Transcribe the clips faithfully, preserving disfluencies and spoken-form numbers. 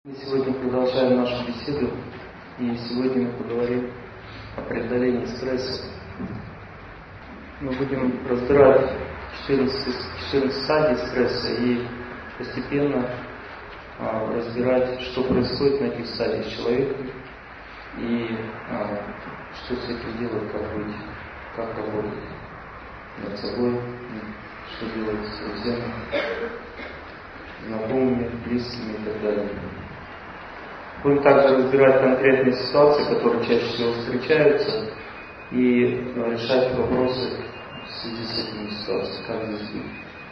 Мы сегодня продолжаем нашу беседу, и сегодня мы поговорим о преодолении стресса. Мы будем разбирать четырнадцать, четырнадцать стадий стресса и постепенно а, разбирать, что происходит на этих стадиях с человеком и а, что с этим делать, как быть, как работать над собой, что делать с друзьями, знакомыми, близкими и так далее. Будем также разбирать конкретные ситуации, которые чаще всего встречаются, и решать вопросы в связи с этими ситуациями, как здесь быть.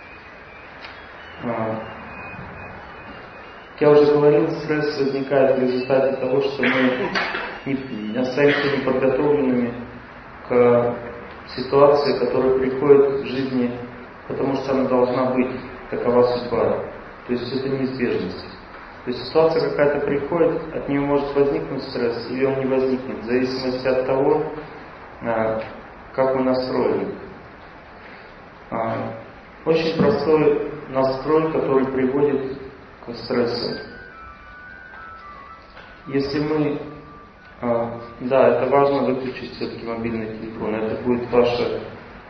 Я уже говорил, стресс возникает в результате того, что мы не, остаемся неподготовленными к ситуации, которая приходит в жизни, потому что она должна быть, такова судьба. То есть это неизбежность. То есть ситуация какая-то приходит, от нее может возникнуть стресс, или он не возникнет, в зависимости от того, как мы настроены. Очень простой настрой, который приводит к стрессу. Если мы... Да, это важно выключить все-таки мобильный телефон. Это будет ваше,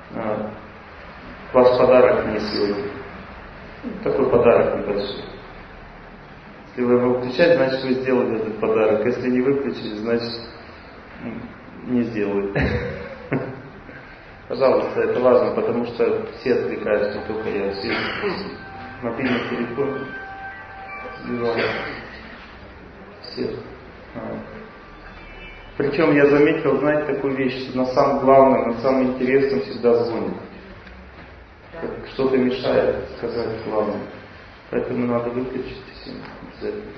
ваш подарок мне сегодня. Такой подарок небольшой. Если вы его выключаете, значит вы сделали этот подарок. Если не выключили, значит не сделали. Пожалуйста, это важно, потому что все отвлекаются, не только я. Все мобильный телефон сбивают. Все. Причем я заметил, знаете, такую вещь, что на самом главном, на самом интересном всегда звонит. Что-то мешает сказать главное. Поэтому надо выключить всем обязательно.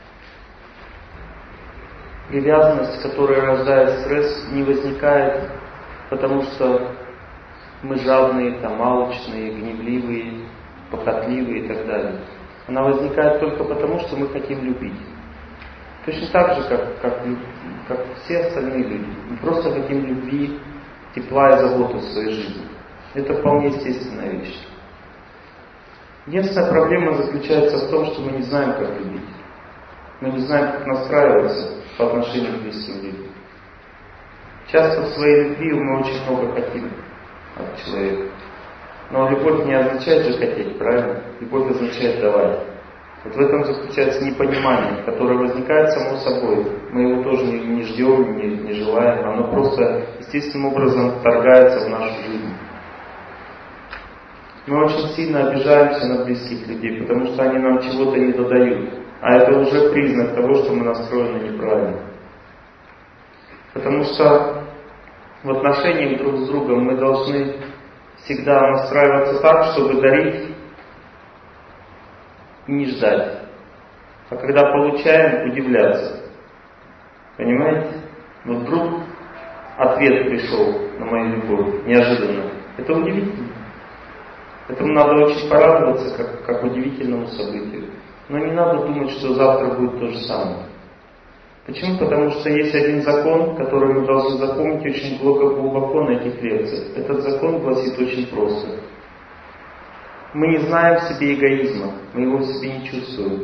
Привязанность, которая рождает стресс, не возникает, потому что мы жадные, там, алчные, гневливые, похотливые и так далее. Она возникает только потому, что мы хотим любить. Точно так же, как, как, как все остальные люди. Мы просто хотим любви, тепла и заботы в своей жизни. Это вполне естественная вещь. Единственная проблема заключается в том, что мы не знаем, как любить. Мы не знаем, как настраиваться по отношению к близким людям. Часто в своей любви мы очень много хотим от человека. Но любовь не означает же хотеть, правильно? Любовь означает давать. Вот в этом заключается непонимание, которое возникает само собой. Мы его тоже не, не ждем, не, не желаем. Оно просто естественным образом вторгается в нашу жизнь. Мы очень сильно обижаемся на близких людей, потому что они нам чего-то не додают. А это уже признак того, что мы настроены неправильно. Потому что в отношениях друг с другом мы должны всегда настраиваться так, чтобы дарить и не ждать. А когда получаем, удивляться. Понимаете? Но вдруг ответ пришел на мою любовь, неожиданно. Это удивительно. Поэтому надо очень порадоваться, как, как удивительному событию. Но не надо думать, что завтра будет то же самое. Почему? Потому что есть один закон, который мы должны запомнить очень глубоко на этих лекциях. Этот закон гласит очень просто. Мы не знаем в себе эгоизма, мы его в себе не чувствуем.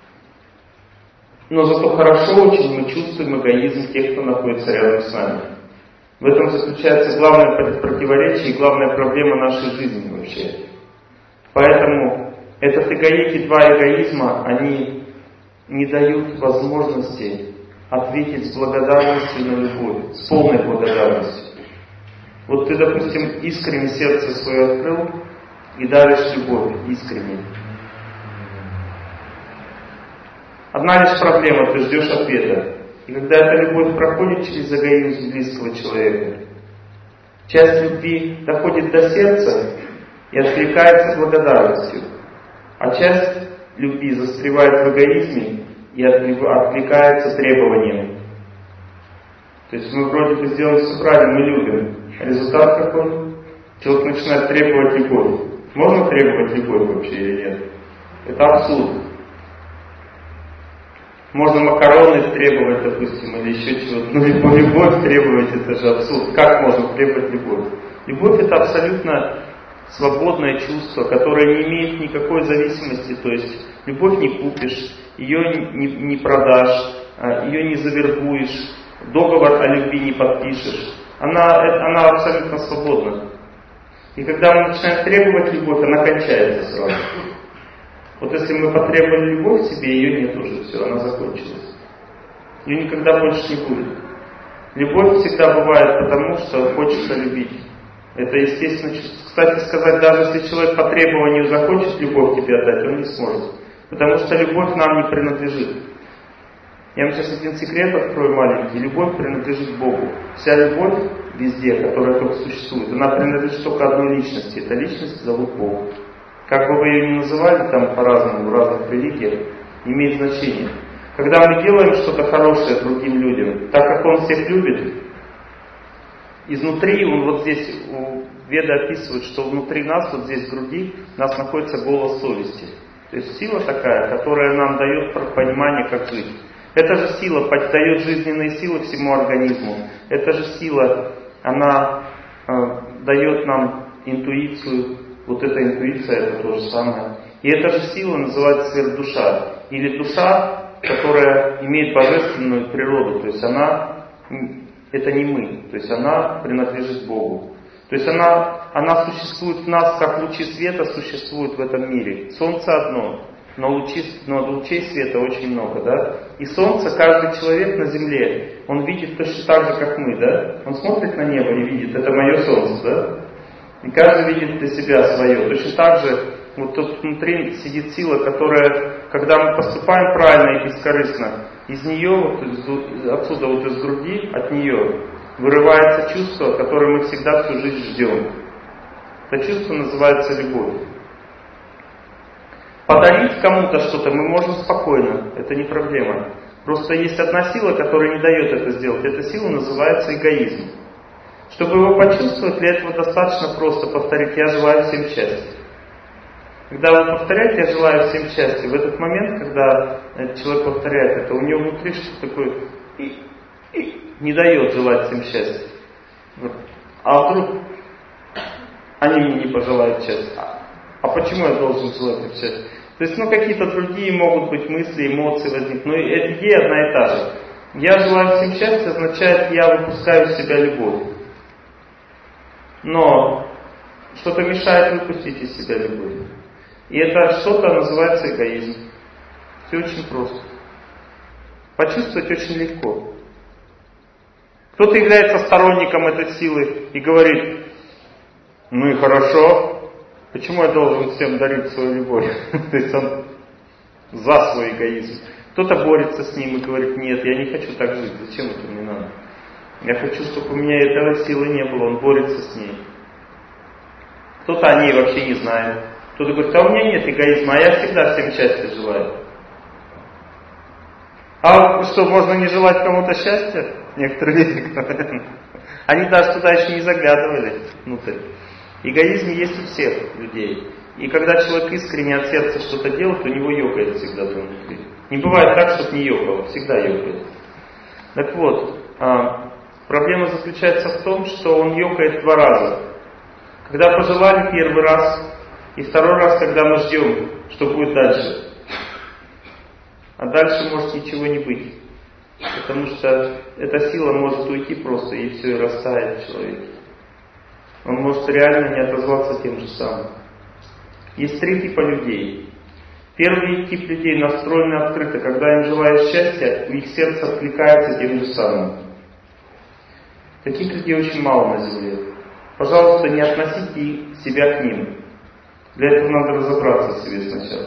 Но зато хорошо очень мы чувствуем эгоизм тех, кто находится рядом с нами. В этом заключается главное противоречие и главная проблема нашей жизни вообще. Поэтому этот эго, эти два эгоизма, они не дают возможности ответить с благодарностью на любовь, с полной благодарностью. Вот ты, допустим, искренне сердце свое открыл и даришь любовь искренне. Одна лишь проблема, ты ждешь ответа. И когда эта любовь проходит через эгоизм близкого человека, часть любви доходит до сердца и откликается благодарностью, а часть любви застревает в эгоизме и откликается требованием. То есть мы вроде бы сделали все правильно, мы любим. А результат какой? Человек начинает требовать любовь. Можно требовать любовь вообще или нет? Это абсурд. Можно макароны требовать, допустим, или еще чего-то. Но любовь, любовь требовать, это же абсурд. Как можно требовать любовь? Любовь — это абсолютно свободное чувство, которое не имеет никакой зависимости. То есть любовь не купишь, ее не, не продашь, ее не завербуешь, договор о любви не подпишешь. Она, она абсолютно свободна. И когда мы начинаем требовать любовь, она кончается сразу. Вот если мы потребовали любовь в себе, ее нет уже, все, она закончилась. Ее никогда больше не будет. Любовь всегда бывает потому, что хочется любить. Это естественно. Кстати сказать, даже если человек по требованию захочет любовь тебе отдать, он не сможет. Потому что любовь нам не принадлежит. Я вам сейчас один секрет открою маленький. Любовь принадлежит Богу. Вся любовь везде, которая только существует, она принадлежит только одной личности. Эта личность зовут Бог. Как бы вы ее ни называли там по-разному, в разных религиях, имеет значение. Когда мы делаем что-то хорошее другим людям, так как Он всех любит, изнутри, он вот здесь, у Веды описывает, что внутри нас, вот здесь в груди, у нас находится голос совести. То есть сила такая, которая нам дает понимание, как жить. Эта же сила дает жизненные силы всему организму. Эта же сила, она э, дает нам интуицию. Вот эта интуиция, это то же самое. И эта же сила называется сверхдуша. Или душа, которая имеет божественную природу. То есть она, это не мы. То есть она принадлежит Богу. То есть она, она существует в нас, как лучи света существуют в этом мире. Солнце одно. Но, лучи, но лучей света очень много, да? И солнце, каждый человек на земле, он видит точно так же, как мы, да? Он смотрит на небо и видит, это мое солнце, да? И каждый видит для себя свое. Точно так же, вот тут внутри сидит сила, которая, когда мы поступаем правильно и бескорыстно, из нее, вот из, отсюда вот из груди, от нее, вырывается чувство, которое мы всегда всю жизнь ждем. Это чувство называется любовь. Подарить кому-то что-то мы можем спокойно, это не проблема. Просто есть одна сила, которая не дает это сделать. Эта сила называется эгоизм. Чтобы его почувствовать, для этого достаточно просто повторить «Я желаю всем счастья». Когда вы повторяете «Я желаю всем счастья», в этот момент, когда человек повторяет это, у него внутри что-то такое и, и не дает желать всем счастья. А вдруг они мне не пожелают счастья? А почему я должен желать им счастья? То есть, ну, какие-то другие могут быть мысли, эмоции возникнуть. Но эта идея одна и та же. «Я желаю всем счастья» означает «я выпускаю в себя любовь». Но что-то мешает выпустить из себя любовь. И это что-то называется эгоизм. Все очень просто. Почувствовать очень легко. Кто-то является сторонником этой силы и говорит: ну и хорошо, почему я должен всем дарить свою любовь? То есть он за свой эгоизм. Кто-то борется с ним и говорит: нет, я не хочу так жить, зачем это мне надо? Я хочу, чтобы у меня этой силы не было, он борется с ней. Кто-то о ней вообще не знает. Кто-то говорит: а у меня нет эгоизма, а я всегда всем счастья желаю. А что, можно не желать кому-то счастья? Некоторые люди говорят. Они даже туда еще не заглядывали внутрь. Эгоизм есть у всех людей. И когда человек искренне от сердца что-то делает, у него ёкает всегда там внутри. Не бывает так, чтобы не ёкало, всегда ёкает. Так вот, проблема заключается в том, что он ёкает два раза. Когда пожелали первый раз, и второй раз, когда мы ждем, что будет дальше. А дальше может ничего не быть. Потому что эта сила может уйти просто, и все, и растает в человеке. Он может реально не отозваться тем же самым. Есть три типа людей. Первый тип людей настроены открыто. Когда им желаешь счастья, их сердце откликается тем же самым. Таких людей очень мало на земле. Пожалуйста, не относите себя к ним. Для этого надо разобраться в себе сначала.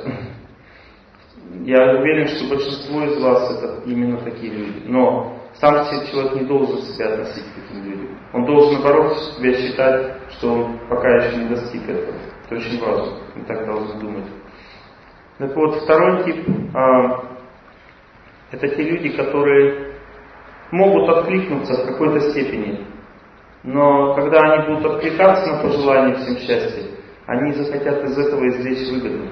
Я уверен, что большинство из вас это именно такие люди. Но сам человек не должен себя относить к таким людям. Он должен, наоборот, себя считать, что он пока еще не достиг этого. Это очень важно. Мы так должны думать. Так вот, второй тип а, это те люди, которые могут откликнуться в какой-то степени. Но когда они будут откликаться на пожелания всем счастья, они захотят из этого извлечь выгоду.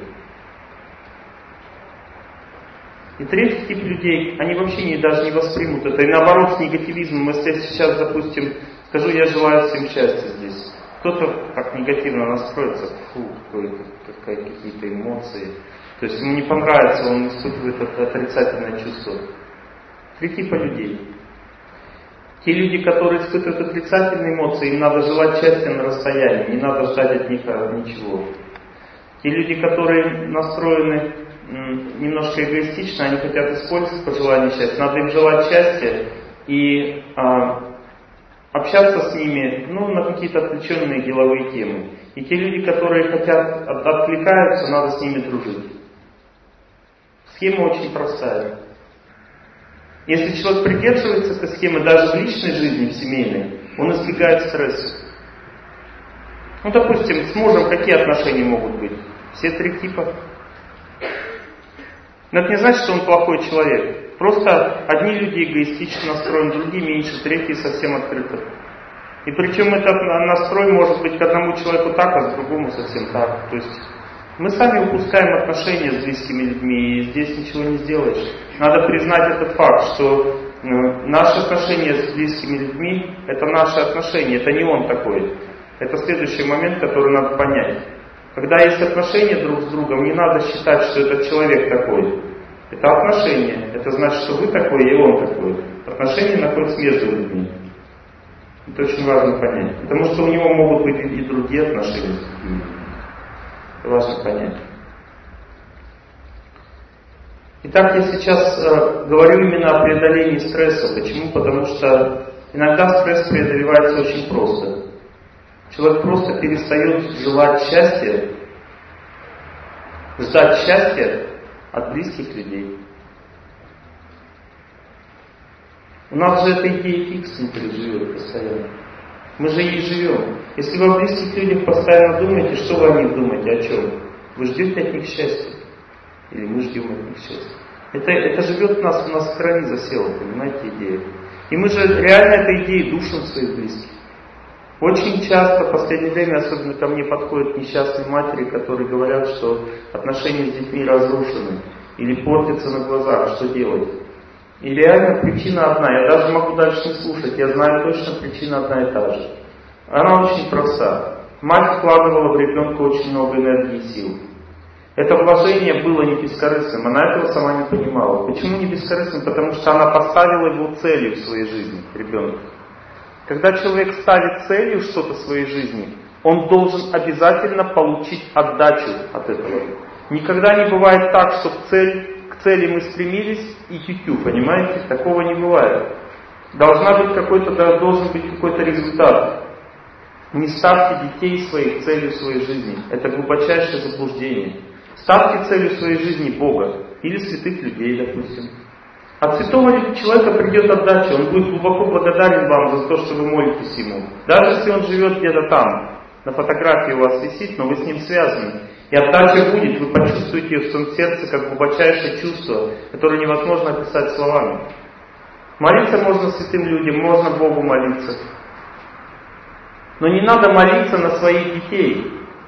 И третий тип людей, они вообще не, даже не воспримут это. И наоборот, с негативизмом, если я сейчас, допустим, скажу: я желаю всем счастья здесь. Кто-то так негативно настроится, фу, какие-то эмоции. То есть ему не понравится, он испытывает это отрицательное чувство. Три типа людей. Те люди, которые испытывают отрицательные эмоции, им надо желать счастья на расстоянии, не надо ждать от них ничего. Те люди, которые настроены м, немножко эгоистично, они хотят использовать пожелание счастья, надо им желать счастья и а, общаться с ними ну, на какие-то отвлеченные деловые темы. И те люди, которые хотят, от, отвлекаются, надо с ними дружить. Схема очень простая. Если человек придерживается этой схемы даже в личной жизни, в семейной, он избегает стресса. Ну, допустим, с мужем какие отношения могут быть? Все три типа. Но это не значит, что он плохой человек. Просто одни люди эгоистично настроены, другие меньше, третьи совсем открыты. И причем этот настрой может быть к одному человеку так, а к другому совсем так. То есть мы сами упускаем отношения с близкими людьми, и здесь ничего не сделаешь. Надо признать этот факт, что э, наши отношения с близкими людьми — это наши отношения, это не он такой. Это следующий момент, который надо понять. Когда есть отношения друг с другом, не надо считать, что этот человек такой. Это отношения. Это значит, что вы такой и он такой. Отношения находятся между людьми. Это очень важно понять. Потому что у него могут быть и другие отношения. Это важно понять. Итак, я сейчас э, говорю именно о преодолении стресса. Почему? Потому что иногда стресс преодолевается очень просто. Человек просто перестает желать счастья, ждать счастья от близких людей. У нас же эта идея фикс внутри живет постоянно. Мы же ей живем. Если вы о близких людях постоянно думаете, что вы о них думаете, о чем? Вы ждете от них счастья. Или мы ждем от них счастья. Это, это живет в нас, у нас в крови засело, понимаете, идея. И мы же реально этой идеей душим своих близких. Очень часто в последнее время, особенно ко мне, подходят несчастные матери, которые говорят, что отношения с детьми разрушены или портятся на глазах, что делать? И реально причина одна, я даже могу дальше не слушать, я знаю точно, причина одна и та же. Она очень проста. Мать вкладывала в ребенка очень много энергии и сил. Это вложение было не бескорыстным, она этого сама не понимала. Почему не бескорыстным? Потому что она поставила его целью в своей жизни, ребенка. Когда человек ставит целью что-то в своей жизни, он должен обязательно получить отдачу от этого. Никогда не бывает так, что цель, к цели мы стремились и тю-тю, понимаете? Такого не бывает. Должна быть какой-то, должен быть какой-то результат. Не ставьте детей своих целью своей жизни. Это глубочайшее заблуждение. Ставьте целью своей жизни Бога или святых людей, допустим. От святого человека придет отдача, он будет глубоко благодарен вам за то, что вы молитесь ему. Даже если он живет где-то там, на фотографии у вас висит, но вы с ним связаны. И отдача будет, вы почувствуете в своем сердце как глубочайшее чувство, которое невозможно описать словами. Молиться можно святым людям, можно Богу молиться. Но не надо молиться на своих детей.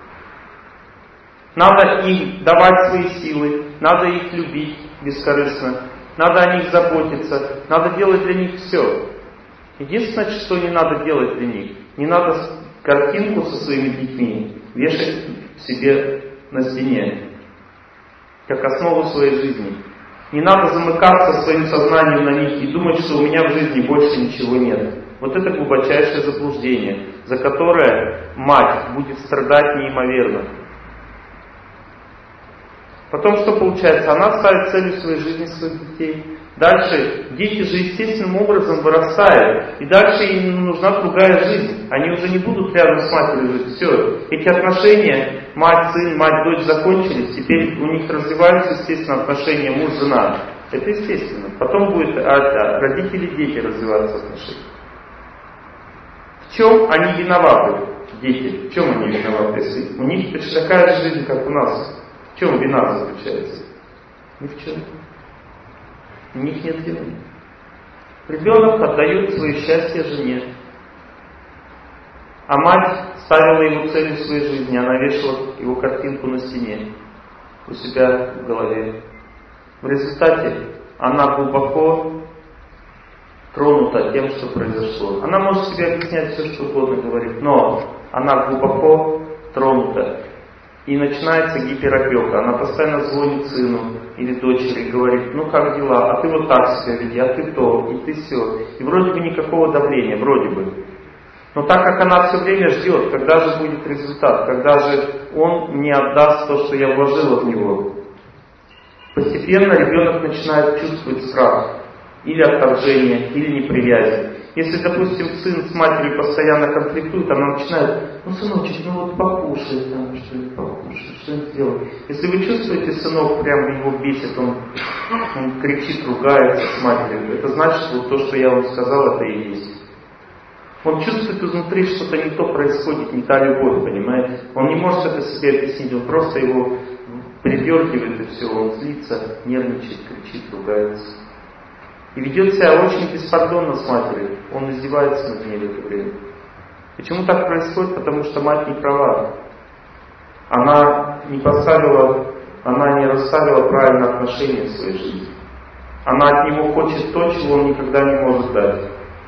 Надо им давать свои силы, надо их любить бескорыстно. Надо о них заботиться, надо делать для них все. Единственное, что не надо делать для них, не надо картинку со своими детьми вешать себе на стене, как основу своей жизни. Не надо замыкаться своим сознанием на них и думать, что у меня в жизни больше ничего нет. Вот это глубочайшее заблуждение, за которое мать будет страдать неимоверно. Потом что получается? Она ставит целью своей жизни своих детей. Дальше дети же естественным образом вырастают. И дальше им нужна другая жизнь. Они уже не будут рядом с матерью жить. Все. Эти отношения, мать, сын, мать, дочь закончились. Теперь у них развиваются, естественно, отношения муж-жена. Это естественно. Потом будет от родители-дети развиваться отношения. В чем они виноваты, дети? В чем они виноваты? Если у них точно такая же жизнь, как у нас. В чем вина заключается? Ни в чем. У них нет вины. Ребенок отдает свое счастье жене. А мать ставила его целью в своей жизни. Она вешала его картинку на стене у себя в голове. В результате она глубоко тронута тем, что произошло. Она может себе объяснять все, что угодно говорит, но она глубоко тронута. И начинается гиперопека. Она постоянно звонит сыну или дочери и говорит: ну как дела, а ты вот так себя веди, а ты то, и ты все. И вроде бы никакого давления, вроде бы. Но так как она все время ждет, когда же будет результат, когда же он мне отдаст то, что я вложила в него, постепенно ребенок начинает чувствовать страх, или отторжение, или неприязнь. Если, допустим, сын с матерью постоянно конфликтует, она начинает: ну, сыночек, ну вот покушай там, что-нибудь покушай, что-нибудь сделай. Если вы чувствуете, сынок прям его бесит, он, он кричит, ругается с матерью, это значит, что вот то, что я вам сказал, это и есть. Он чувствует изнутри, что-то не то происходит, не та любовь, понимаете? Он не может это себе объяснить, он просто его передергивает и все, он злится, нервничает, кричит, ругается. И ведет себя очень беспардонно с матерью. Он издевается над ней в это время. Почему так происходит? Потому что мать не права. Она не поставила, она не расставила правильное отношение в своей жизни. Она от него хочет то, чего он никогда не может дать.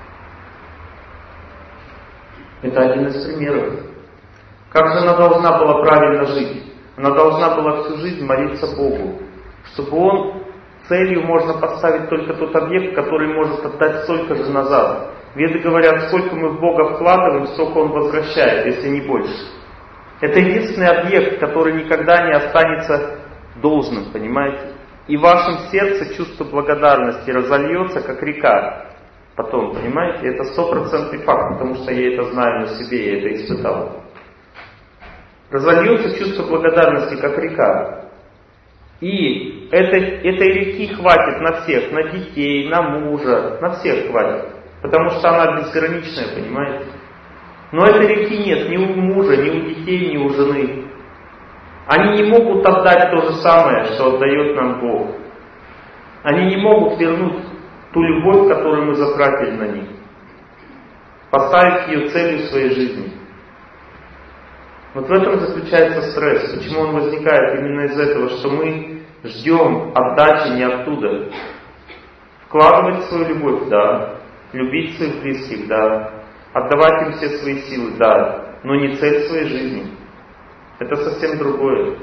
Это один из примеров. Как же она должна была правильно жить? Она должна была всю жизнь молиться Богу, чтобы он... Целью можно поставить только тот объект, который может отдать столько же назад. Веды говорят, сколько мы в Бога вкладываем, столько Он возвращает, если не больше. Это единственный объект, который никогда не останется должным, понимаете? И в вашем сердце чувство благодарности разольется, как река. Потом, понимаете? Это стопроцентный факт, потому что я это знаю на себе, я это испытал. Разольется чувство благодарности, как река. И этой, этой реки хватит на всех, на детей, на мужа, на всех хватит. Потому что она безграничная, понимаете? Но этой реки нет ни у мужа, ни у детей, ни у жены. Они не могут отдать то же самое, что отдает нам Бог. Они не могут вернуть ту любовь, которую мы затратили на них. Поставив ее целью своей жизни. Вот в этом заключается стресс. Почему он возникает? Именно из этого, что мы ждем отдачи не оттуда. Вкладывать свою любовь, да. Любить своих близких, да. Отдавать им все свои силы, да. Но не цель своей жизни. Это совсем другое.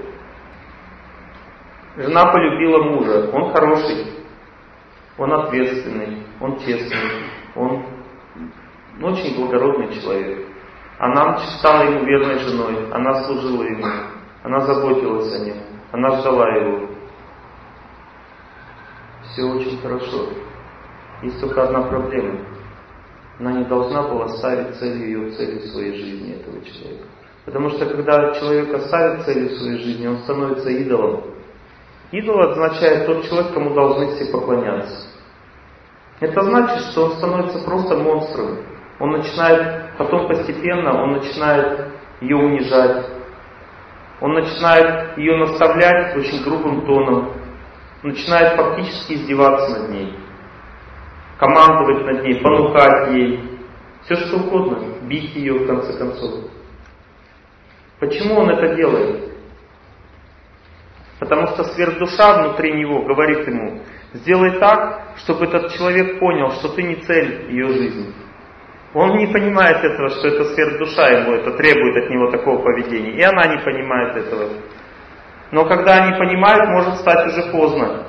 Жена полюбила мужа. Он хороший. Он ответственный. Он честный. Он очень благородный человек. Она стала ему верной женой, она служила ему, она заботилась о нем, она ждала его. Все очень хорошо. Есть только одна проблема. Она не должна была ставить целью ее целью своей жизни, этого человека. Потому что когда человек ставит целью своей жизни, он становится идолом. Идол означает тот человек, кому должны все поклоняться. Это значит, что он становится просто монстром. Он начинает, потом постепенно, он начинает ее унижать. Он начинает ее наставлять очень грубым тоном. Начинает фактически издеваться над ней. Командовать над ней, понукать ей. Все что угодно. Бить ее в конце концов. Почему он это делает? Потому что сверхдуша внутри него говорит ему: сделай так, чтобы этот человек понял, что ты не цель ее жизни. Он не понимает этого, что это сверхдуша ему, это требует от него такого поведения. И она не понимает этого. Но когда они понимают, может стать уже поздно.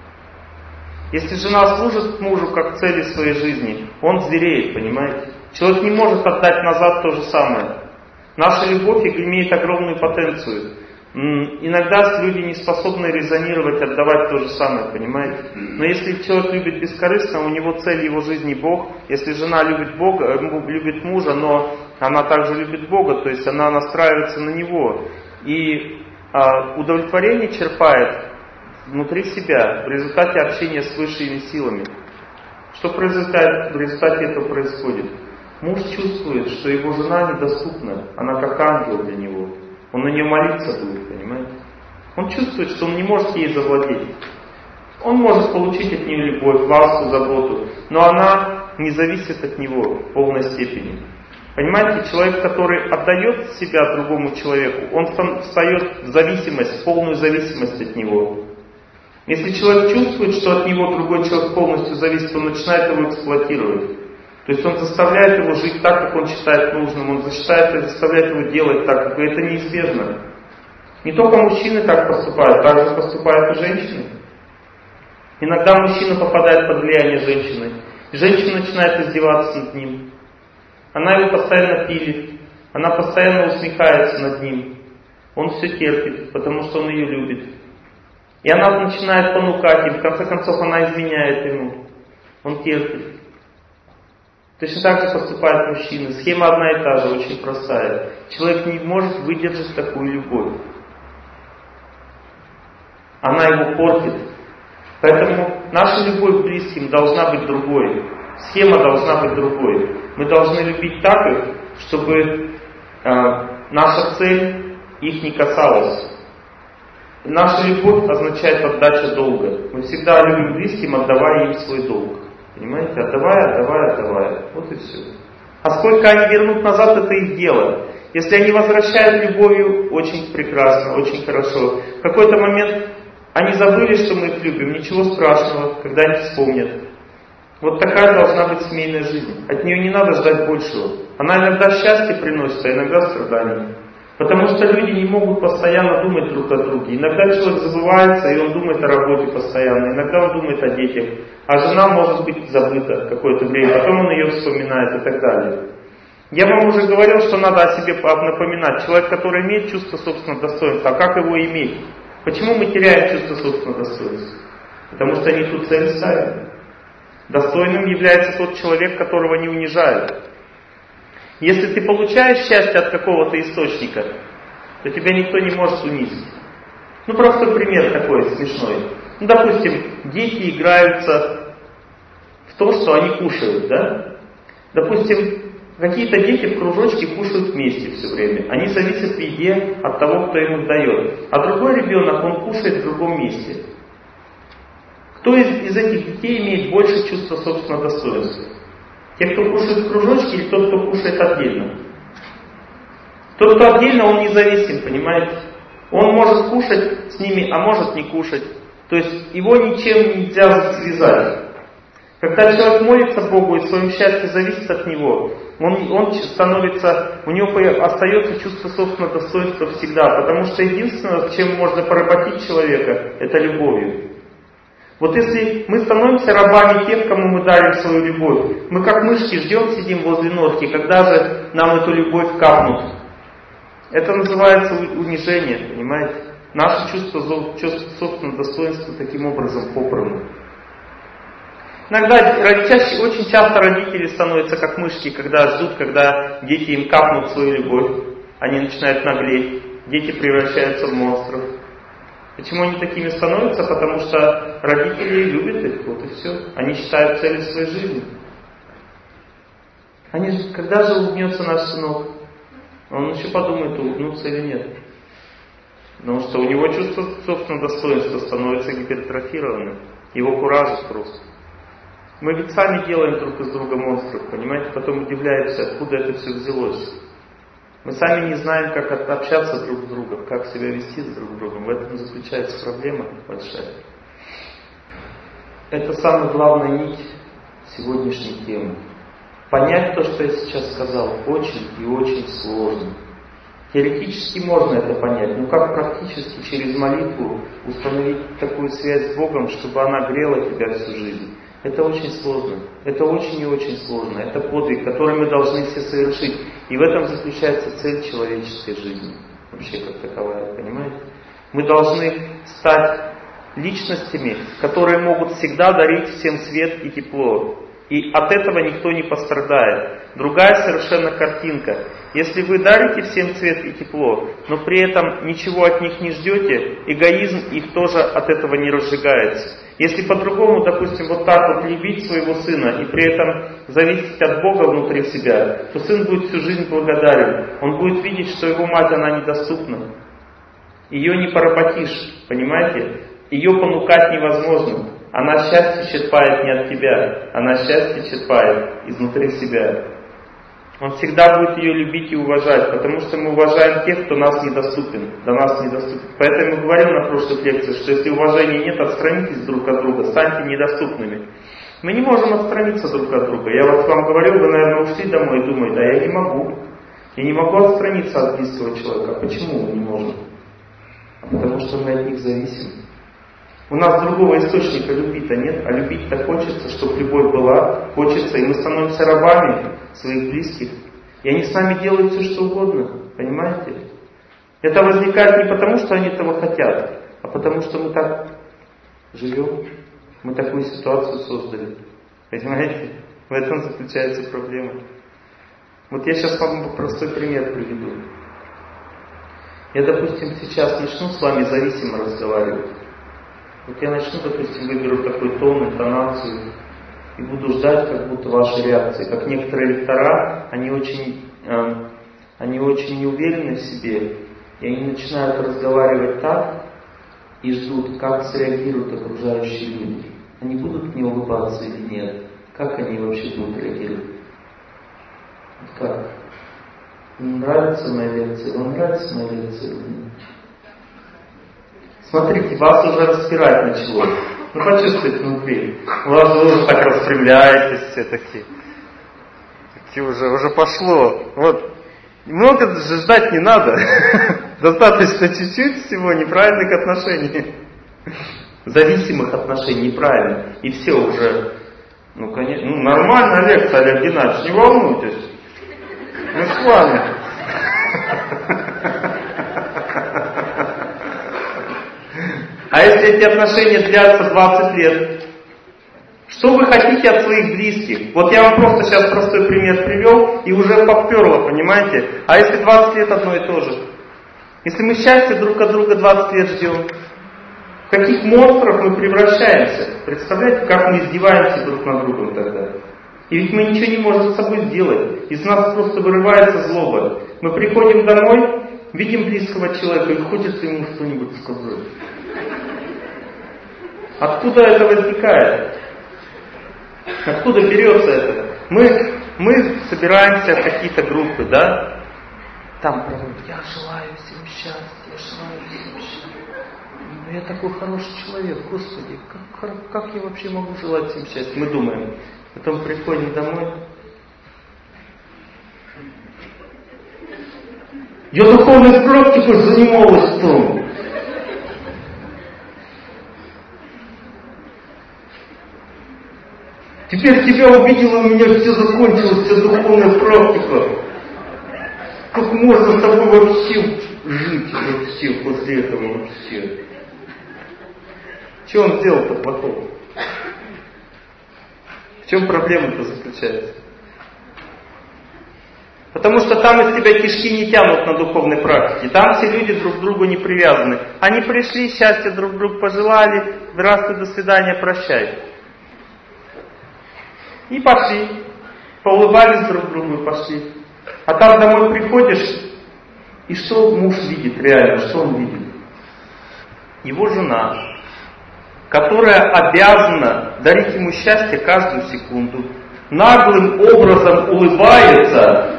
Если жена служит мужу как цели своей жизни, он звереет, понимаете? Человек не может отдать назад то же самое. Наша любовь имеет огромную потенцию. Иногда люди не способны резонировать, отдавать то же самое, понимаете? Но если человек любит бескорыстно, у него цель его жизни Бог. Если жена любит Бога, любит мужа, но она также любит Бога, то есть она настраивается на него. И а, удовлетворение черпает внутри себя в результате общения с высшими силами. Что в результате, в результате этого происходит? Муж чувствует, что его жена недоступна, она как ангел для него. Он на нее молиться будет, понимаете? Он чувствует, что он не может ей завладеть. Он может получить от нее любовь, ласку, заботу, но она не зависит от него в полной степени. Понимаете, человек, который отдает себя другому человеку, он встает в зависимость, в полную зависимость от него. Если человек чувствует, что от него другой человек полностью зависит, он начинает его эксплуатировать. То есть он заставляет его жить так, как он считает нужным, он заставляет, заставляет его делать так, как это неизбежно. Не только мужчины так поступают, так же поступают и женщины. Иногда мужчина попадает под влияние женщины, и женщина начинает издеваться над ним. Она его постоянно пилит, она постоянно усмехается над ним. Он все терпит, потому что он ее любит. И она начинает понукать, и в конце концов она изменяет ему. Он терпит. Точно так же поступают мужчины. Схема одна и та же, очень простая. Человек не может выдержать такую любовь. Она его портит. Поэтому наша любовь к близким должна быть другой. Схема должна быть другой. Мы должны любить так их, чтобы э, наша цель их не касалась. И наша любовь означает отдача долга. Мы всегда любим близким, отдавая им свой долг. Понимаете? Отдавая, отдавая, отдавая. Вот и все. А сколько они вернут назад, это их дело. Если они возвращают любовью, очень прекрасно, очень хорошо. В какой-то момент они забыли, что мы их любим. Ничего страшного, когда они вспомнят. Вот такая должна быть семейная жизнь. От нее не надо ждать большего. Она иногда счастье приносит, а иногда страдания. Потому что люди не могут постоянно думать друг о друге. Иногда человек забывается, и он думает о работе постоянно. Иногда он думает о детях. А жена может быть забыта какое-то время, потом он ее вспоминает и так далее. Я вам уже говорил, что надо о себе напоминать. Человек, который имеет чувство собственного достоинства, а как его иметь? Почему мы теряем чувство собственного достоинства? Потому что не ту цель ставим. Достойным является тот человек, которого не унижают. Если ты получаешь счастье от какого-то источника, то тебя никто не может унизить. Ну, просто пример такой смешной. Ну, допустим, дети играются в то, что они кушают, да? Допустим, какие-то дети в кружочке кушают вместе все время. Они зависят в еде от того, кто им их дает. А другой ребенок, он кушает в другом месте. Кто из, из этих детей имеет больше чувства собственного достоинства? Те, кто кушает в кружочке, или тот, кто кушает отдельно? Тот, кто отдельно, он независим, понимаете? Он может кушать с ними, а может не кушать. То есть его ничем нельзя связать. Когда человек молится Богу и в своем счастье зависит от Него, он, он становится, у него остается чувство собственного достоинства всегда. Потому что единственное, чем можно поработить человека, это любовью. Вот если мы становимся рабами тех, кому мы дарим свою любовь, мы как мышки ждем, сидим возле норки, когда же нам эту любовь капнут. Это называется унижение, понимаете? Наше чувство, чувство собственного достоинства таким образом попрано. Иногда, чаще, очень часто родители становятся как мышки, когда ждут, когда дети им капнут свою любовь. Они начинают наглеть, дети превращаются в монстров. Почему они такими становятся? Потому что родители любят их, вот и все. Они считают целью своей жизни. Они же, когда же улыбнется наш сынок? Он еще подумает, улыбнуться или нет. Потому что у него чувство собственного достоинства становится гипертрофированным. Его куражит просто. Мы ведь сами делаем друг из друга монстров, понимаете? Потом удивляемся, откуда это все взялось. Мы сами не знаем, как общаться друг с другом, как себя вести с друг другом. В этом заключается проблема большая. Это самая главная нить сегодняшней темы. Понять то, что я сейчас сказал, очень и очень сложно. Теоретически можно это понять, но как практически через молитву установить такую связь с Богом, чтобы она грела тебя всю жизнь? Это очень сложно. Это очень и очень сложно. Это подвиг, который мы должны все совершить. И в этом заключается цель человеческой жизни. Вообще как таковая, понимаете? Мы должны стать личностями, которые могут всегда дарить всем свет и тепло. И от этого никто не пострадает. Другая совершенно картинка. Если вы дарите всем свет и тепло, но при этом ничего от них не ждете, эгоизм их тоже от этого не разжигается. Если по-другому, допустим, вот так вот любить своего сына и при этом зависеть от Бога внутри себя, то сын будет всю жизнь благодарен. Он будет видеть, что его мать, она недоступна. Ее не поработишь, понимаете? Ее понукать невозможно. Она счастье черпает не от тебя, она счастье черпает изнутри себя. Он всегда будет ее любить и уважать, потому что мы уважаем тех, кто нас недоступен, до нас недоступен. Поэтому я говорил на прошлой лекции, что если уважения нет, отстранитесь друг от друга, станьте недоступными. Мы не можем отстраниться друг от друга. Я вот вам говорил, вы, наверное, ушли домой и думаете, да я не могу. Я не могу отстраниться от близкого человека. А почему мы не можем? А потому что мы от них зависим. У нас другого источника любви-то нет, а любить-то хочется, чтобы любовь была, хочется, и мы становимся рабами своих близких. И они с нами делают все, что угодно, понимаете? Это возникает не потому, что они этого хотят, а потому что мы так живем, мы такую ситуацию создали. Понимаете? В этом заключается проблема. Вот я сейчас вам простой пример приведу. Я, допустим, сейчас начну с вами зависимо разговаривать. Вот я начну, допустим, выберу такой тон, интонацию и буду ждать как будто вашей реакции. Как некоторые лектора, они очень, э, они очень неуверены в себе, и они начинают разговаривать так и ждут, как среагируют окружающие люди. Они будут мне улыбаться или нет? Как они вообще будут реагировать? Вот как? Вам нравится моя лекция? Вам нравится моя лекция? Смотрите, вас уже распирать начало. Ну почувствуйте внутри. У вас вы уже так распрямляетесь все такие. Такие уже, уже пошло. Вот. Много же ждать не надо. Достаточно чуть-чуть всего неправильных отношений. Зависимых отношений, неправильно. И все уже. Ну, конечно, ну, нормальная лекция, Олег Геннадьевич, не волнуйтесь. Мы с вами. А если эти отношения длятся двадцать лет? Что вы хотите от своих близких? Вот я вам просто сейчас простой пример привел, и уже поперло, понимаете? А если двадцать лет одно и то же? Если мы счастье друг от друга двадцать лет ждем, в каких монстров мы превращаемся? Представляете, как мы издеваемся друг над другом тогда? И ведь мы ничего не можем с собой сделать. Из нас просто вырывается злоба. Мы приходим домой, видим близкого человека, и хочется ему что-нибудь сказать. Откуда это возникает? Откуда берется это? Мы, мы собираемся в какие-то группы, да? Там прям, я желаю всем счастья, я желаю всем счастья. Ну я такой хороший человек, Господи, как, как я вообще могу желать всем счастья? Мы думаем. Потом приходим домой. Я духовной практикой занималась там. Теперь тебя увидела, у меня все закончилось, вся духовная практика. Как можно с тобой вообще жить вообще после этого вообще? Что он сделал-то потом? В чем проблема-то заключается? Потому что там из тебя кишки не тянут на духовной практике. Там все люди друг к другу не привязаны. Они пришли, счастья друг другу пожелали, здравствуй, до свидания, прощай. И пошли. Поулыбались друг другу и пошли. А там домой приходишь, и что муж видит реально, что он видит? Его жена, которая обязана дарить ему счастье каждую секунду, наглым образом улыбается,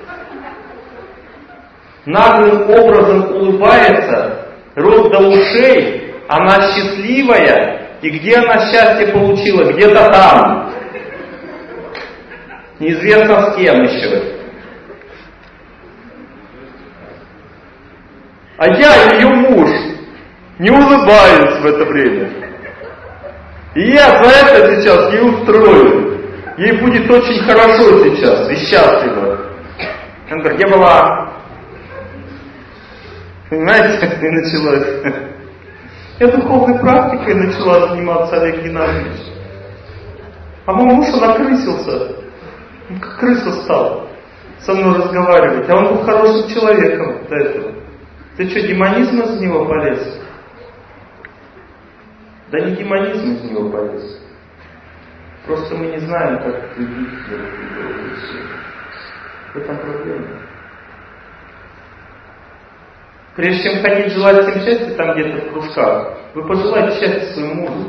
наглым образом улыбается, рот до ушей, она счастливая, и где она счастье получила? Где-то там. Неизвестно с кем еще. А я, ее муж, не улыбаюсь в это время. И я за это сейчас ей устрою. Ей будет очень хорошо сейчас и счастливо. Она говорит, я была... Понимаете, и началось. Я духовной практикой начала заниматься, Олег Геннадьевич. А мой муж, он окрысился. Он как крыса стал со мной разговаривать. А он был хорошим человеком до этого. Ты что, демонизм из него полез? Да не демонизм из него полез. Просто мы не знаем, как любить друг друга. В этом проблема. Прежде чем ходить желать всем счастья там где-то в кружках, вы пожелайте счастья своему мужу.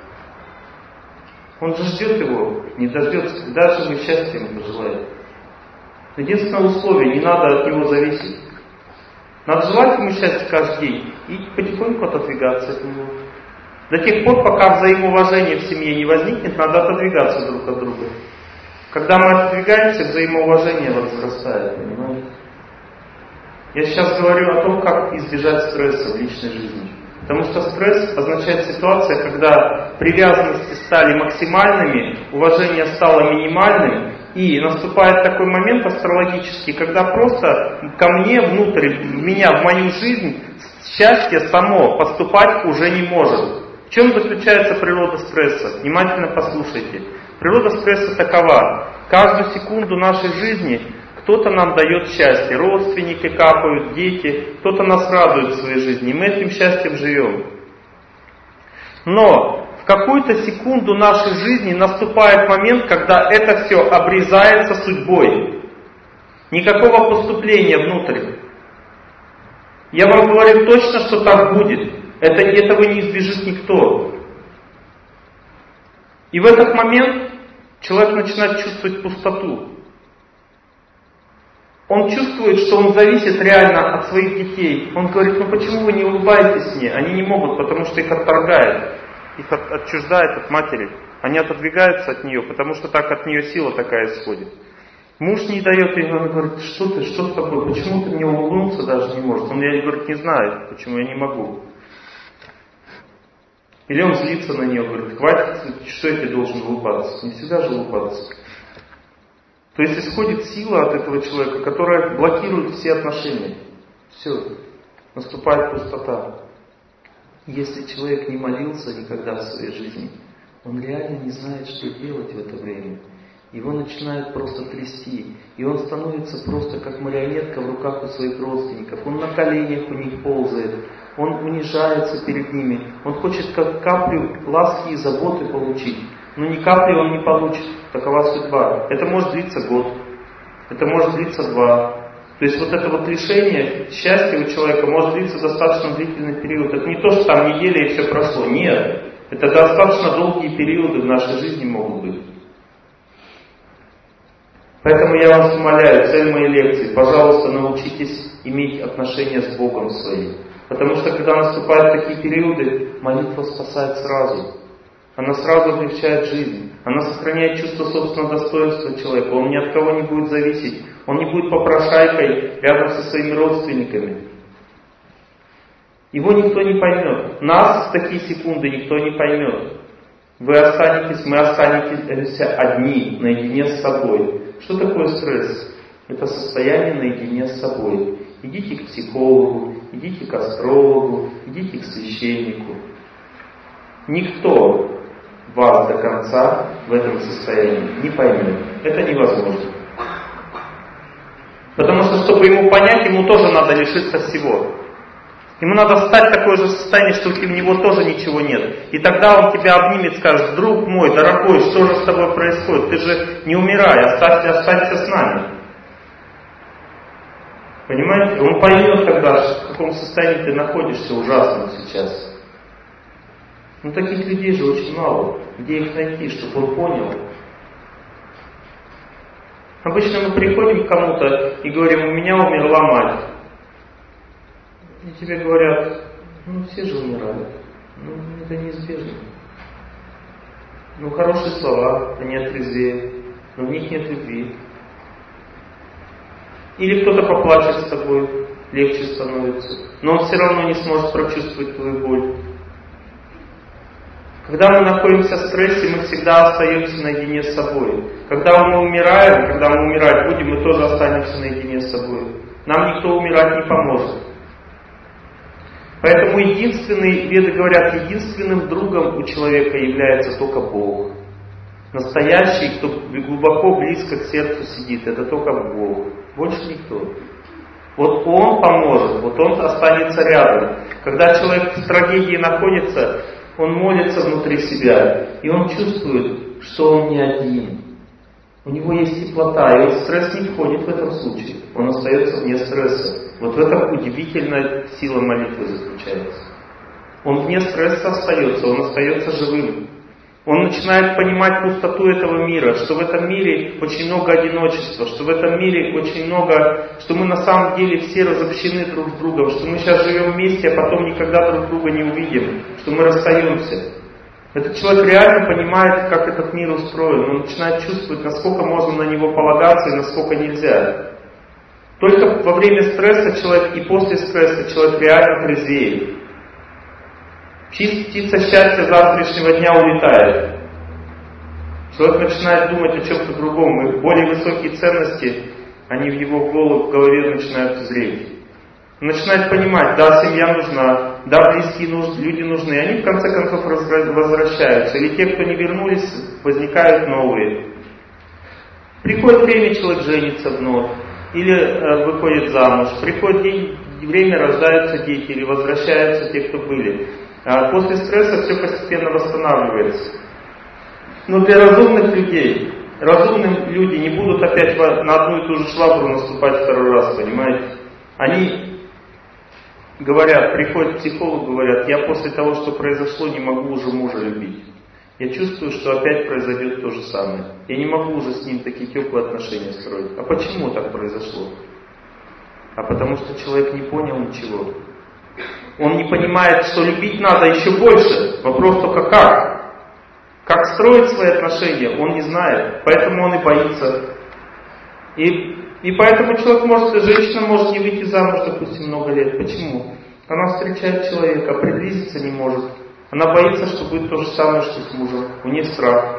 Он же ждет его, не дождется, когда же вы счастья ему пожелаете. Единственное условие, не надо от него зависеть. Надо желать ему счастья каждый день и потихоньку отодвигаться от него. До тех пор, пока взаимоуважение в семье не возникнет, надо отодвигаться друг от друга. Когда мы отодвигаемся, взаимоуважение возрастает, понимаете? Я сейчас говорю о том, как избежать стресса в личной жизни. Потому что стресс означает ситуация, когда привязанности стали максимальными, уважение стало минимальным, и наступает такой момент астрологический, когда просто ко мне внутрь, в меня, в мою жизнь, счастье само поступать уже не может. В чем заключается природа стресса? Внимательно послушайте. Природа стресса такова. Каждую секунду нашей жизни кто-то нам дает счастье. Родственники капают, дети. Кто-то нас радует в своей жизни. И мы этим счастьем живем. Но в какую-то секунду нашей жизни наступает момент, когда это все обрезается судьбой. Никакого поступления внутрь. Я вам говорю точно, что так будет. Это, этого не избежит никто. И в этот момент человек начинает чувствовать пустоту. Он чувствует, что он зависит реально от своих детей. Он говорит, ну почему вы не улыбаетесь мне? Они не могут, потому что их отторгает. Их от, отчуждает от матери. Они отодвигаются от нее, потому что так от нее сила такая исходит. Муж не дает, и он говорит, что ты, что с тобой? Почему ты мне улыбнуться даже не можешь? Он ей говорит, не знаю, почему я не могу. Или он злится на нее, говорит, хватит, что я тебе должен улыбаться? Не всегда же улыбаться. То есть исходит сила от этого человека, которая блокирует все отношения. Все. Наступает пустота. Если человек не молился никогда в своей жизни, он реально не знает, что делать в это время. Его начинает просто трясти. И он становится просто как марионетка в руках у своих родственников. Он на коленях у них ползает. Он унижается перед ними. Он хочет как каплю ласки и заботы получить. Но ни капли он не получит. Такова судьба. Это может длиться год. Это может длиться два. То есть вот это вот лишение счастья у человека может длиться достаточно длительный период. Это не то, что там неделя и все прошло. Нет. Это достаточно долгие периоды в нашей жизни могут быть. Поэтому я вас умоляю, цель моей лекции, пожалуйста, научитесь иметь отношения с Богом своим. Потому что когда наступают такие периоды, молитва спасает сразу. Она сразу облегчает жизнь. Она сохраняет чувство собственного достоинства человека. Он ни от кого не будет зависеть. Он не будет попрошайкой рядом со своими родственниками. Его никто не поймет. Нас в такие секунды никто не поймет. Вы останетесь, мы останетесь одни, наедине с собой. Что такое стресс? Это состояние наедине с собой. Идите к психологу, идите к астрологу, идите к священнику. Никто вас до конца в этом состоянии не поймет. Это невозможно. Потому что, чтобы ему понять, ему тоже надо лишиться всего. Ему надо стать в такое же состояние, что у него тоже ничего нет. И тогда он тебя обнимет, скажет, друг мой, дорогой, что же с тобой происходит? Ты же не умирай, останься, останься с нами. Понимаете? Он поймет тогда, в каком состоянии ты находишься ужасном сейчас. Ну таких людей же очень мало. Где их найти, чтобы он понял? Обычно мы приходим к кому-то и говорим, у меня умерла мать. И тебе говорят, ну все же умирают. Ну это неизбежно. Ну хорошие слова, они отрезвеют, но в них нет любви. Или кто-то поплачет с тобой, легче становится. Но он все равно не сможет прочувствовать твою боль. Когда мы находимся в стрессе, мы всегда остаемся наедине с собой. Когда мы умираем, когда мы умирать будем, мы тоже останемся наедине с собой. Нам никто умирать не поможет. Поэтому единственный, веды говорят, единственным другом у человека является только Бог. Настоящий, кто глубоко близко к сердцу сидит, это только Бог. Больше никто. Вот Он поможет, вот Он останется рядом. Когда человек в трагедии находится, он молится внутри себя, и он чувствует, что он не один. У него есть теплота, и вот стресс не входит в этом случае. Он остается вне стресса. Вот в этом удивительная сила молитвы заключается. Он вне стресса остается, он остается живым. Он начинает понимать пустоту этого мира, что в этом мире очень много одиночества, что в этом мире очень много, что мы на самом деле все разобщены друг с другом, что мы сейчас живем вместе, а потом никогда друг друга не увидим, что мы расстаемся. Этот человек реально понимает, как этот мир устроен, он начинает чувствовать, насколько можно на него полагаться и насколько нельзя. Только во время стресса человек и после стресса человек реально трезвеет. Птица счастья завтрашнего дня улетает. Человек начинает думать о чем-то другом, и более высокие ценности, они в его голову, в голове начинают зреть. Он начинает понимать, да, семья нужна, да, близкие нужны, люди нужны, и они в конце концов возвращаются. Или те, кто не вернулись, возникают новые. Приходит время, человек женится вновь, или э, выходит замуж, приходит день, время, рождаются дети, или возвращаются те, кто были. А после стресса все постепенно восстанавливается. Но для разумных людей, разумные люди не будут опять на одну и ту же швабру наступать второй раз, понимаете? Они говорят, приходят к психологу, говорят, я после того, что произошло, не могу уже мужа любить. Я чувствую, что опять произойдет то же самое. Я не могу уже с ним такие теплые отношения строить. А почему так произошло? А потому что человек не понял ничего. Он не понимает, что любить надо еще больше. Вопрос только как? Как строить свои отношения, он не знает. Поэтому он и боится. И, и поэтому человек может, женщина может не выйти замуж, допустим, много лет. Почему? Она встречает человека, приблизиться не может. Она боится, что будет то же самое, что с мужем. У нее страх.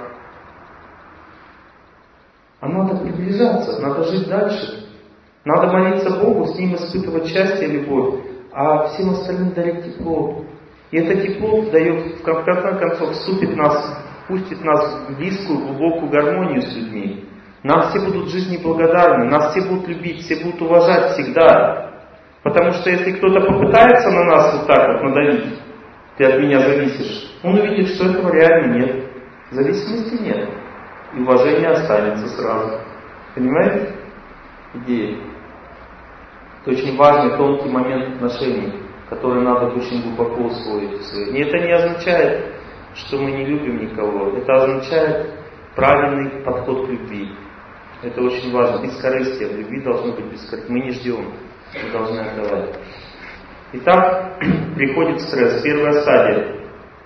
А надо приближаться, надо жить дальше. Надо молиться Богу, с Ним испытывать счастье и любовь. А всем остальным дарит тепло. И это тепло дает, в конце концов, вступит нас, пустит нас в близкую, глубокую гармонию с людьми. Нам все будут в жизни благодарны, нас все будут любить, все будут уважать всегда. Потому что если кто-то попытается на нас вот так вот надавить, ты от меня зависишь, он увидит, что этого реально нет. Зависимости нет. И уважение останется сразу. Понимаете? Идея. Это очень важный, тонкий момент отношений, который надо очень глубоко усвоить. И это не означает, что мы не любим никого. Это означает правильный подход к любви. Это очень важно. Бескорыстие. В любви должно быть бескорыстие. Мы не ждем. Мы должны отдавать. Итак, приходит стресс. Первая стадия.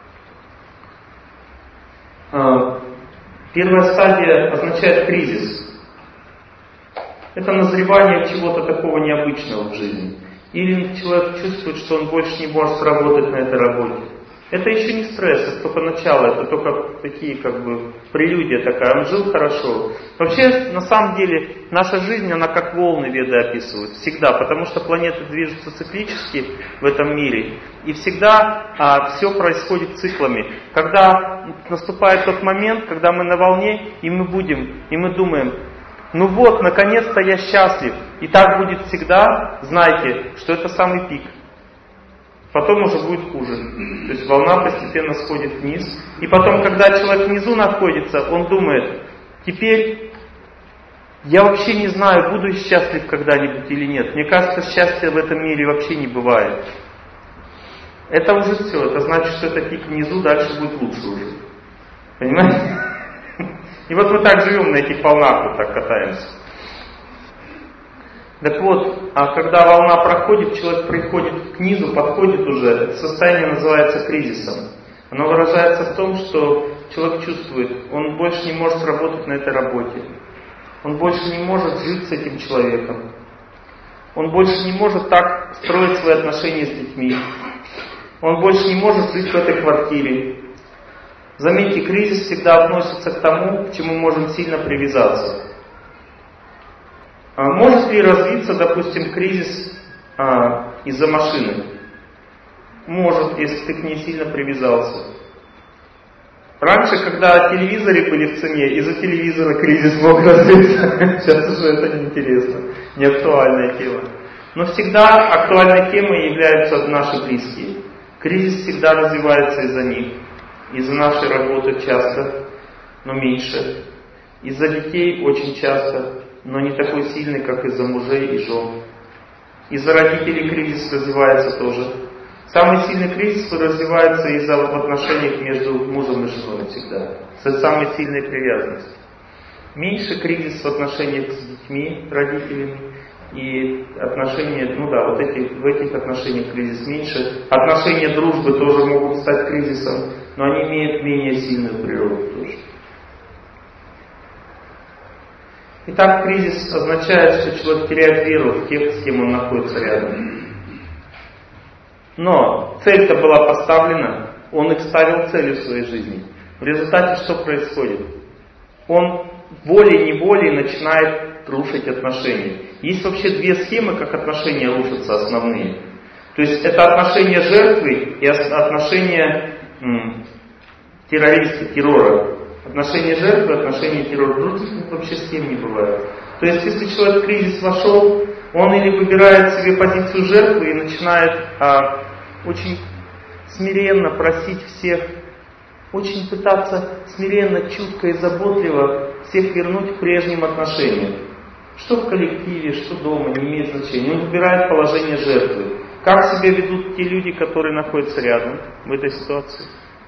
Первая стадия означает кризис. Это назревание чего-то такого необычного в жизни. Или человек чувствует, что он больше не может работать на этой работе. Это еще не стресс, это только начало, это только такие как бы прелюдия такая. Он жил хорошо. Вообще, на самом деле, наша жизнь, она как волны Веды описывают. Всегда, потому что планеты движутся циклически в этом мире. И всегда а, все происходит циклами. Когда наступает тот момент, когда мы на волне, и мы будем, и мы думаем, ну вот, наконец-то я счастлив. И так будет всегда, знайте, что это самый пик. Потом уже будет хуже. То есть волна постепенно сходит вниз. И потом, когда человек внизу находится, он думает, теперь я вообще не знаю, буду счастлив когда-нибудь или нет. Мне кажется, счастья в этом мире вообще не бывает. Это уже все. Это значит, что это пик внизу, дальше будет лучше уже. Понимаете? И вот мы так живем на этих волнах, вот так катаемся. Так вот, а когда волна проходит, человек приходит к низу, подходит уже, это состояние называется кризисом. Оно выражается в том, что человек чувствует, он больше не может работать на этой работе. Он больше не может жить с этим человеком. Он больше не может так строить свои отношения с детьми. Он больше не может жить в этой квартире. Заметьте, кризис всегда относится к тому, к чему мы можем сильно привязаться. А может ли развиться, допустим, кризис а, из-за машины? Может, если ты к ней сильно привязался. Раньше, когда телевизоры были в цене, из-за телевизора кризис мог развиться. Сейчас уже это неинтересно, не актуальная тема. Но всегда актуальной темой являются наши близкие. Кризис всегда развивается из-за них. Из-за нашей работы часто, но меньше. Из-за детей очень часто, но не такой сильный, как из-за мужей и жен. Из-за родителей кризис развивается тоже. Самый сильный кризис развивается из-за в отношениях между мужем и женой всегда. Это самая сильная привязанность. Меньше кризис в отношениях с детьми, родителями. И отношения, ну да, вот эти, в этих отношениях кризис меньше. Отношения дружбы тоже могут стать кризисом, но они имеют менее сильную природу тоже. Итак, кризис означает, что человек теряет веру в тех, с кем он находится рядом. Но цель-то была поставлена, он их ставил целью в своей жизни. В результате что происходит? Он волей-неволей начинает рушить отношения. Есть вообще две схемы, как отношения рушатся, основные. То есть это отношения жертвы и отношения м, террориста, террора. Отношения жертвы, отношения террора. Других вообще схем не бывает. То есть если человек в кризис вошел, он или выбирает себе позицию жертвы и начинает а, очень смиренно просить всех, очень пытаться смиренно, чутко и заботливо всех вернуть к прежним отношениям. Что в коллективе, что дома, не имеет значения. Он выбирает положение жертвы. Как себя ведут те люди, которые находятся рядом в этой ситуации?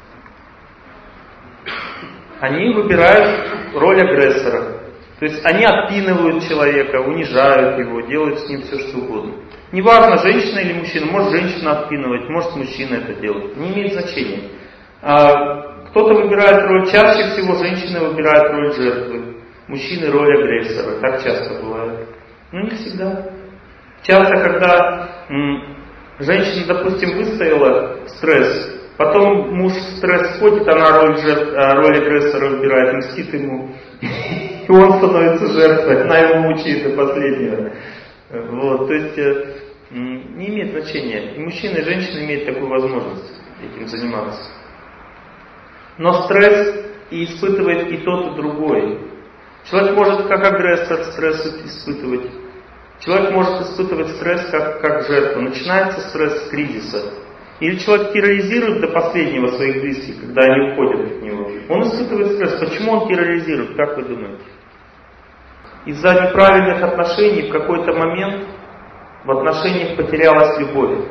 Они выбирают роль агрессора. То есть они отпинывают человека, унижают его, делают с ним все, что угодно. Неважно, женщина или мужчина. Может женщина отпинывать, может мужчина это делать. Не имеет значения. А кто-то выбирает роль, чаще всего женщины выбирают роль жертвы. Мужчины роль агрессора. Так часто бывает. Но не всегда. Часто, когда м, женщина, допустим, выстояла стресс, потом муж в стресс входит, она роль, жертв, роль агрессора выбирает, мстит ему, и он становится жертвой, она его мучает до последнего. Вот, то есть не имеет значения. И мужчина, и женщина имеют такую возможность этим заниматься. Но стресс и испытывает и тот, и другой. Человек может как агрессор стресс испытывать. Человек может испытывать стресс как, как жертва. Начинается стресс с кризиса. Или человек терроризирует до последнего своих близких, когда они уходят от него. Он испытывает стресс. Почему он терроризирует, как вы думаете? Из-за неправильных отношений в какой-то момент в отношениях потерялась любовь.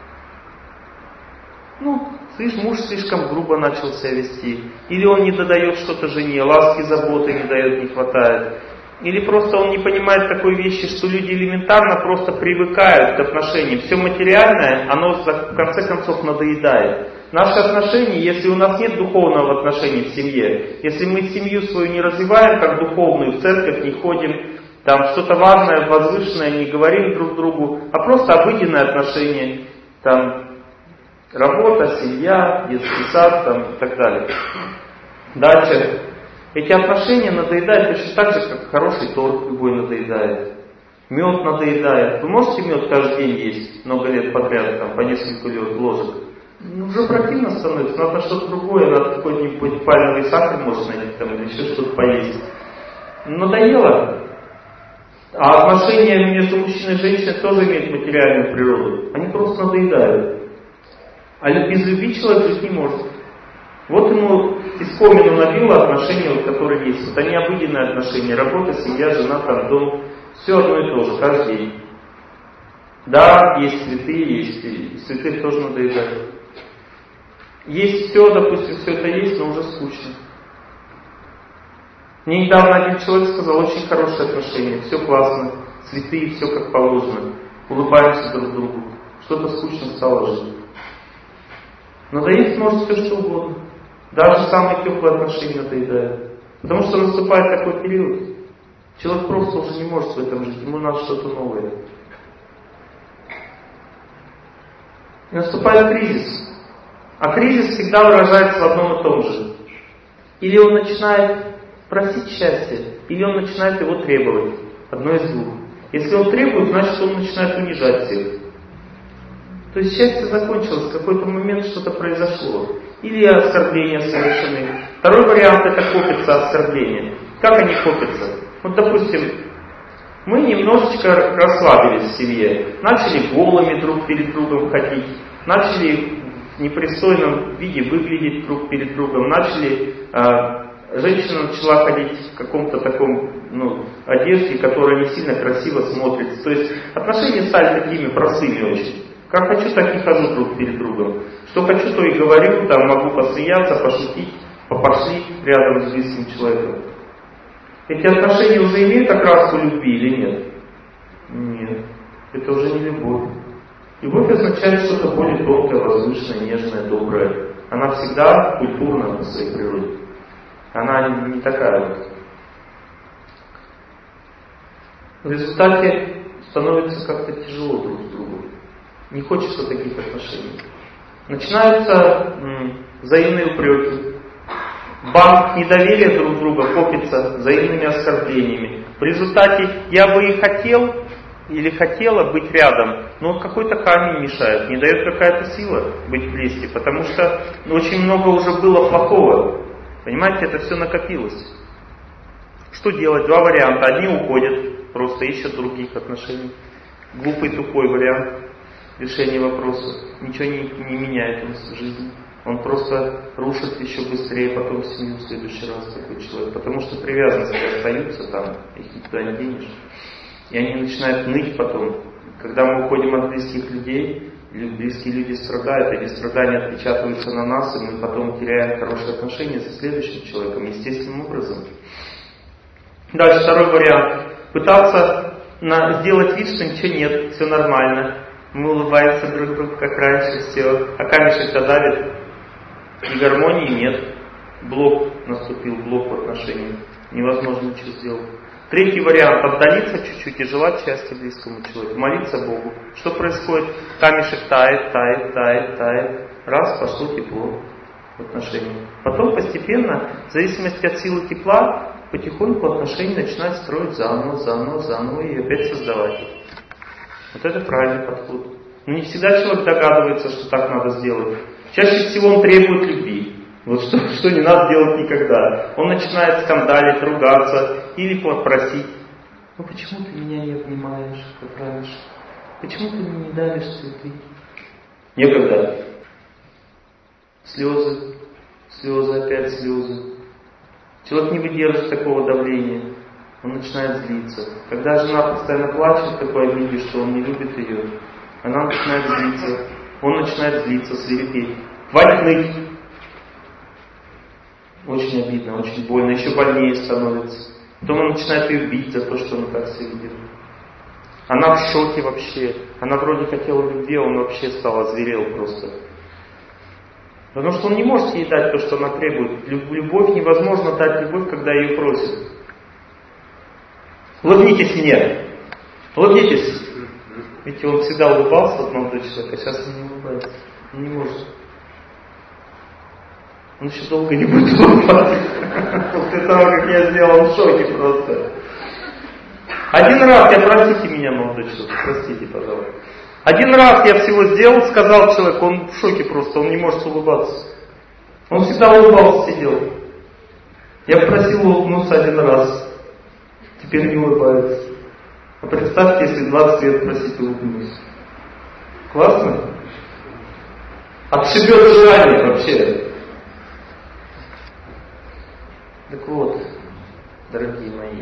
Ну, слышь, муж слишком грубо начал себя вести. Или он не додает что-то жене, ласки, заботы не дает, не хватает. Или просто он не понимает такой вещи, что люди элементарно просто привыкают к отношениям. Все материальное, оно в конце концов надоедает. Наши отношения, если у нас нет духовного отношения в семье, если мы семью свою не развиваем как духовную, в церковь не ходим, там что-то важное, возвышенное не говорим друг другу, а просто обыденное отношение, там работа, семья, детский сад там, и так далее, дача. Эти отношения надоедают точно так же, как хороший торт любой надоедает. Мед надоедает. Вы можете мед каждый день есть много лет подряд, там, по несколько ложек? Ну, уже противно становится, надо что-то другое, надо какой-нибудь пальмовый сахар может найти, там, или еще что-то поесть. Надоело. А отношения между мужчиной и женщиной тоже имеют материальную природу. Они просто надоедают. А без любви человек жить не может. Вот ему искомину набило отношения, вот, которые есть. Вот они обыденные отношения. Работа, семья, жена, там, дом. Все одно и то же, каждый день. Да, есть святые, есть и святых тоже надоедают. Есть все, допустим, все это есть, но уже скучно. Мне недавно один человек сказал, очень хорошие отношения, все классно, святые, все как положено. Улыбаемся друг другу. Что-то скучно стало жить. Надоесть может все что угодно. Даже самые теплые отношения надоедают. Потому что наступает такой период. Человек просто уже не может в этом жить. Ему надо что-то новое. И наступает кризис. А кризис всегда выражается в одном и том же. Или он начинает просить счастья, или он начинает его требовать. Одно из двух. Если он требует, значит он начинает унижать всех. То есть счастье закончилось, в какой-то момент что-то произошло. Или оскорбления совершены. Второй вариант это копится оскорбления. Как они копятся? Вот допустим, мы немножечко расслабились в семье. Начали голыми друг перед другом ходить. Начали в непристойном виде выглядеть друг перед другом. Начали, э, женщина начала ходить в каком-то таком, ну, одежде, которая не сильно красиво смотрится. То есть отношения стали такими простыми очень. Как хочу, так и хожу друг перед другом. Что хочу, то и говорю, там могу посмеяться, пошутить, попошлить рядом с близким человеком. Эти отношения уже имеют окраску любви или нет? Нет. Это уже не любовь. Любовь означает что-то более тонкое, возвышенное, нежное, доброе. Она всегда культурна по своей природе. Она не такая вот. В результате становится как-то тяжело друг с другом. Не хочется таких отношений. Начинаются м, взаимные упреки. Банк недоверия друг друга копится взаимными оскорблениями. В результате я бы и хотел или хотела быть рядом, но какой-то камень мешает, не дает какая-то сила быть вместе, потому что очень много уже было плохого. Понимаете, это все накопилось. Что делать? Два варианта. Одни уходят, просто ищут других отношений. Глупый, тупой вариант решения вопроса. Ничего не, не меняет у нас в жизни. Он просто рушит еще быстрее потом семью в следующий раз такой человек. Потому что привязанности остаются там, их никуда не денешь. И они начинают ныть потом. Когда мы уходим от близких людей, близкие люди страдают, эти страдания отпечатываются на нас, и мы потом теряем хорошие отношения со следующим человеком, естественным образом. Дальше второй вариант. Пытаться на, сделать вид, что ничего нет, все нормально. Мы улыбаемся друг другу, как раньше, все. А камешек-то давит. И гармонии нет. Блок наступил, блок в отношениях. Невозможно ничего сделать. Третий вариант. Отдалиться чуть-чуть и желать счастья близкому человеку. Молиться Богу. Что происходит? Камешек тает, тает, тает, тает. Раз, пошло тепло в отношениях. Потом постепенно, в зависимости от силы тепла, потихоньку отношения начинают строить заново, заново, заново и опять создавать. Вот это правильный подход. Но не всегда человек догадывается, что так надо сделать. Чаще всего он требует любви. Вот что, что не надо делать никогда. Он начинает скандалить, ругаться или просить. Ну почему ты меня не обнимаешь, как раньше? Почему ты мне не даришь цветы? Некогда. Слезы, слезы, опять слезы. Человек не выдержит такого давления. Он начинает злиться. Когда жена постоянно плачет в такой обиде, что он не любит ее, она начинает злиться. Он начинает злиться, свирепеть. Хватит ныть. Очень обидно, очень больно, еще больнее становится. Потом он начинает ее бить за то, что она так себя ведет. Она в шоке вообще. Она вроде хотела любви, а он вообще стал, озверел просто. Потому что он не может ей дать то, что она требует. Любовь невозможно дать любовь, когда ее просят. Улыбнитесь мне. Улыбнитесь. Видите, он всегда улыбался, вот молодой человек, а сейчас он не улыбается. Он не может. Он еще долго не будет улыбаться. После того, как я сделал, он в шоке просто. Один раз, я простите меня, молодой человек, простите, пожалуйста. Один раз я всего сделал, сказал человек, он в шоке просто, он не может улыбаться. Он всегда улыбался, сидел. Я попросил улыбнуться один раз. Теперь не улыбается. А представьте, если двадцать лет просить улыбнуться. Классно? Отшибет желание вообще. Так вот, дорогие мои,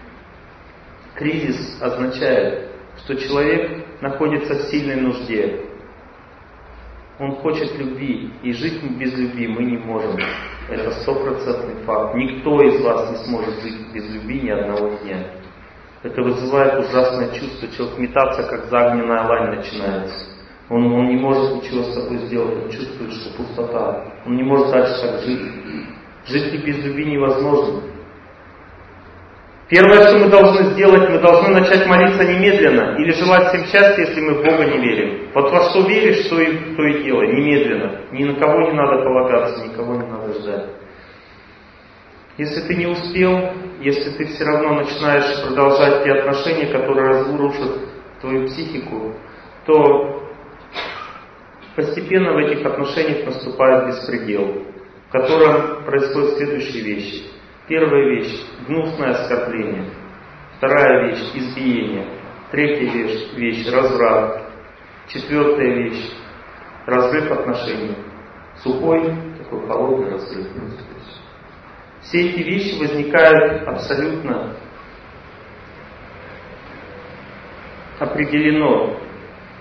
кризис означает, что человек находится в сильной нужде. Он хочет любви, и жить без любви мы не можем. Это стопроцентный факт. Никто из вас не сможет жить без любви ни одного дня. Это вызывает ужасное чувство. Человек метаться, как загнанная лань начинается. Он, он не может ничего с собой сделать. Он чувствует, что пустота. Он не может дальше так жить. Жить без любви невозможно. Первое, что мы должны сделать, мы должны начать молиться немедленно или желать всем счастья, если мы в Бога не верим. Вот во что веришь, то и, то и делай, немедленно. Ни на кого не надо полагаться, никого не надо ждать. Если ты не успел, если ты все равно начинаешь продолжать те отношения, которые разрушат твою психику, то постепенно в этих отношениях наступает беспредел, в котором происходят следующие вещи. Первая вещь – гнусное оскорбление. Вторая вещь – избиение. Третья вещь, вещь – разврат. Четвертая вещь – разрыв отношений. Сухой, такой холодный разрыв. Все эти вещи возникают абсолютно определено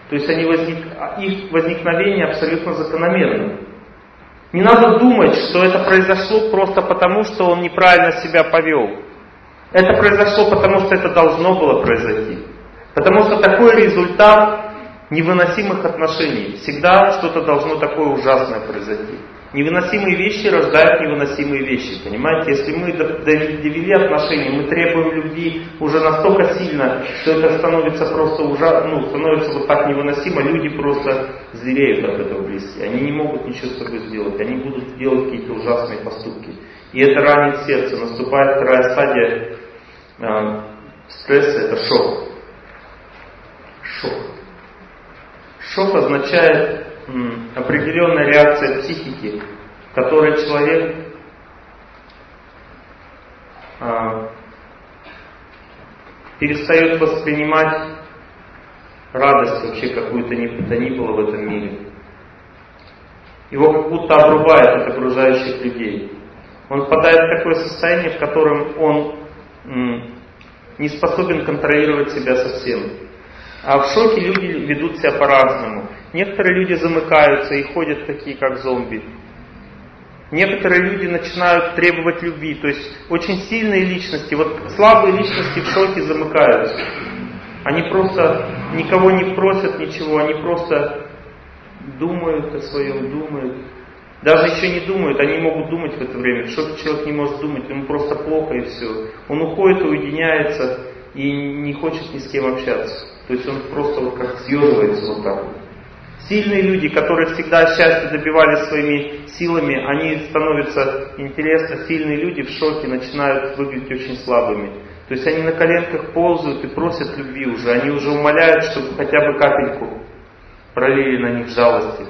То есть они возник, их возникновение абсолютно закономерно. Не надо думать, что это произошло просто потому, что он неправильно себя повел. Это произошло потому, что это должно было произойти. Потому что такой результат невыносимых отношений. Всегда что-то должно такое ужасное произойти. Невыносимые вещи рождают невыносимые вещи. Понимаете? Если мы довели отношения, мы требуем любви уже настолько сильно, что это становится просто ужасно, ну, становится вот так невыносимо, люди просто звереют от этого близкие. Они не могут ничего с собой сделать. Они будут делать какие-то ужасные поступки. И это ранит сердце. Наступает вторая стадия э, стресса, это шок. Шок. Шок означает м, определенная реакция психики, в которой человек а, перестает воспринимать радость вообще какую-то ни бы то ни было в этом мире. Его как будто обрубает от окружающих людей. Он впадает в такое состояние, в котором он м, не способен контролировать себя совсем. А в шоке люди ведут себя по-разному. Некоторые люди замыкаются и ходят такие, как зомби. Некоторые люди начинают требовать любви. То есть очень сильные личности, вот слабые личности в шоке замыкаются. Они просто никого не просят ничего, они просто думают о своем, думают. Даже еще не думают, они могут думать в это время. В шоке человек не может думать, ему просто плохо и все. Он уходит, уединяется и не хочет ни с кем общаться. То есть он просто вот как съеживается вот так вот. Сильные люди, которые всегда счастье добивались своими силами, они становятся интересно. Сильные люди в шоке начинают выглядеть очень слабыми. То есть они на коленках ползают и просят любви уже. Они уже умоляют, чтобы хотя бы капельку пролили на них жалости.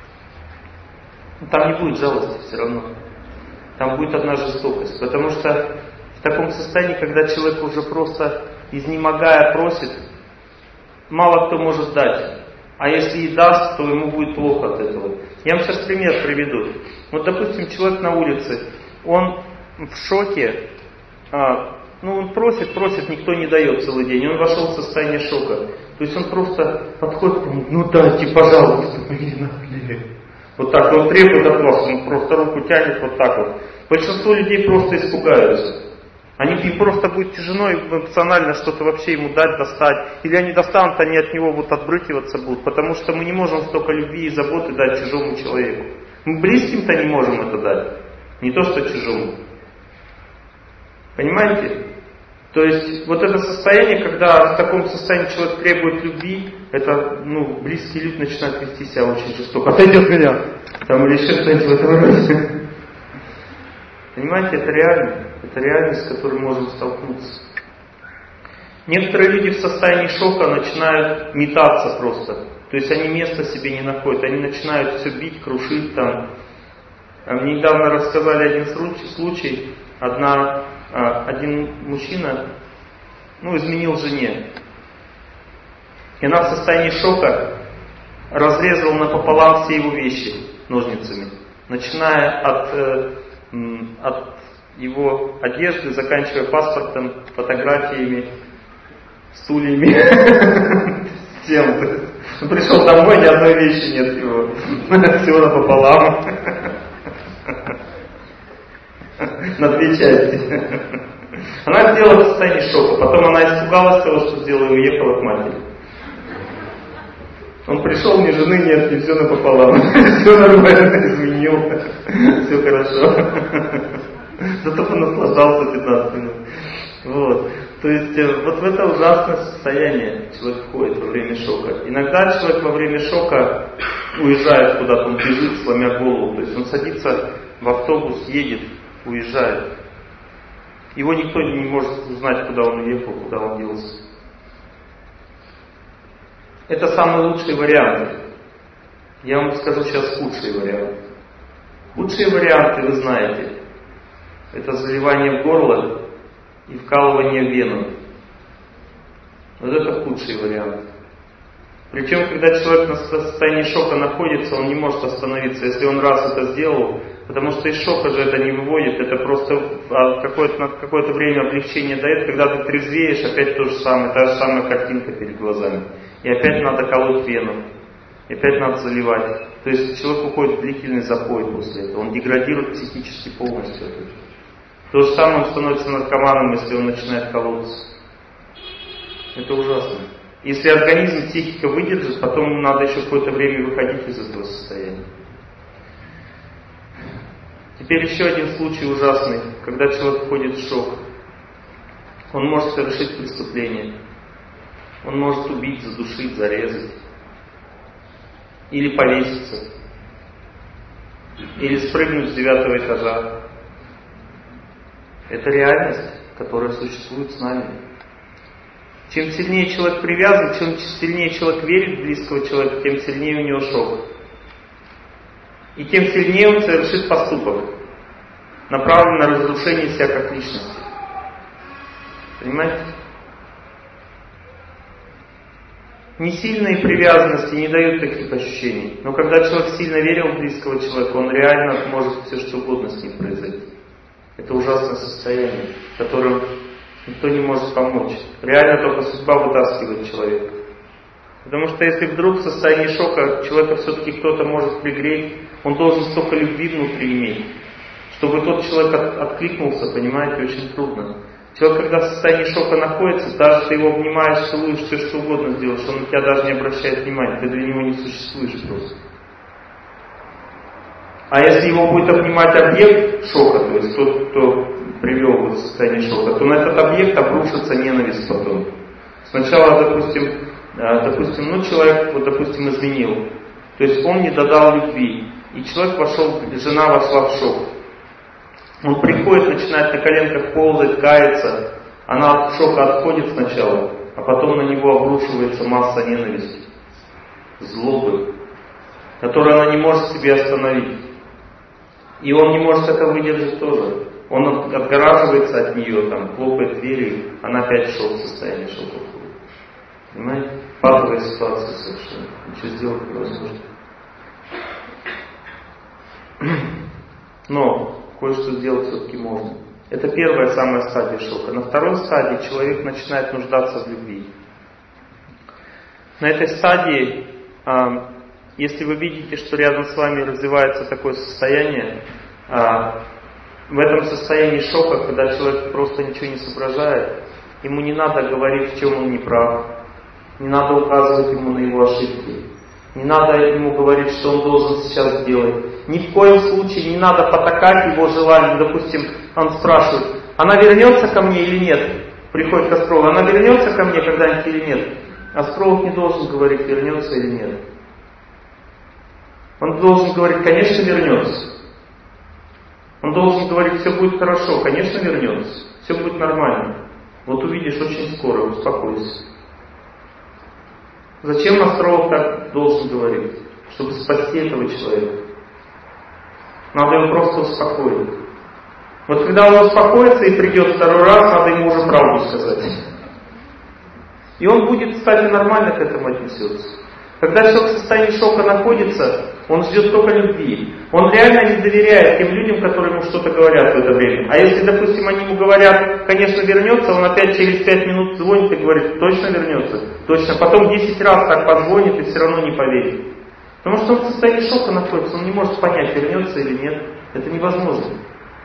Но там не будет жалости все равно. Там будет одна жестокость. Потому что в таком состоянии, когда человек уже просто изнемогая просит, мало кто может дать. А если и даст, то ему будет плохо от этого. Я вам сейчас пример приведу. Вот, допустим, человек на улице, он в шоке, а, ну он просит, просит, никто не дает целый день. Он вошел в состояние шока. То есть он просто подходит к нему, ну дайте, пожалуйста, блин, блин. Вот так, он требует от вас, он просто руку тянет вот так вот. Большинство людей просто испугаются. Они, им просто будет тяжело эмоционально что-то вообще ему дать, достать. Или они достанут, они от него вот отбрыкиваться будут. Потому что мы не можем столько любви и заботы дать чужому человеку. Мы близким-то не можем это дать. Не то, что чужому. Понимаете? То есть вот это состояние, когда в таком состоянии человек требует любви, это, ну, близкие люди начинают вести себя очень жестоко. Отойди от меня! Там или еще что-нибудь в этом роде. Понимаете, это реально. Это реальность, с которой мы можем столкнуться. Некоторые люди в состоянии шока начинают метаться просто. То есть они места себе не находят. Они начинают все бить, крушить там. Мне недавно рассказали один случай. Одна, один мужчина, ну, изменил жене. И она в состоянии шока разрезала напополам все его вещи ножницами. Начиная от, от его одежды, заканчивая паспортом, фотографиями, стульями, всем. Он пришел домой, ни одной вещи нет его. Все напополам. На две части. Она сделала в состоянии шока. Потом она испугалась того, что сделала, и уехала к матери. Он пришел, ни жены нет, и все напополам. Все нормально, изменил. Все хорошо. Зато он наслаждался пятнадцать минут. Вот. То есть вот в это ужасное состояние человек входит во время шока. Иногда человек во время шока уезжает куда-то, он бежит, сломя голову. То есть он садится в автобус, едет, уезжает. Его никто не может узнать, куда он уехал, куда он делся. Это самый лучший вариант. Я вам скажу сейчас худший вариант. Худшие варианты вы знаете. Это заливание в горло и вкалывание в вену. Вот это худший вариант. Причем, когда человек на состоянии шока находится, он не может остановиться. Если он раз это сделал, Потому что из шока же это не выводит, это просто какое-то, на какое-то время облегчение дает, когда ты трезвеешь, опять то же самое, та же самая картинка перед глазами. И опять надо колоть вену, и опять надо заливать. То есть человек уходит в длительный запой после этого, он деградирует психически полностью. То же самое он становится наркоманом, если он начинает колоться. Это ужасно. Если организм, психика выдержит, потом надо еще какое-то время выходить из этого состояния. Теперь еще один случай ужасный, когда человек входит в шок. Он может совершить преступление. Он может убить, задушить, зарезать. Или повеситься. Или спрыгнуть с девятого этажа. Это реальность, которая существует с нами. Чем сильнее человек привязан, чем сильнее человек верит в близкого человека, тем сильнее у него шок. И тем сильнее он совершит поступок, направленный на разрушение себя как личности. Понимаете? Несильные привязанности не дают таких ощущений. Но когда человек сильно верил в близкого человека, он реально может все что угодно с ним произойти. Это ужасное состояние, в котором никто не может помочь. Реально только судьба вытаскивает человека. Потому что если вдруг в состоянии шока человека все-таки кто-то может пригреть, он должен столько любви внутри иметь, чтобы тот человек от, откликнулся, понимаете, очень трудно. Человек, когда в состоянии шока находится, даже ты его обнимаешь, целуешь, все что угодно сделаешь, он на тебя даже не обращает внимания, ты для него не существуешь просто. А если его будет обнимать объект шока, то есть тот, кто привел его в состояние шока, то на этот объект обрушится ненависть потом. Сначала, допустим, допустим, ну человек, вот, допустим, изменил, то есть он не додал любви, и человек вошел, жена вошла в шок. Он приходит, начинает на коленках ползать, каяться, она от шока отходит сначала, а потом на него обрушивается масса ненависти, злобы, которую она не может себе остановить. И он не может это выдержать тоже. Он отгораживается от нее, там, хлопает дверью, она опять в шок, состояние шока входит. Понимаете? Патовая ситуация совершенно. Ничего сделать невозможно. Но кое-что сделать все-таки можно. Это первая самая стадия шока. На второй стадии человек начинает нуждаться в любви. На этой стадии, если вы видите, что рядом с вами развивается такое состояние, в этом состоянии шока, когда человек просто ничего не соображает, ему не надо говорить, в чем он не прав, не надо указывать ему на его ошибки, не надо ему говорить, что он должен сейчас сделать. Ни в коем случае не надо потакать его желаниям. Допустим, он спрашивает, она вернется ко мне или нет? Приходит к астрологу, она вернется ко мне когда-нибудь или нет? Астролог не должен говорить, вернется или нет. Он должен говорить, конечно, вернется. Он должен говорить, все будет хорошо, конечно, вернется. Все будет нормально. Вот увидишь очень скоро, успокойся. Зачем астролог так должен говорить? Чтобы спасти этого человека. Надо его просто успокоить. Вот когда он успокоится и придет второй раз, надо ему уже правду сказать. И он будет, кстати, нормально к этому отнесется. Когда человек в состоянии шока находится, он ждет только любви. Он реально не доверяет тем людям, которые ему что-то говорят в это время. А если, допустим, они ему говорят, конечно, вернется, он опять через пять минут звонит и говорит, точно вернется, точно. Потом десять раз так позвонит и все равно не поверит. Потому что он в состоянии шока находится, он не может понять, вернется или нет. Это невозможно.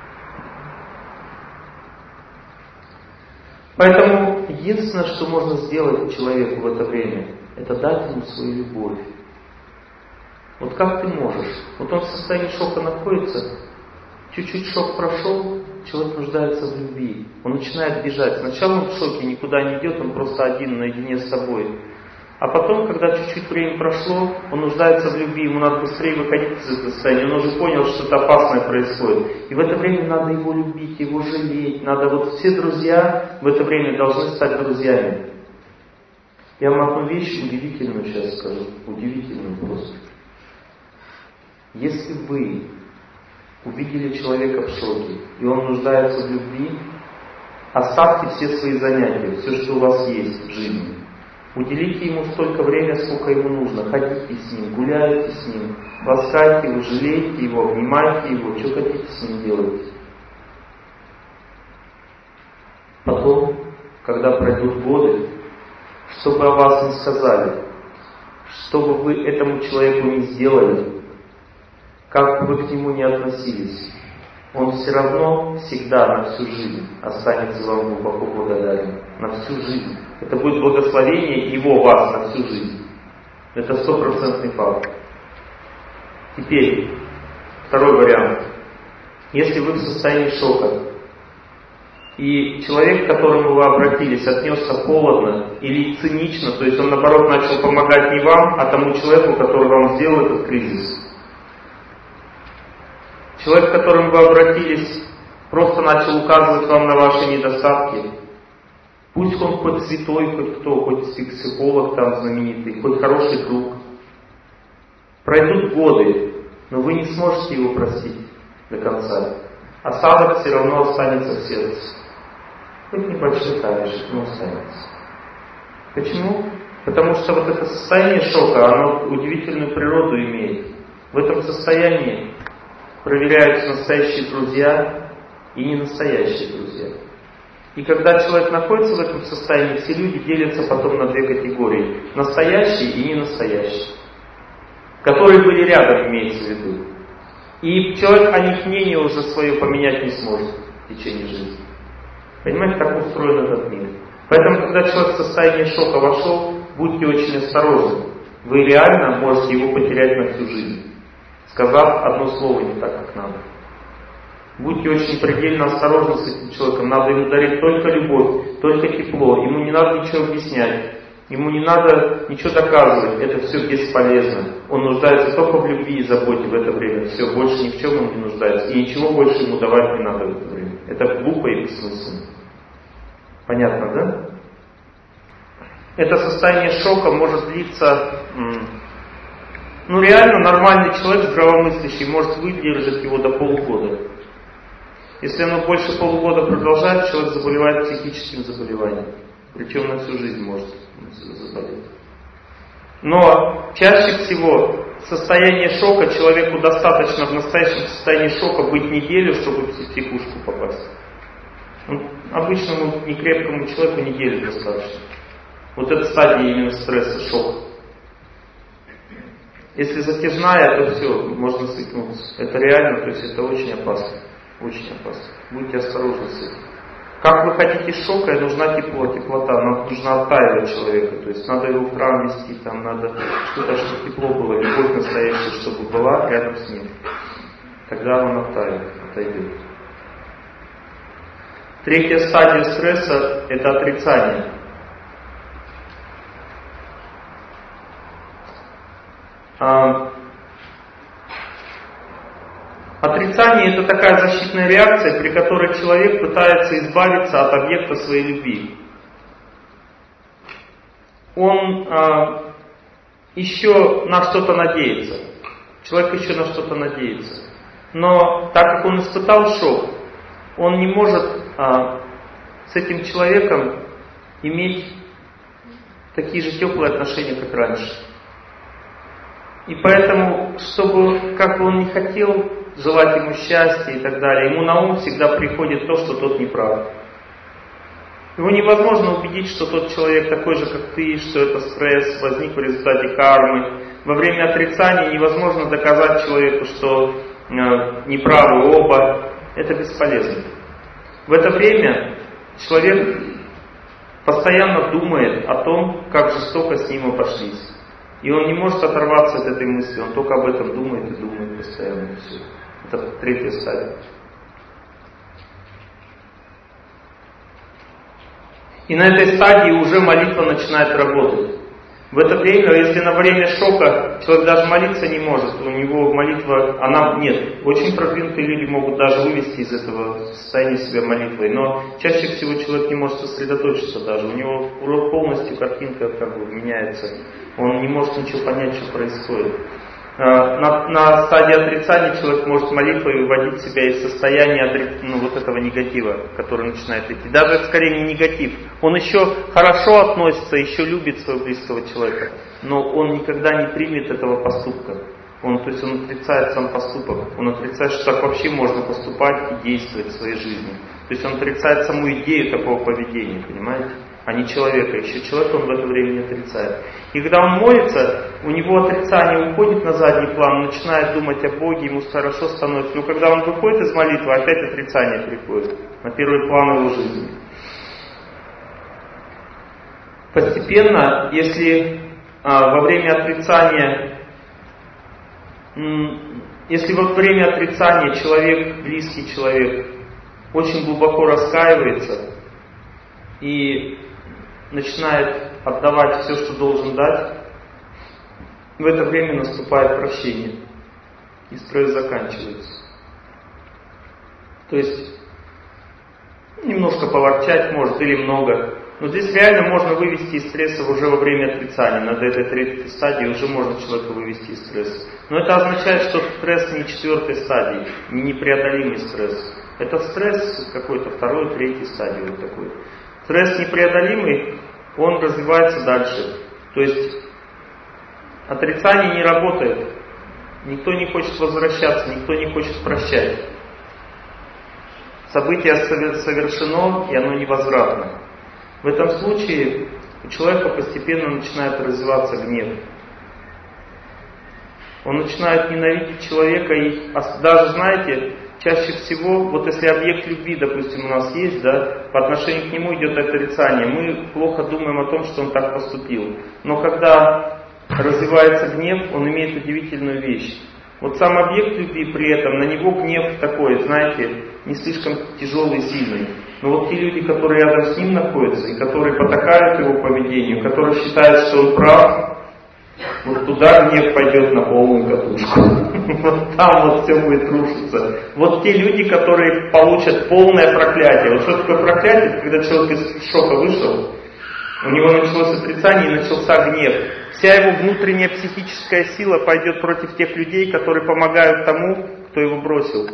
Поэтому единственное, что можно сделать человеку в это время, это дать ему свою любовь. Вот как ты можешь? Вот он в состоянии шока находится, чуть-чуть шок прошел, человек нуждается в любви. Он начинает бежать. Сначала он в шоке, никуда не идет, он просто один, наедине с собой. А потом, когда чуть-чуть время прошло, он нуждается в любви, ему надо быстрее выходить из этого состояния. Он уже понял, что что-то опасное происходит. И в это время надо его любить, его жалеть. Надо, вот все друзья в это время должны стать друзьями. Я вам одну вещь удивительную сейчас скажу. Удивительную просто. Если вы увидели человека в шоке, и он нуждается в любви, оставьте все свои занятия, все, что у вас есть в жизни. Уделите ему столько времени, сколько ему нужно. Ходите с ним, гуляйте с ним, ласкайте его, жалейте его, обнимайте его, что хотите с ним делать. Потом, когда пройдут годы, что бы о вас ни сказали, что бы вы этому человеку не сделали, как бы вы к нему не относились, он все равно всегда на всю жизнь останется вам глубоко благодарен. На всю жизнь. Это будет благословение его вас на всю жизнь. Это стопроцентный факт. Теперь, второй вариант. Если вы в состоянии шока, и человек, к которому вы обратились, отнесся холодно или цинично, то есть он наоборот начал помогать не вам, а тому человеку, который вам сделал этот кризис. Человек, к которому вы обратились, просто начал указывать вам на ваши недостатки. Пусть он хоть святой, хоть кто, хоть психолог там знаменитый, хоть хороший друг. Пройдут годы, но вы не сможете его простить до конца. Осадок все равно останется в сердце. Хоть небольшой камешек, но останется. Почему? Потому что вот это состояние шока, оно удивительную природу имеет. В этом состоянии проверяются настоящие друзья и не настоящие друзья. И когда человек находится в этом состоянии, все люди делятся потом на две категории. Настоящие и ненастоящие. Которые были рядом, имеется в виду. И человек о них мнение уже свое поменять не сможет в течение жизни. Понимаете, так устроен этот мир. Поэтому, когда человек в состояние шока вошел, будьте очень осторожны. Вы реально можете его потерять на всю жизнь, сказав одно слово не так, как надо. Будьте очень предельно осторожны с этим человеком. Надо ему дарить только любовь, только тепло. Ему не надо ничего объяснять. Ему не надо ничего доказывать. Это все бесполезно. Он нуждается только в любви и заботе в это время. Все, больше ни в чем он не нуждается. И ничего больше ему давать не надо в это время. Это глупо и бессмысленно. Понятно, да? Это состояние шока может длиться... Ну реально нормальный человек, здравомыслящий, может выдержать его до полугода. Если оно больше полугода продолжается, человек заболевает психическим заболеванием. Причем на всю жизнь может заболеть. Но чаще всего состояние шока человеку достаточно в настоящем состоянии шока быть неделю, чтобы в психушку попасть. Ну, обычному некрепкому человеку неделю достаточно. Вот эта стадия именно стресса, шока. Если затяжная, то все, можно свихнуться. Это реально, то есть это очень опасно. Очень опасно. Будьте осторожны с этим. Как вы хотите шока, и нужна тепло, теплота. Нам нужно оттаивать человека. То есть надо его в храм вести, там надо что-то, чтобы тепло было, любовь настоящая, чтобы была рядом с ним. Тогда он оттает, отойдет. Третья стадия стресса – это отрицание. А, отрицание – это такая защитная реакция, при которой человек пытается избавиться от объекта своей любви. Он а, еще на что-то надеется. Человек еще на что-то надеется. Но так как он испытал шок, он не может а, с этим человеком иметь такие же теплые отношения, как раньше. И поэтому, чтобы, как бы он ни хотел желать ему счастья и так далее, ему на ум всегда приходит то, что тот не прав. Его невозможно убедить, что тот человек такой же, как ты, что это стресс возник в результате кармы. Во время отрицания невозможно доказать человеку, что э, неправы оба. Это бесполезно. В это время человек постоянно думает о том, как жестоко с ним обошлись. И он не может оторваться от этой мысли, он только об этом думает и думает постоянно. Все. Это третья стадия. И на этой стадии уже молитва начинает работать. В это время, если на время шока человек даже молиться не может, у него молитва, она нет. Очень продвинутые люди могут даже вывести из этого состояния себя молитвой, но чаще всего человек не может сосредоточиться даже. У него полностью картинка как бы меняется. Он не может ничего понять, что происходит. На, на стадии отрицания человек может молитвой выводить себя из состояния ну, вот этого негатива, который начинает идти. Даже скорее не негатив. Он еще хорошо относится, еще любит своего близкого человека, но он никогда не примет этого поступка. Он, то есть он отрицает сам поступок. Он отрицает, что так вообще можно поступать и действовать в своей жизни. То есть он отрицает саму идею такого поведения, понимаете? А не человека. Еще человека он в это время не отрицает. И когда он молится, у него отрицание уходит на задний план, он начинает думать о Боге, ему хорошо становится. Но когда он выходит из молитвы, опять отрицание приходит на первый план его жизни. Постепенно, если а, во время отрицания, м, если во время отрицания человек, близкий человек, очень глубоко раскаивается и начинает отдавать все, что должен дать, в это время наступает прощение, и стресс заканчивается. То есть немножко поворчать может или много, но здесь реально можно вывести из стресса уже во время отрицания. На этой третьей стадии уже можно человека вывести из стресса. Но это означает, что стресс не четвертой стадии, не непреодолимый стресс. Это стресс какой-то второй, третьей стадии вот такой. Стресс непреодолимый, он развивается дальше. То есть отрицание не работает. Никто не хочет возвращаться, никто не хочет прощать. Событие совершено, и оно невозвратно. В этом случае у человека постепенно начинает развиваться гнев. Он начинает ненавидеть человека, и даже, знаете, чаще всего, вот если объект любви, допустим, у нас есть, да, по отношению к нему идет отрицание, мы плохо думаем о том, что он так поступил. Но когда развивается гнев, он имеет удивительную вещь. Вот сам объект любви при этом, на него гнев такой, знаете, не слишком тяжелый и сильный. Но вот те люди, которые рядом с ним находятся, и которые потакают его поведению, которые считают, что он прав, вот туда гнев пойдет на полную катушку. Вот там вот все будет рушиться. Вот те люди, которые получат полное проклятие. Вот что такое проклятие? Когда человек из шока вышел, у него началось отрицание и начался гнев. Вся его внутренняя психическая сила пойдет против тех людей, которые помогают тому, кто его бросил.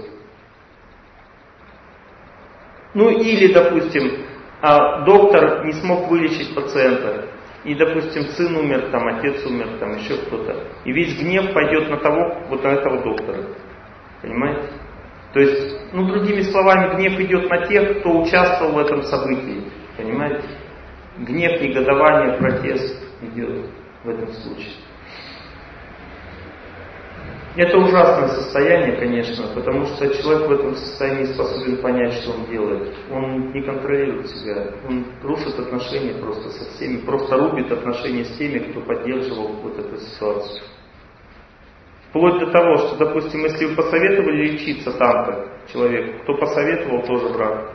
Ну или, допустим, доктор не смог вылечить пациента. И, допустим, сын умер, там, отец умер, там, еще кто-то. И весь гнев пойдет на того, вот на этого доктора. Понимаете? То есть, ну, другими словами, гнев идет на тех, кто участвовал в этом событии. Понимаете? Гнев, негодование, протест идет в этом случае. Это ужасное состояние, конечно, потому что человек в этом состоянии способен понять, что он делает. Он не контролирует себя, он рушит отношения просто со всеми, просто рубит отношения с теми, кто поддерживал вот эту ситуацию. Вплоть до того, что, допустим, если вы посоветовали лечиться там-то человеку, кто посоветовал, тоже враг.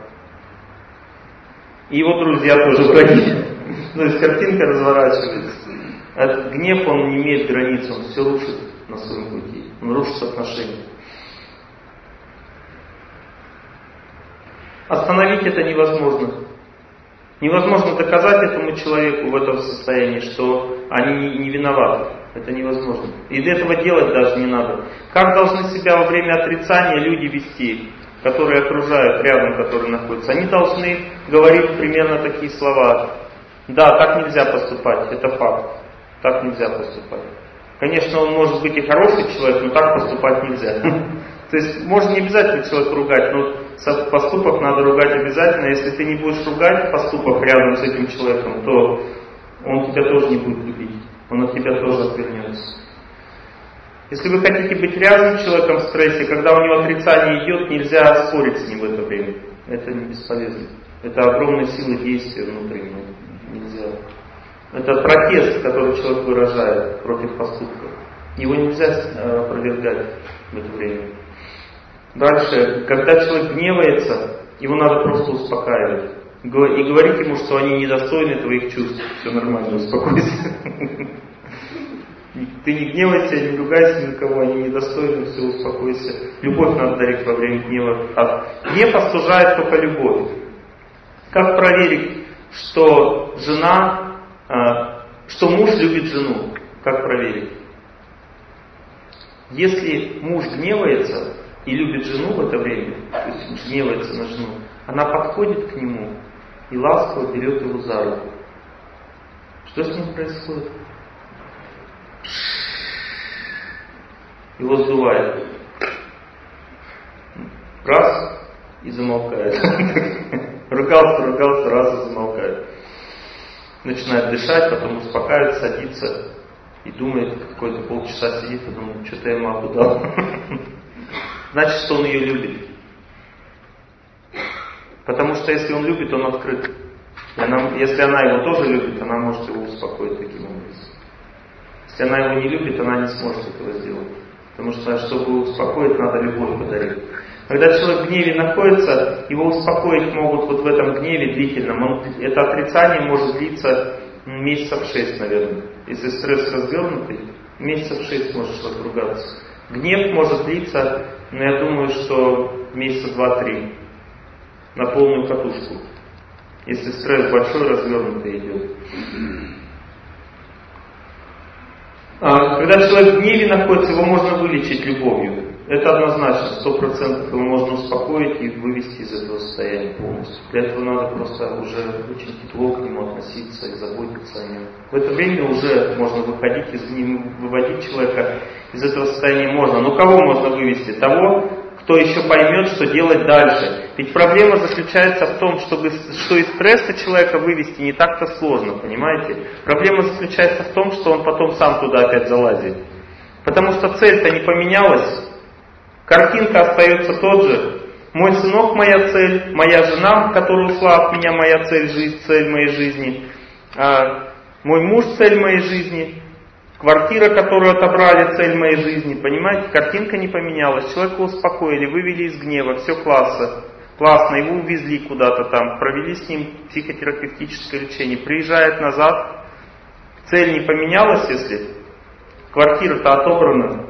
И его друзья тоже враги. То есть картинка разворачивается. Этот гнев, он не имеет границ, он все рушит на своем пути. Он рушит отношения. Остановить это невозможно. Невозможно доказать этому человеку в этом состоянии, что они не виноваты. Это невозможно. И для этого делать даже не надо. Как должны себя во время отрицания люди вести, которые окружают рядом, которые находятся? Они должны говорить примерно такие слова. Да, так нельзя поступать, это факт. Так нельзя поступать. Конечно, он может быть и хороший человек, но так поступать нельзя. То есть можно не обязательно человека ругать, но поступок надо ругать обязательно. Если ты не будешь ругать поступок рядом с этим человеком, то он тебя тоже не будет любить. Он от тебя тоже отвернется. Если вы хотите быть рядом с человеком в стрессе, когда у него отрицание идет, нельзя спорить с ним в это время. Это не бесполезно. Это огромная сила действия внутреннего. Нельзя. Это протест, который человек выражает против поступка. Его нельзя опровергать в это время. Дальше, когда человек гневается, его надо просто успокаивать. И говорить ему, что они недостойны твоих чувств. Все нормально, успокойся. Ты не гневайся, не ругайся никого, они недостойны, все, успокойся. Любовь надо дарить во время гнева. А гнев остужает только любовь. Как проверить, что жена, что муж любит жену? Как проверить? Если муж гневается и любит жену в это время, то есть гневается на жену, она подходит к нему и ласково берет его за руку. Что с ним происходит? Его сдувает. Раз и замолкает. Ругался, ругался, раз и замолкает. Начинает дышать, потом успокаивается, садится и думает, какой-то полчаса сидит и думает, что-то я ему обудал. Значит, что он ее любит. Потому что если он любит, он открыт. И она, если она его тоже любит, она может его успокоить таким образом. Если она его не любит, она не сможет этого сделать. Потому что, чтобы успокоить, надо любовь подарить. Когда человек в гневе находится, его успокоить могут вот в этом гневе длительном. Он, это отрицание может длиться месяцев шесть, наверное. Если стресс развернутый, месяцев шесть может человек ругаться. Гнев может длиться, но я думаю, что месяца два-три. На полную катушку. Если стресс большой, развернутый идет. А когда человек в гневе находится, его можно вылечить любовью. Это однозначно, сто процентов его можно успокоить и вывести из этого состояния полностью. Для этого надо просто уже очень тепло к нему относиться и заботиться о нем. В это время уже можно выходить из гнева, выводить человека из этого состояния можно. Но кого можно вывести? Того, кто еще поймет, что делать дальше. Ведь проблема заключается в том, чтобы, что из стресса человека вывести не так-то сложно, понимаете? Проблема заключается в том, что он потом сам туда опять залазит. Потому что цель-то не поменялась. Картинка остается тот же. Мой сынок — моя цель, моя жена, которая ушла от меня, моя цель, жизнь, цель моей жизни. А мой муж — цель моей жизни. Квартира, которую отобрали, цель моей жизни. Понимаете, картинка не поменялась. Человека успокоили, вывели из гнева, все классно. Классно, его увезли куда-то там, провели с ним психотерапевтическое лечение. Приезжает назад, цель не поменялась, если квартира-то отобрана.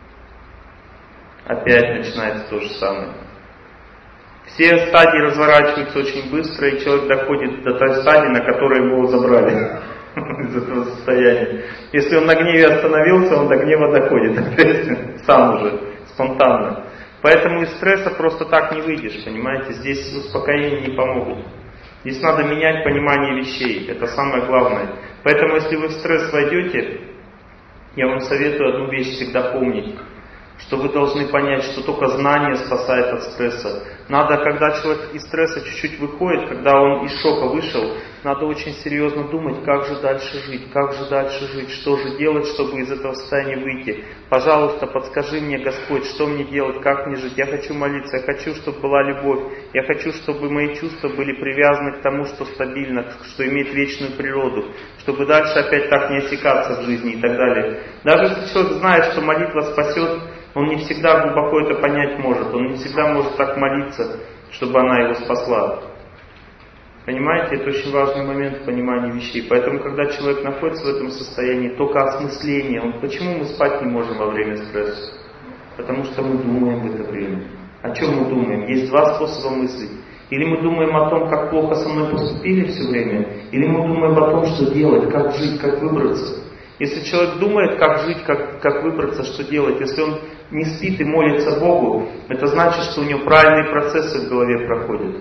Опять начинается то же самое. Все стадии разворачиваются очень быстро, и человек доходит до той стадии, на которой его забрали из этого состояния. Если он на гневе остановился, он до гнева доходит опять, сам уже, спонтанно. Поэтому из стресса просто так не выйдешь, понимаете? Здесь успокоения не помогут. Здесь надо менять понимание вещей, это самое главное. Поэтому если вы в стресс войдете, я вам советую одну вещь всегда помнить. Что вы должны понять, что только знание спасает от стресса. Надо, когда человек из стресса чуть-чуть выходит, когда он из шока вышел, надо очень серьезно думать, как же дальше жить, как же дальше жить, что же делать, чтобы из этого состояния выйти. Пожалуйста, подскажи мне, Господь, что мне делать, как мне жить. Я хочу молиться, я хочу, чтобы была любовь. Я хочу, чтобы мои чувства были привязаны к тому, что стабильно, что имеет вечную природу. Чтобы дальше опять так не осекаться в жизни и так далее. Даже если человек знает, что молитва спасет, он не всегда глубоко это понять может. Он не всегда может так молиться, чтобы она его спасла. Понимаете, это очень важный момент в понимании вещей. Поэтому, когда человек находится в этом состоянии, только осмысление. Он, почему мы спать не можем во время стресса? Потому что мы думаем в это время. О чем мы думаем? Есть два способа мыслить. Или мы думаем о том, как плохо со мной поступили все время, или мы думаем о том, что делать, как жить, как выбраться. Если человек думает, как жить, как, как выбраться, что делать, если он не спит и молится Богу, это значит, что у него правильные процессы в голове проходят.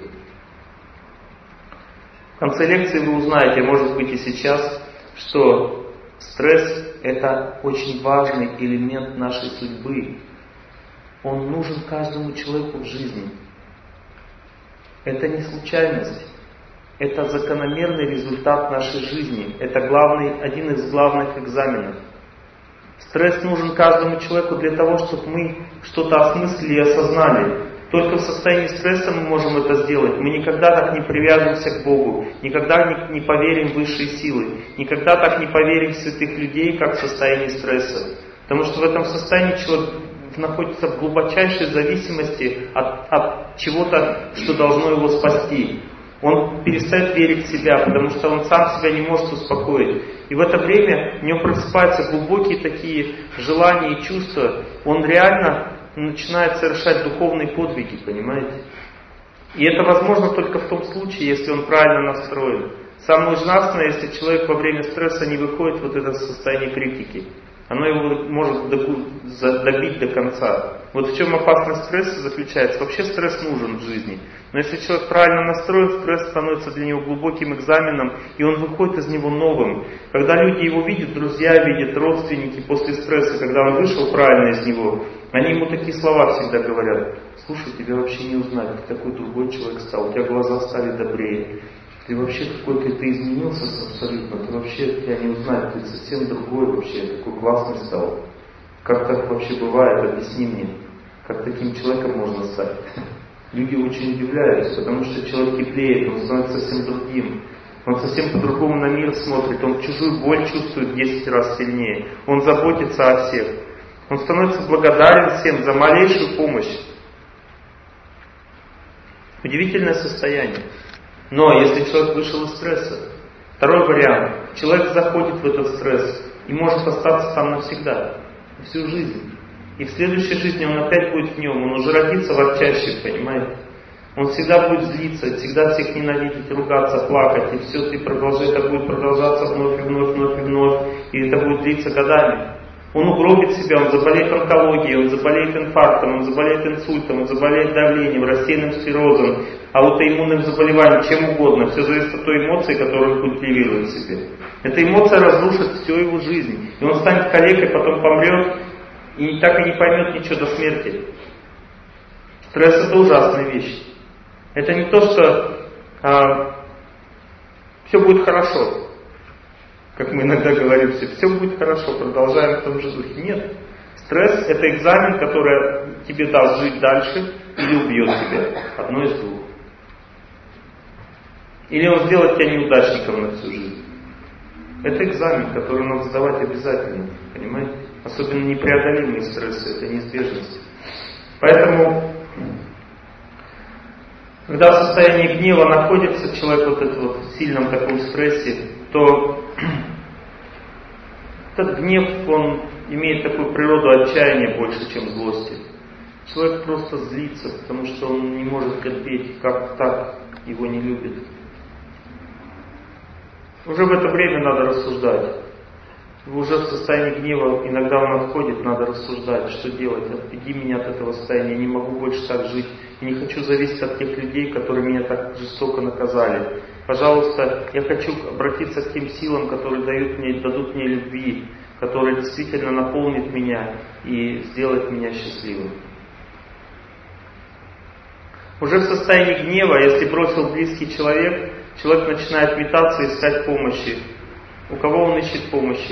В конце лекции вы узнаете, может быть и сейчас, что стресс – это очень важный элемент нашей судьбы. Он нужен каждому человеку в жизни. Это не случайность. Это закономерный результат нашей жизни. Это главный, один из главных экзаменов. Стресс нужен каждому человеку для того, чтобы мы что-то осмыслили и осознали. Только в состоянии стресса мы можем это сделать. Мы никогда так не привяжемся к Богу, никогда не, не поверим в высшие силы, никогда так не поверим в святых людей, как в состоянии стресса. Потому что в этом состоянии человек находится в глубочайшей зависимости от, от чего-то, что должно его спасти. Он перестает верить в себя, потому что он сам себя не может успокоить. И в это время у него просыпаются глубокие такие желания и чувства. Он реально начинает совершать духовные подвиги, понимаете? И это возможно только в том случае, если он правильно настроен. Самое ужасное, если человек во время стресса не выходит вот это состояние критики. оно его может добить до конца. Вот в чем опасность стресса заключается. Вообще стресс нужен в жизни. Но если человек правильно настроен, стресс становится для него глубоким экзаменом, и он выходит из него новым. Когда люди его видят, друзья видят, родственники после стресса, когда он вышел правильно из него, они ему такие слова всегда говорят: слушай, тебя вообще не узнать, ты такой другой человек стал, у тебя глаза стали добрее. Ты вообще какой-то, ты изменился абсолютно, ты вообще тебя не узнать, ты совсем другой вообще, такой классный стал. Как так вообще бывает, объясни мне, как таким человеком можно стать? Люди очень удивляются, потому что человек теплеет, он становится совсем другим. Он совсем по-другому на мир смотрит, он чужую боль чувствует в десять раз сильнее, он заботится о всех. Он становится благодарен всем за малейшую помощь. Удивительное состояние. Но если человек вышел из стресса, второй вариант. Человек заходит в этот стресс и может остаться там навсегда, всю жизнь. И в следующей жизни он опять будет в нем, он уже родится ворчащим, понимаете? Он всегда будет злиться, всегда всех ненавидеть, ругаться, плакать, и все это продолжает, это будет продолжаться вновь и вновь, вновь и вновь, и это будет длиться годами. Он угробит себя, он заболеет онкологией, он заболеет инфарктом, он заболеет инсультом, он заболеет давлением, рассеянным склерозом, аутоиммунным заболеванием, чем угодно. Все зависит от той эмоции, которую он культивирует в себе. Эта эмоция разрушит всю его жизнь. И он станет калекой, потом помрет, и так и не поймет ничего до смерти. Стресс — это ужасная вещь. Это не то, что а, все будет хорошо. Как мы иногда говорим, все, все будет хорошо, продолжаем в том же духе. Нет. Стресс — это экзамен, который тебе даст жить дальше или убьет тебя. Одно из двух. Или он сделает тебя неудачником на всю жизнь. Это экзамен, который надо сдавать обязательно. Понимаете? Особенно непреодолимые стрессы, это неизбежность. Поэтому, когда в состоянии гнева находится человек вот этот вот в сильном таком стрессе, то этот гнев, он имеет такую природу отчаяния больше, чем злости. Человек просто злится, потому что он не может терпеть, как так его не любят. Уже в это время надо рассуждать. Уже в состоянии гнева, иногда он отходит, надо рассуждать, что делать. Отведи меня от этого состояния, я не могу больше так жить. Я не хочу зависеть от тех людей, которые меня так жестоко наказали. Пожалуйста, я хочу обратиться к тем силам, которые дают мне, дадут мне любви, которые действительно наполнят меня и сделают меня счастливым. Уже в состоянии гнева, если бросил близкий человек, человек начинает метаться, искать помощи. У кого он ищет помощи?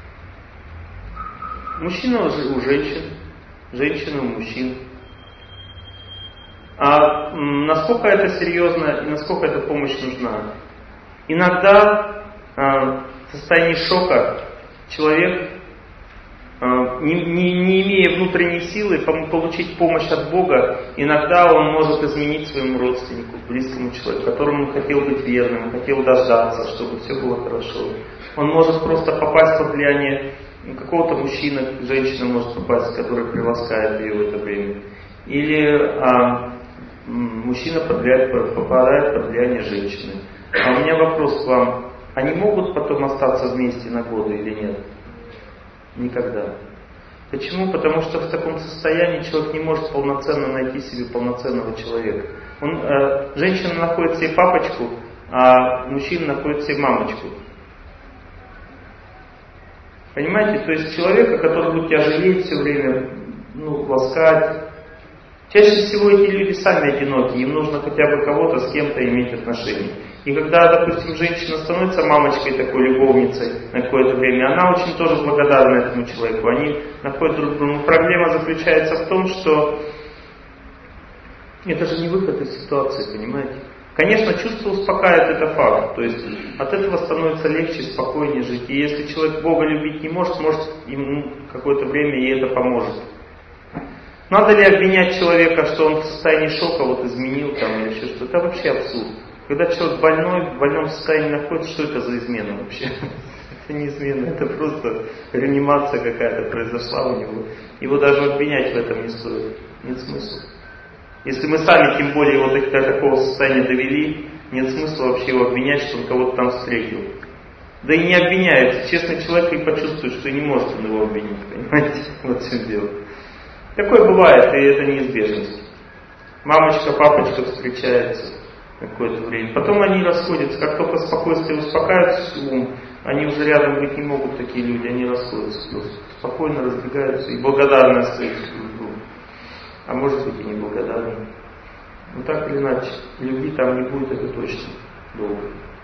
Мужчина у женщин, женщина у мужчин. А насколько это серьезно и насколько эта помощь нужна? Иногда в состоянии шока человек, не, не, не имея внутренней силы получить помощь от Бога, иногда он может изменить своему родственнику, близкому человеку, которому он хотел быть верным, хотел дождаться, чтобы все было хорошо. Он может просто попасть под влияние какого-то мужчины, женщина может попасть, который приласкает ее в это время. Или а, мужчина попадает под влияние женщины. А у меня вопрос к вам. Они могут потом остаться вместе на годы или нет? Никогда. Почему? Потому что в таком состоянии человек не может полноценно найти себе полноценного человека. Он, э, женщина находит себе папочку, а мужчина находит себе мамочку. Понимаете? То есть человека, который будет тебя жалеть все время, ну, ласкать. Чаще всего эти люди сами одиноки, им нужно хотя бы кого-то с кем-то иметь отношения. И когда, допустим, женщина становится мамочкой такой, любовницей на какое-то время, она очень тоже благодарна этому человеку. Они находят друг друга. Но проблема заключается в том, что это же не выход из ситуации, понимаете? Конечно, чувство успокаивает, это факт. То есть от этого становится легче, спокойнее жить. И если человек Бога любить не может, может ему какое-то время и это поможет. Надо ли обвинять человека, что он в состоянии шока вот изменил там или еще что-то? Это вообще абсурд. Когда человек больной, в больном состоянии находится, что это за измена вообще? Это не измена, это просто реанимация какая-то произошла у него. Его даже обвинять в этом не стоит. Нет смысла. Если мы сами, тем более, его до такого состояния довели, нет смысла вообще его обвинять, что он кого-то там встретил. Да и не обвиняется. Честный человек и почувствует, что не может он его обвинить. Понимаете? Вот в чем дело. Такое бывает, и это неизбежность. Мамочка, папочка встречаются какое-то время. Потом они расходятся. Как только спокойствие успокаивается ум, они уже рядом быть не могут, такие люди, они расходятся. Просто спокойно разбегаются и благодарны остаются друг другу. А может быть и не благодарны. Но так или иначе, любви там не будет, это точно долго.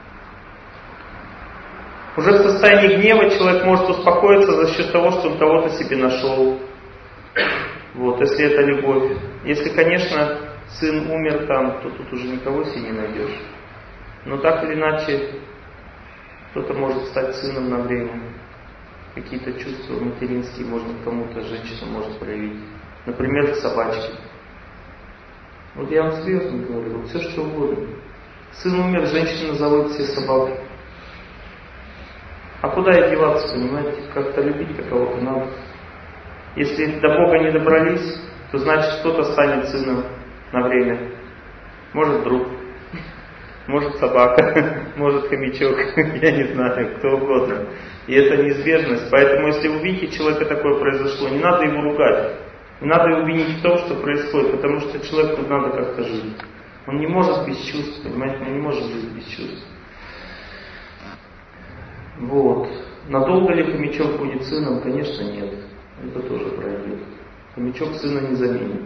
Уже в состоянии гнева человек может успокоиться за счет того, что он кого-то себе нашел. Вот, если это любовь. Если, конечно, сын умер там, то тут уже никого себе не найдешь. Но так или иначе, кто-то может стать сыном на время. Какие-то чувства материнские можно к кому-то, женщина может проявить. Например, к собачке. Вот я вам серьезно говорю, вот все что угодно. Сын умер, женщина зовут все собаку. А куда ей деваться, понимаете? Как-то любить кого-то надо. Если до Бога не добрались, то значит кто-то станет сыном на время. Может друг, может собака, может хомячок, я не знаю, кто угодно. И это неизбежность. Поэтому если вы видите, человека такое произошло, не надо его ругать. Не надо его винить в том, что происходит, потому что человеку надо как-то жить. Он не может без чувств, понимаете, он не может жить без чувств. Вот. Надолго ли хомячок будет сыном? Конечно, нет. Это тоже пройдет. Хомячок сына не заменит.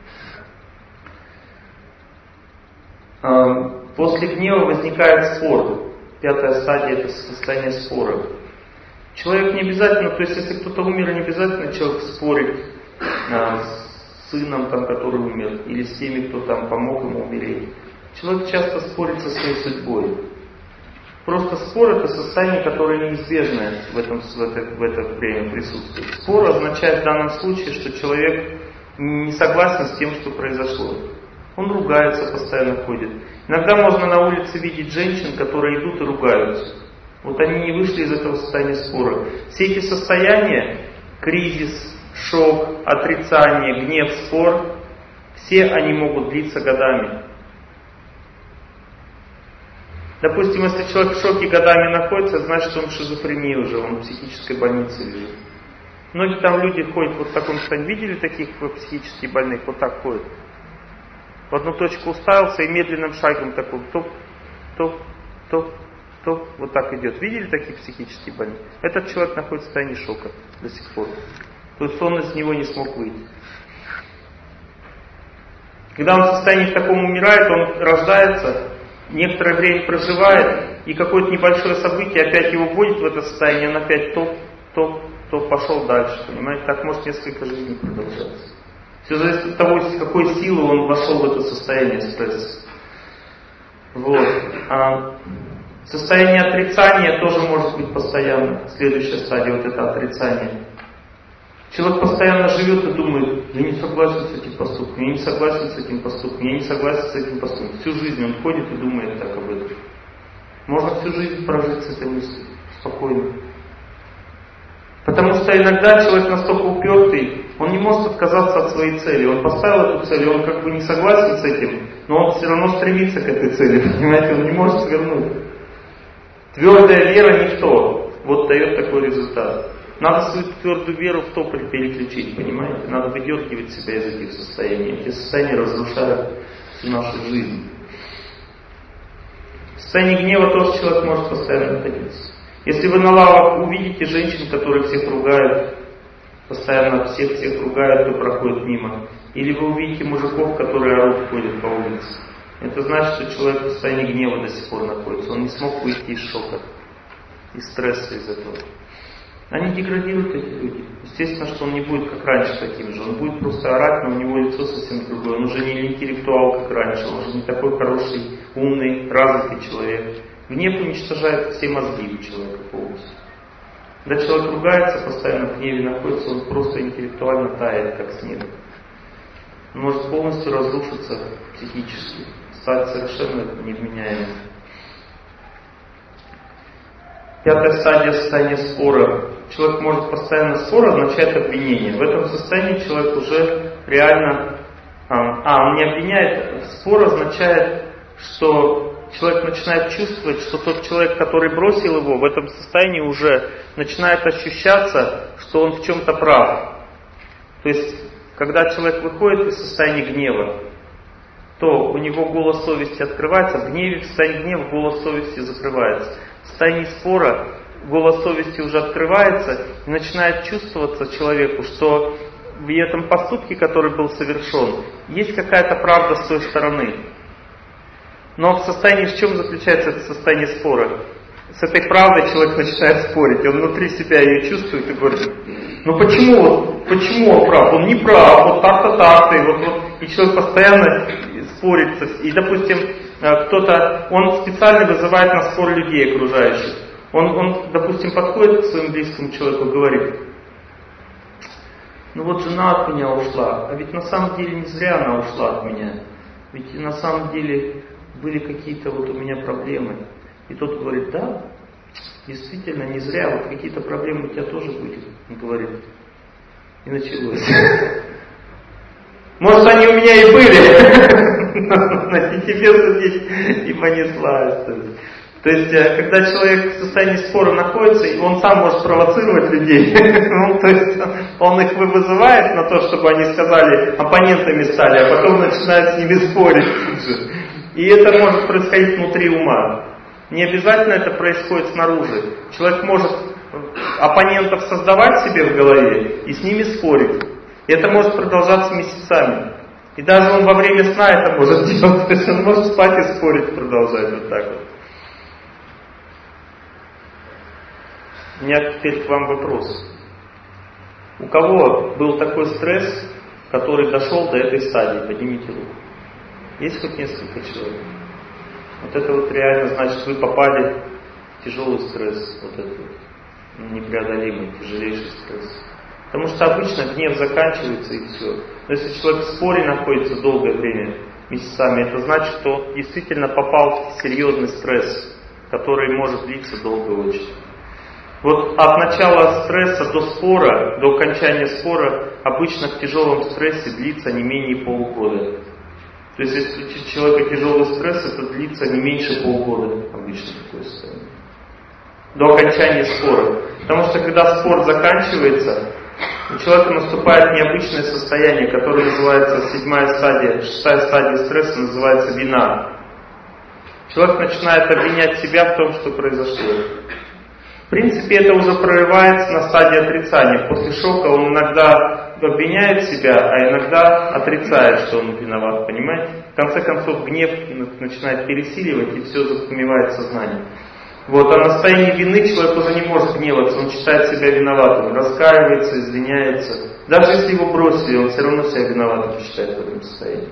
После гнева возникает спор. Пятая стадия — это состояние спора. Человек не обязательно, то есть если кто-то умер, не обязательно человек спорит а, с сыном, там, который умер, или с теми, кто там помог ему умереть. Человек часто спорит со своей судьбой. Просто спор — это состояние, которое неизбежное в, этом, в, это, в это время присутствует. Спор означает в данном случае, что человек не согласен с тем, что произошло. Он ругается, постоянно ходит. Иногда можно на улице видеть женщин, которые идут и ругаются. Вот они не вышли из этого состояния спора. Все эти состояния, кризис, шок, отрицание, гнев, спор, все они могут длиться годами. Допустим, если человек в шоке годами находится, значит, он в шизофрении уже, он в психической больнице лежит. Многие там люди ходят вот в таком состоянии. Видели таких психически больных? Вот так ходят. В одну точку уставился и медленным шагом такой топ, топ, топ, топ, вот так идет. Видели таких психически больных? Этот человек находится в состоянии шока до сих пор. То есть он из него не смог выйти. Когда он в состоянии таком умирает, он рождается, некоторое время проживает, и какое-то небольшое событие опять его вводит в это состояние, он опять топ, топ, топ, пошел дальше. Понимаете, так может несколько жизней продолжаться. Все зависит от того, с какой силы он вошел в это состояние стресса. Вот. А состояние отрицания тоже может быть постоянно. Следующая стадия, вот это отрицание. Человек постоянно живет и думает: я не согласен с этим поступком, я не согласен с этим поступком, я не согласен с этим поступком. Всю жизнь он ходит и думает так об этом. Можно всю жизнь прожить с этой мыслью спокойно. Потому что иногда человек настолько упертый, он не может отказаться от своей цели. Он поставил эту цель, он как бы не согласен с этим, но он все равно стремится к этой цели, понимаете, он не может свернуть. Твердая вера не в то, вот дает такой результат. Надо свою твердую веру в то переключить, понимаете? Надо выдергивать себя из этих состояний. Эти состояния разрушают всю нашу жизнь. В состоянии гнева тоже человек может постоянно находиться. Если вы на лавах увидите женщин, которые всех ругают, постоянно всех-всех ругают, кто проходит мимо, или вы увидите мужиков, которые орут, ходят по улице, это значит, что человек в состоянии гнева до сих пор находится. Он не смог выйти из шока, из стресса из этого. Они деградируют, эти люди. Естественно, что он не будет как раньше таким же. Он будет просто орать, но у него лицо совсем другое. Он уже не интеллектуал, как раньше. Он уже не такой хороший, умный, развитый человек. Гнев уничтожает все мозги у человека полностью. Когда человек ругается, постоянно в гневе находится, он просто интеллектуально тает, как снег. Он может полностью разрушиться психически, стать совершенно невменяемым. Пятая стадия — состояние спора. Человек может постоянно спор, означает обвинение. В этом состоянии человек уже реально... А, он не обвиняет. Спор означает, что человек начинает чувствовать, что тот человек, который бросил его, в этом состоянии уже начинает ощущаться, что он в чем-то прав. То есть, когда человек выходит из состояния гнева, то у него голос совести открывается, в гневе, в состоянии гнева голос совести закрывается. В состоянии спора голос совести уже открывается и начинает чувствоваться человеку, что в этом поступке, который был совершен, есть какая-то правда с той стороны. Но в состоянии, в чем заключается это состояние спора? С этой правдой человек начинает спорить, он внутри себя ее чувствует и говорит, ну почему, вот, почему он прав? Он не прав, вот так-то, так-то, и, вот, вот, и человек постоянно спорит. И, допустим, кто-то, он специально вызывает на спор людей окружающих. Он, он, допустим, подходит к своему близкому человеку и говорит, ну вот жена от меня ушла, а ведь на самом деле не зря она ушла от меня. Ведь на самом деле были какие-то вот у меня проблемы. И тот говорит, да, действительно, не зря, вот какие-то проблемы у тебя тоже были. Он говорит, и началось. Может, они у меня и были, но тебе судить и понеслась. То есть, когда человек в состоянии спора находится, он сам может провоцировать людей. Ну, то есть, он их вызывает на то, чтобы они сказали, оппонентами стали, а потом начинает с ними спорить. И это может происходить внутри ума. Не обязательно это происходит снаружи. Человек может оппонентов создавать себе в голове и с ними спорить. И это может продолжаться месяцами. И даже он во время сна это может делать. То есть он может спать и спорить продолжать вот так вот. У меня теперь к вам вопрос. У кого был такой стресс, который дошел до этой стадии? Поднимите руку. Есть хоть несколько человек? Вот это вот реально значит, вы попали в тяжелый стресс, вот этот вот, непреодолимый, тяжелейший стресс. Потому что обычно гнев заканчивается и все. Но если человек в споре находится долгое время, месяцами, это значит, что он действительно попал в серьезный стресс, который может длиться долго очень. Вот от начала стресса до спора, до окончания спора, обычно в тяжелом стрессе длится не менее полугода. То есть, если у человека тяжелый стресс, это длится не меньше полгода, обычно такое состояние. До окончания спора. Потому что, когда спор заканчивается, у человека наступает необычное состояние, которое называется седьмая стадия, шестая стадия стресса, называется вина. Человек начинает обвинять себя в том, что произошло. В принципе, это уже прорывается на стадии отрицания. После шока он иногда обвиняет себя, а иногда отрицает, что он виноват, понимаете? В конце концов, гнев начинает пересиливать, и все затмевает сознание. Вот, а на состоянии вины человек уже не может гневаться, он считает себя виноватым, раскаивается, извиняется. Даже если его бросили, он все равно себя виноватым считает в этом состоянии.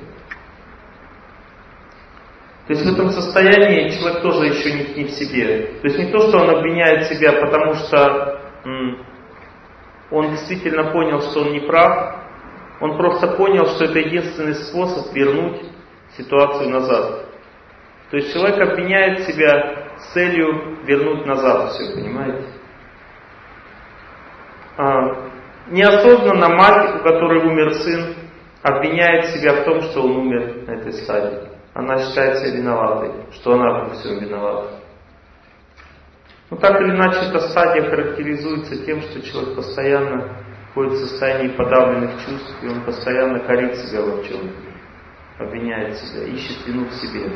То есть в этом состоянии человек тоже еще не, не в себе. То есть не то, что он обвиняет себя, потому что м, он действительно понял, что он не прав, он просто понял, что это единственный способ вернуть ситуацию назад. То есть человек обвиняет себя с целью вернуть назад все, понимаете? А, неосознанно мать, у которой умер сын, обвиняет себя в том, что он умер на этой стадии. Она считает себя виноватой, что она во всем виновата. Но так или иначе, эта стадия характеризуется тем, что человек постоянно входит в состояние подавленных чувств, и он постоянно корит себя во чем-то, обвиняет себя, ищет вину в себе.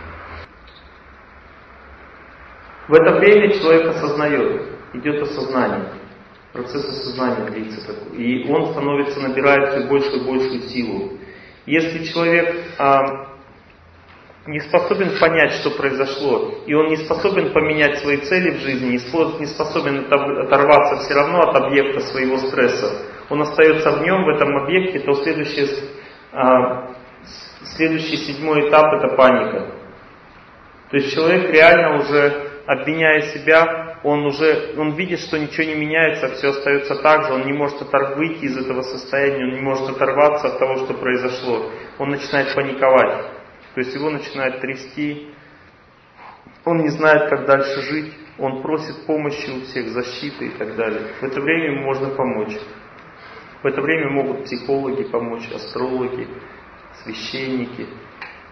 В это время человек осознает, идет осознание. Процесс осознания длится такой. И он становится, набирает все большую и большую силу. Если человек а, не способен понять, что произошло, и он не способен поменять свои цели в жизни, не способен оторваться все равно от объекта своего стресса, он остается в нем, в этом объекте, то следующий, а, следующий седьмой этап — это паника. То есть человек реально уже, обвиняя себя, он уже он видит, что ничего не меняется, все остается так же, он не может оторв... выйти из этого состояния, он не может оторваться от того, что произошло. Он начинает паниковать. То есть его начинает трясти, он не знает, как дальше жить, он просит помощи у всех, защиты и так далее. В это время ему можно помочь. В это время могут психологи помочь, астрологи, священники.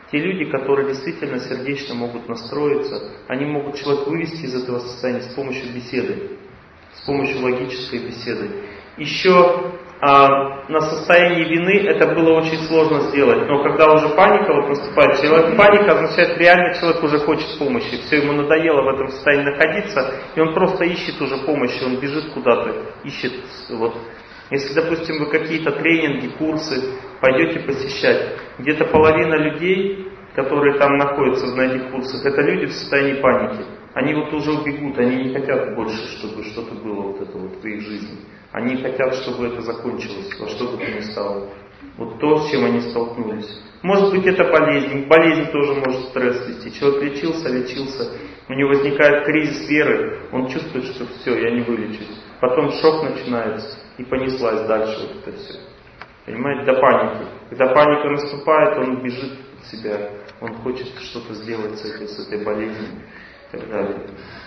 Те люди, которые действительно сердечно могут настроиться, они могут человека вывести из этого состояния с помощью беседы, с помощью логической беседы. Еще а, на состоянии вины это было очень сложно сделать, но когда уже паника вот наступает, человек, паника означает, реально человек уже хочет помощи, все, ему надоело в этом состоянии находиться, и он просто ищет уже помощи, он бежит куда-то, ищет вот. Если, допустим, вы какие-то тренинги, курсы пойдете посещать, где-то половина людей, которые там находятся на этих курсах, это люди в состоянии паники. Они вот уже убегут, они не хотят больше, чтобы что-то было вот это вот в их жизни. Они хотят, чтобы это закончилось, во что бы то ни стало. Вот то, с чем они столкнулись. Может быть, это болезнь. Болезнь тоже может стресс вести. Человек лечился, лечился, у него возникает кризис веры, он чувствует, что все, я не вылечусь. Потом шок начинается, и понеслась дальше вот это все. Понимаете, до паники. Когда паника наступает, он бежит от себя, он хочет что-то сделать с этой, с этой болезнью и так далее.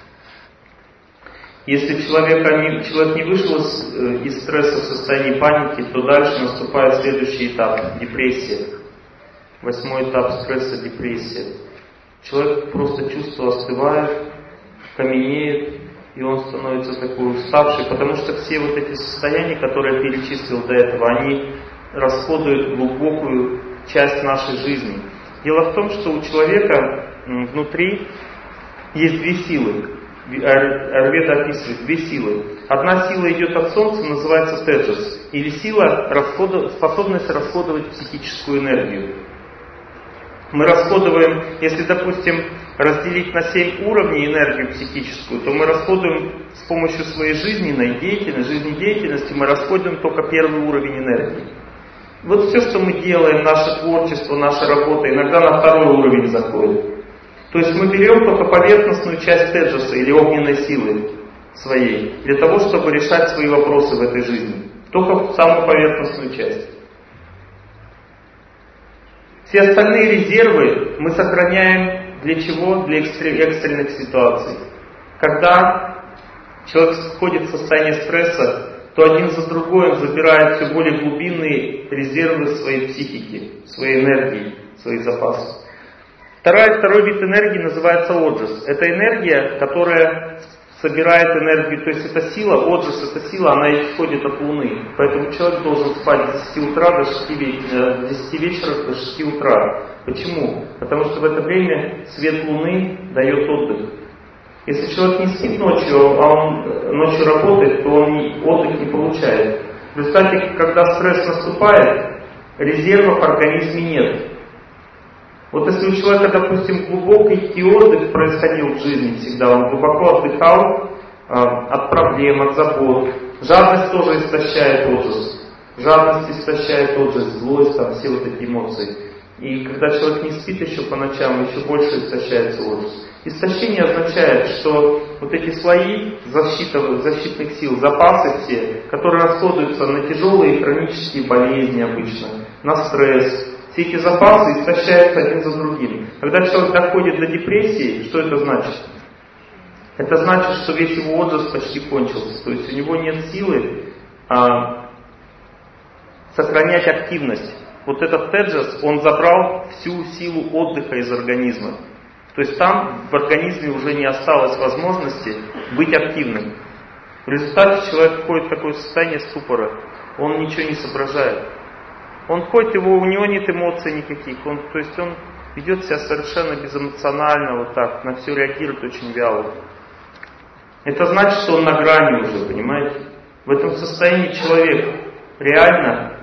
Если человек, человек не вышел из, из стресса в состоянии паники, то дальше наступает следующий этап – депрессия. Восьмой этап стресса – депрессия. Человек просто чувство остывает, каменеет, и он становится такой уставший, потому что все вот эти состояния, которые я перечислил до этого, они расходуют глубокую часть нашей жизни. Дело в том, что у человека внутри есть две силы. Аюрведа описывает две силы. Одна сила идет от Солнца, называется теджас, или сила, расходов, способность расходовать психическую энергию. Мы расходуем, если, допустим, разделить на семь уровней энергию психическую, то мы расходуем с помощью своей жизненной деятельности, жизнедеятельности, мы расходуем только первый уровень энергии. Вот все, что мы делаем, наше творчество, наша работа, иногда на второй уровень заходит. То есть мы берем только поверхностную часть теджаса или огненной силы своей, для того, чтобы решать свои вопросы в этой жизни. Только самую поверхностную часть. Все остальные резервы мы сохраняем для чего? Для экстренных ситуаций. Когда человек входит в состояние стресса, то один за другой он забирает все более глубинные резервы своей психики, своей энергии, своих запасов. Вторая, второй вид энергии называется оджас. Это энергия, которая собирает энергию, то есть это сила, оджас, это сила, она исходит от Луны. Поэтому человек должен спать с десяти утра до десяти вечера до шести утра. Почему? Потому что в это время свет Луны дает отдых. Если человек не спит ночью, а он ночью работает, то он отдых не получает. В результате, когда стресс наступает, резервов в организме нет. Вот если у человека, допустим, глубокий отдых происходил в жизни всегда, он глубоко отдыхал э, от проблем, от забот. Жадность тоже истощает оджас. Жадность истощает оджас, злость, там, все вот эти эмоции. И когда человек не спит еще по ночам, еще больше истощается оджас. Истощение означает, что вот эти слои защиты, защитных сил, запасы все, которые расходуются на тяжелые хронические болезни обычно, на стресс, все эти запасы истощаются один за другим. Когда человек доходит до депрессии, что это значит? Это значит, что весь его оджас почти кончился. То есть у него нет силы а, сохранять активность. Вот этот теджас, он забрал всю силу отдыха из организма. То есть там в организме уже не осталось возможности быть активным. В результате человек входит в такое состояние ступора. Он ничего не соображает. Он ходит, его, у него нет эмоций никаких. Он, то есть он ведет себя совершенно безэмоционально, вот так, на все реагирует очень вяло. Это значит, что он на грани уже, понимаете? В этом состоянии человек реально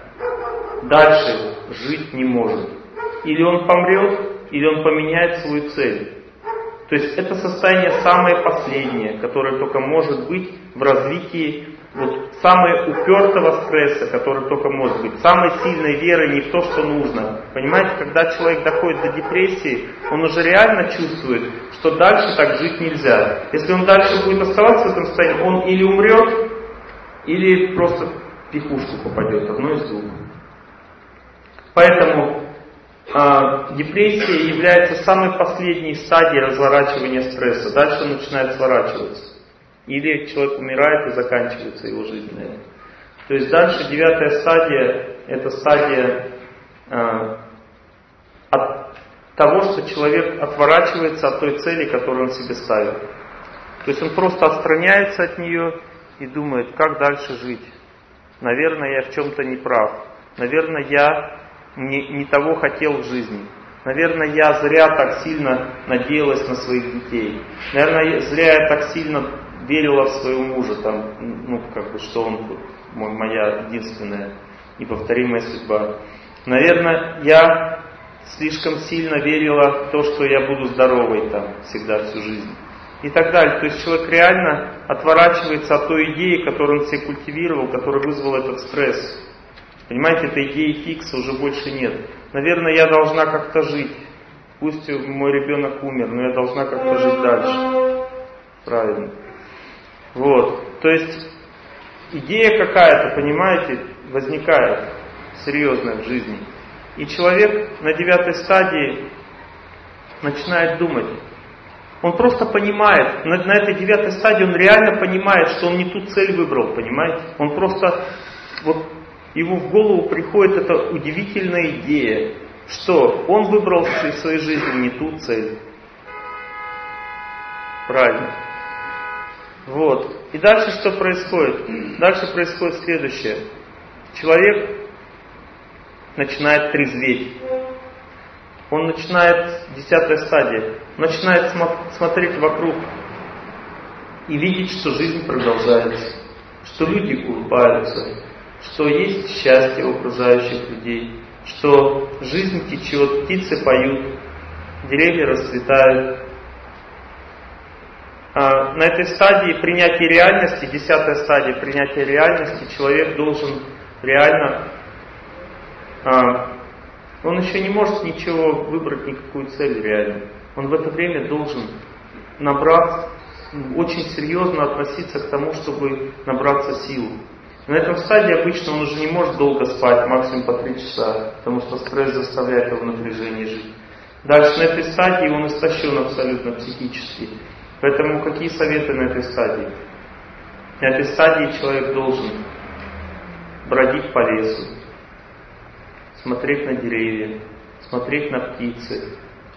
дальше жить не может. Или он помрет, или он поменяет свою цель. То есть это состояние самое последнее, которое только может быть в развитии вот, самое упертого стресса, который только может быть. Самой сильной веры не в то, что нужно. Понимаете, когда человек доходит до депрессии, он уже реально чувствует, что дальше так жить нельзя. Если он дальше будет оставаться в этом состоянии, он или умрет, или просто в психушку попадет, одно из двух. Поэтому а, депрессия является самой последней стадией разворачивания стресса. Дальше он начинает сворачиваться. Или человек умирает и заканчивается его жизнь на этом. То есть дальше девятая стадия, это стадия а, от, того, что человек отворачивается от той цели, которую он себе ставит. То есть он просто отстраняется от нее и думает, как дальше жить. Наверное, я в чем-то не прав. Наверное, я не, не того хотел в жизни. Наверное, я зря так сильно надеялась на своих детей. Наверное, зря я так сильно верила в своего мужа, там, ну, как бы, что он мой, моя единственная неповторимая судьба. Наверное, я слишком сильно верила в то, что я буду здоровой там всегда всю жизнь. И так далее. То есть человек реально отворачивается от той идеи, которую он себе культивировал, которая вызвала этот стресс. Понимаете, этой идеи фикса уже больше нет. Наверное, я должна как-то жить. Пусть мой ребенок умер, но я должна как-то жить дальше. Правильно. Вот. То есть идея какая-то, понимаете, возникает серьезная в жизни. И человек на девятой стадии начинает думать. Он просто понимает, на, на этой девятой стадии он реально понимает, что он не ту цель выбрал, понимаете? Он просто, вот ему в голову приходит эта удивительная идея, что он выбрал в своей жизни не ту цель. Правильно. Вот. И дальше что происходит? Дальше происходит следующее. Человек начинает трезветь. Он начинает, десятая стадия, начинает смо- смотреть вокруг и видеть, что жизнь продолжается, что люди улыбаются, что есть счастье у окружающих людей, что жизнь течет, птицы поют, деревья расцветают. А на этой стадии принятия реальности, десятая стадия принятия реальности, человек должен реально... А, Он еще не может ничего выбрать, никакую цель реально. Он в это время должен набраться, очень серьезно относиться к тому, чтобы набраться сил. На этом стадии обычно он уже не может долго спать, максимум по три часа, потому что стресс заставляет его в напряжении жить. Дальше на этой стадии он истощен абсолютно психически. Поэтому какие советы на этой стадии? На этой стадии человек должен бродить по лесу, смотреть на деревья, смотреть на птицы,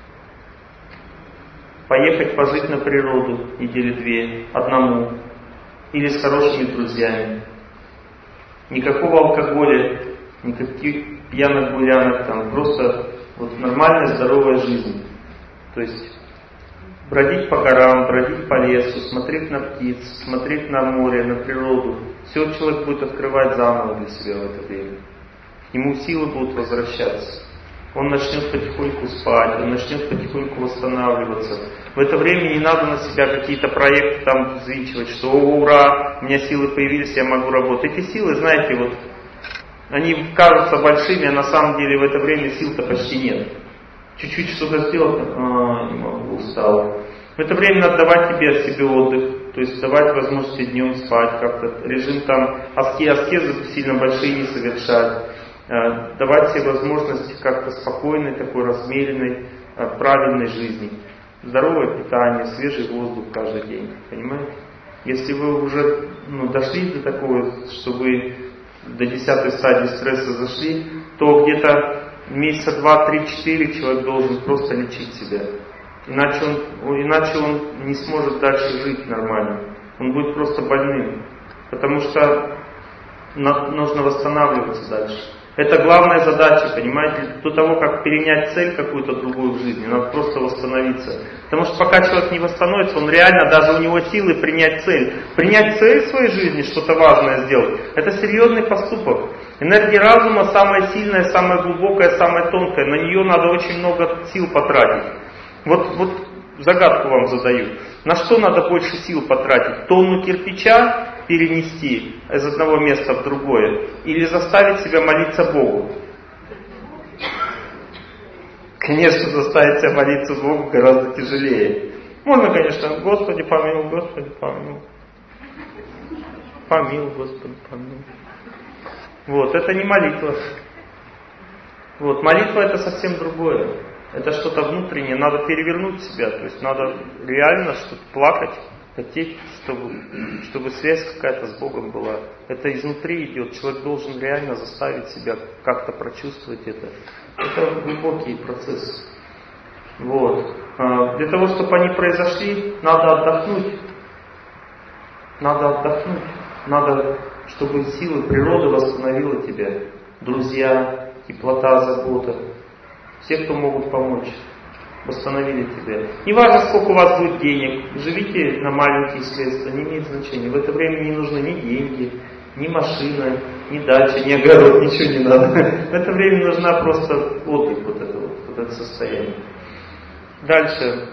поехать пожить на природу недели две, одному, или с хорошими друзьями. Никакого алкоголя, никаких пьяных гулянок, там просто вот нормальная здоровая жизнь. То есть бродить по горам, бродить по лесу, смотреть на птиц, смотреть на море, на природу. Все человек будет открывать заново для себя в это время. Ему силы будут возвращаться. Он начнет потихоньку спать, он начнет потихоньку восстанавливаться. В это время не надо на себя какие-то проекты там взвинчивать, что «О, ура, у меня силы появились, я могу работать». Эти силы, знаете, вот, они кажутся большими, а на самом деле в это время сил-то почти нет. Чуть-чуть что-то сделать, а, не могу, устал. В это время надо давать тебе себе отдых, то есть давать возможность днем спать, как-то режим там аскезы сильно большие не совершать. Давать себе возможность как-то спокойной, такой размеренной, правильной жизни. Здоровое питание, свежий воздух каждый день. Понимаете? Если вы уже ну, дошли до такого, что вы до десятой стадии стресса зашли, то где-то месяца два, три, четыре человек должен просто лечить себя. Иначе он, иначе он не сможет дальше жить нормально. Он будет просто больным. Потому что нужно восстанавливаться дальше. Это главная задача, понимаете, до того, как перенять цель какую-то другую в жизни, надо просто восстановиться. Потому что пока человек не восстановится, он реально, даже у него силы принять цель. Принять цель в своей жизни, что-то важное сделать, это серьезный поступок. Энергия разума самая сильная, самая глубокая, самая тонкая, на нее надо очень много сил потратить. Вот, вот загадку вам задаю. На что надо больше сил потратить? Тонну кирпича перенести из одного места в другое или заставить себя молиться Богу? Конечно, заставить себя молиться Богу гораздо тяжелее. Можно, конечно, Господи помилуй, Господи помилуй. Помилуй, Господи помилуй. Вот, это не молитва. Вот, молитва это совсем другое. Это что-то внутреннее, надо перевернуть себя, то есть надо реально что-то плакать, хотеть, чтобы, чтобы связь какая-то с Богом была. Это изнутри идет, человек должен реально заставить себя как-то прочувствовать это. Это глубокий процесс. Вот. Для того, чтобы они произошли, надо отдохнуть. Надо отдохнуть. Надо, чтобы силы природы восстановила тебя. Друзья, теплота, забота. Все, кто могут помочь, восстановили тебя. Не важно, сколько у вас будет денег. Живите на маленькие средства, не имеет значения. В это время не нужны ни деньги, ни машина, ни дача, ни огород, ничего не надо. В это время нужна просто отдых, вот это вот, вот это состояние. Дальше.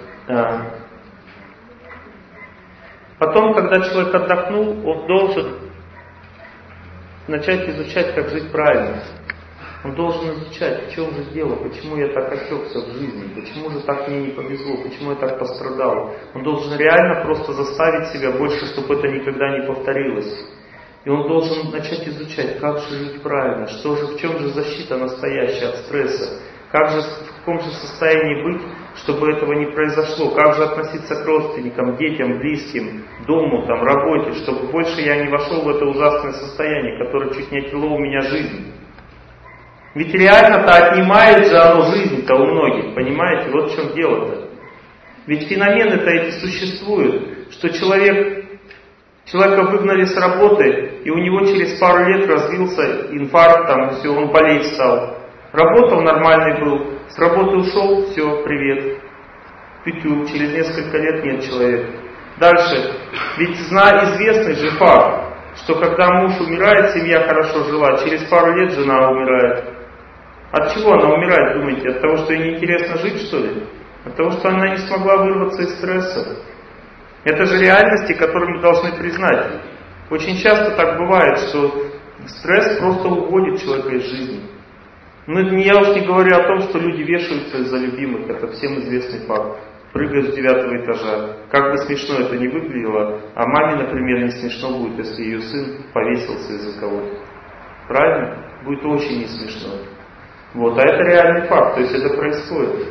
Потом, когда человек отдохнул, он должен начать изучать, как жить правильно. Он должен изучать, в чем же дело, почему я так отвлекся в жизни, почему же так мне не повезло, почему я так пострадал. Он должен реально просто заставить себя больше, чтобы это никогда не повторилось. И он должен начать изучать, как же жить правильно, что же, в чем же защита настоящая от стресса, как же, в каком же состоянии быть, чтобы этого не произошло, как же относиться к родственникам, детям, близким, дому, там, работе, чтобы больше я не вошел в это ужасное состояние, которое чуть не отняло у меня жизнь. Ведь реально-то отнимает же оно жизнь-то у многих, понимаете? Вот в чем дело-то. Ведь феномены-то эти существуют, что человек, человека выгнали с работы, и у него через пару лет развился инфаркт, там, все, он болеть стал. Работал нормальный был, с работы ушел, все, привет. Пятюк, через несколько лет нет человека. Дальше, ведь зна, известный же факт, что когда муж умирает, семья хорошо жила, через пару лет жена умирает. От чего она умирает, думаете? От того, что ей неинтересно жить, что ли? От того, что она не смогла вырваться из стресса. Это же реальности, которые мы должны признать. Очень часто так бывает, что стресс просто уводит человека из жизни. Ну, я уж не говорю о том, что люди вешаются из-за любимых, это всем известный факт. Прыгают с девятого этажа. Как бы смешно это ни выглядело, а маме, например, не смешно будет, если ее сын повесился из-за кого-то. Правильно? Будет очень не смешно. Вот, а это реальный факт, то есть это происходит.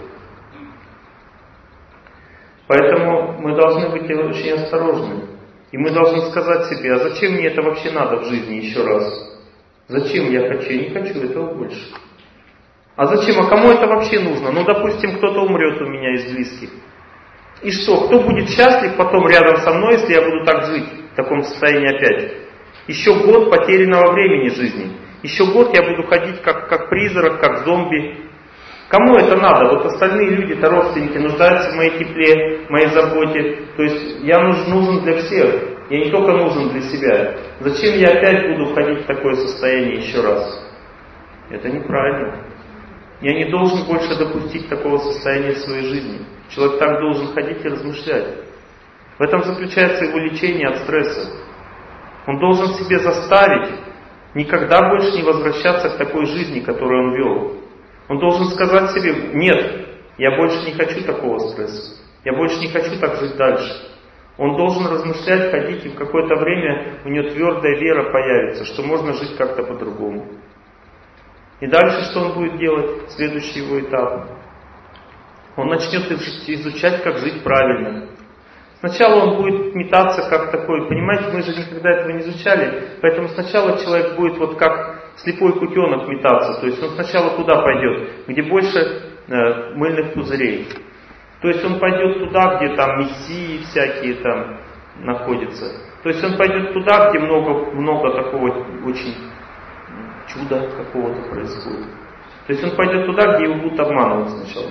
Поэтому мы должны быть очень осторожны. И мы должны сказать себе, а зачем мне это вообще надо в жизни еще раз? Зачем я хочу? Я не хочу этого больше. А зачем? А кому это вообще нужно? Ну, допустим, кто-то умрет у меня из близких. И что? Кто будет счастлив потом рядом со мной, если я буду так жить, в таком состоянии опять? Еще год потерянного времени жизни. Еще год я буду ходить как, как призрак, как зомби. Кому это надо? Вот остальные люди-то, родственники, нуждаются в моей тепле, в моей заботе. То есть я нужен, нужен для всех. Я не только нужен для себя. Зачем я опять буду входить в такое состояние еще раз? Это неправильно. Я не должен больше допустить такого состояния в своей жизни. Человек так должен ходить и размышлять. В этом заключается его лечение от стресса. Он должен себе заставить никогда больше не возвращаться к такой жизни, которую он вел. Он должен сказать себе, нет, я больше не хочу такого стресса. Я больше не хочу так жить дальше. Он должен размышлять, ходить, и в какое-то время у него твердая вера появится, что можно жить как-то по-другому. И дальше что он будет делать? Следующий его этап. Он начнет изучать, как жить правильно. Сначала он будет метаться как такой, понимаете, мы же никогда этого не изучали, поэтому сначала человек будет вот как слепой кутенок метаться, то есть он сначала туда пойдет, где больше э, мыльных пузырей. То есть он пойдет туда, где там мессии всякие там находятся. То есть он пойдет туда, где много, много такого очень чуда какого-то происходит. То есть он пойдет туда, где его будут обманывать сначала.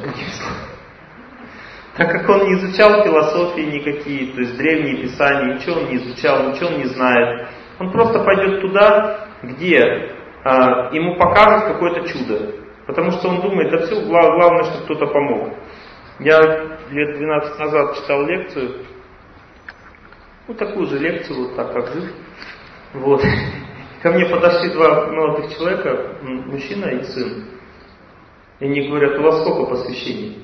Так как он не изучал философии никакие, то есть древние писания, ничего он не изучал, ничего он не знает. Он просто пойдет туда, где а, ему покажут какое-то чудо. Потому что он думает, да все, главное, чтобы кто-то помог. Я лет двенадцать назад читал лекцию, ну такую же лекцию, вот так как жить. Вот. Ко мне подошли два молодых человека, мужчина и сын. И они говорят, у вас сколько посвящений?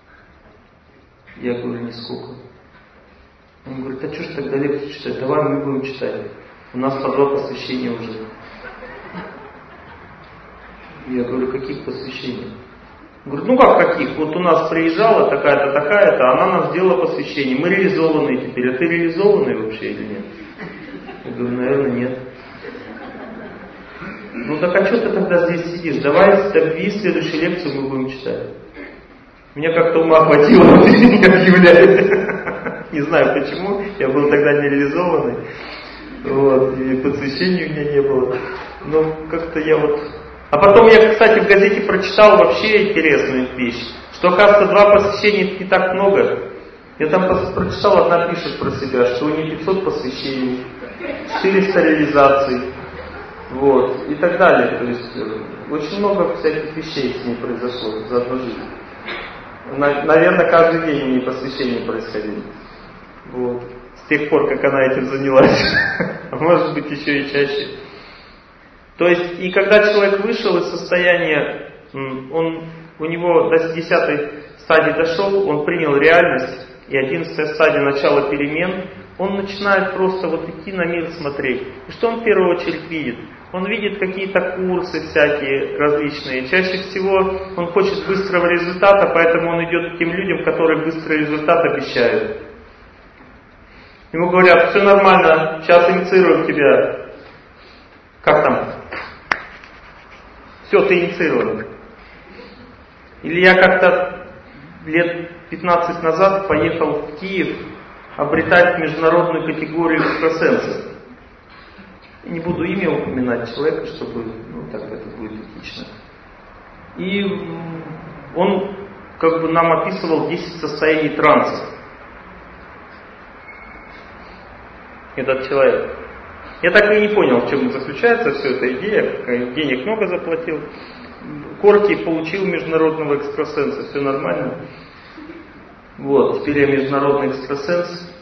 Я говорю, нисколько. Он говорит, а что ж тогда лекцию читать? Давай мы будем читать. У нас по два посвящения уже. Я говорю, каких посвящений? Он говорит, ну как каких? Вот у нас приезжала такая-то, такая-то, она нам сделала посвящение. Мы реализованные теперь. А ты реализованный вообще или нет? Я говорю, наверное, нет. Ну так а что ты тогда здесь сидишь? Давай, так, следующую лекцию мы будем читать. Мне как-то ума хватило не объявлять. Не знаю почему, я был тогда нереализованный. Вот, и посвящения у меня не было. Но как-то я вот... А потом я, кстати, в газете прочитал вообще интересную вещь, что, оказывается, два посвящения не так много. Я там прочитал, одна пишет про себя, что у нее пятьсот посвящений, четыреста реализаций, вот, и так далее. То есть очень много всяких вещей с ней произошло за одну жизнь. Наверное, каждый день у нее посвящения происходили. Вот. С тех пор, как она этим занялась. А может быть, еще и чаще. То есть, и когда человек вышел из состояния, он, у него до десятой стадии дошел, он принял реальность, и одиннадцатая стадия начала перемен, он начинает просто вот идти на мир смотреть. И что он в первую очередь видит? Он видит какие-то курсы всякие различные. Чаще всего он хочет быстрого результата, поэтому он идет к тем людям, которые быстрый результат обещают. Ему говорят, все нормально, сейчас инициируем тебя. Как там? Все, ты инициирован. Или я как-то лет пятнадцать назад поехал в Киев обретать международную категорию экстрасенсов. Не буду имя упоминать человека, чтобы, ну, так это будет этично. И он как бы нам описывал десять состояний транса. Этот человек. Я так и не понял, в чем заключается вся эта идея. Денег много заплатил. Корки получил международного экстрасенса. Все нормально. Вот, теперь я международный экстрасенс.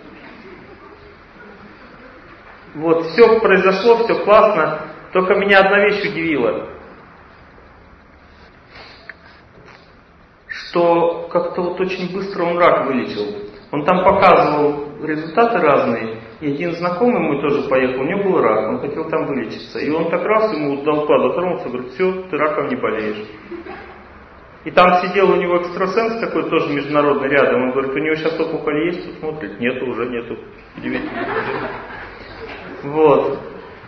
Вот, все произошло, все классно. Только меня одна вещь удивила. Что как-то вот очень быстро он рак вылечил. Он там показывал результаты разные. И один знакомый мой тоже поехал, у него был рак, он хотел там вылечиться. И он так раз ему дал кладу, дотронулся, говорит, все, ты раком не болеешь. И там сидел у него экстрасенс такой, тоже международный рядом. Он говорит, у него сейчас опухоль есть? Он смотрит, нету, уже нету. Удивительно. Вот.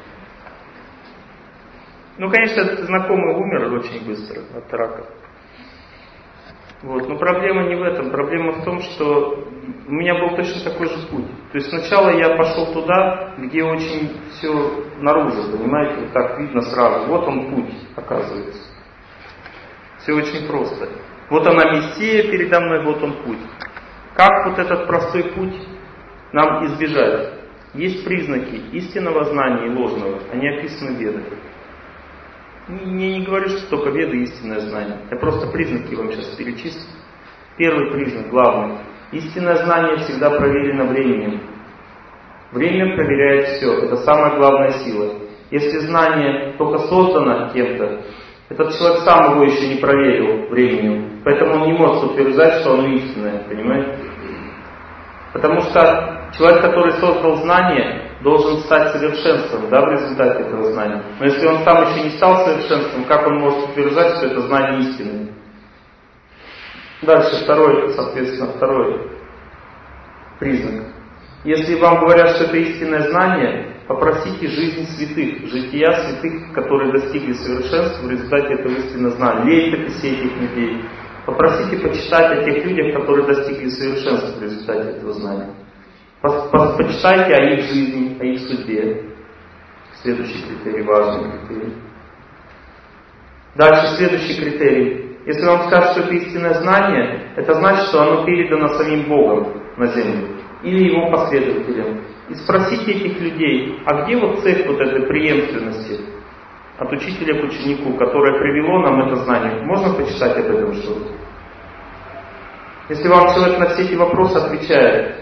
Ну, конечно, этот знакомый умер очень быстро от рака. Вот. Но проблема не в этом. Проблема в том, что у меня был точно такой же путь. То есть сначала я пошел туда, где очень все наружу, понимаете, вот так видно сразу. Вот он путь, оказывается. Все очень просто. Вот она Мессия передо мной, вот он путь. Как вот этот простой путь нам избежать? Есть признаки истинного знания и ложного. Они описаны в Ведах. Я не говорю, что только Веды истинное знание. Я просто признаки вам сейчас перечислю. Первый признак, главный. Истинное знание всегда проверено временем. Время проверяет все. Это самая главная сила. Если знание только создано кем-то, этот человек сам его еще не проверил временем. Поэтому он не может утверждать, что оно истинное. Понимаете? Потому что человек, который создал знание, должен стать совершенством, да, в результате этого знания. Но если он сам еще не стал совершенством, как он может утверждать, что это знание истинное? Дальше второй, соответственно, второй признак. Если вам говорят, что это истинное знание, попросите жизнь святых, жития святых, которые достигли совершенства в результате этого истинного знания. Летописи этих людей. Попросите почитать о тех людях, которые достигли совершенства в результате этого знания. Почитайте о их жизни, о их судьбе. Следующий критерий, важный критерий. Дальше следующий критерий. Если вам скажут, что это истинное знание, это значит, что оно передано самим Богом на землю или его последователям. И спросите этих людей, а где вот цель вот этой преемственности от учителя к ученику, которое привело нам это знание? Можно почитать об этом что-то? Если вам человек на все эти вопросы отвечает,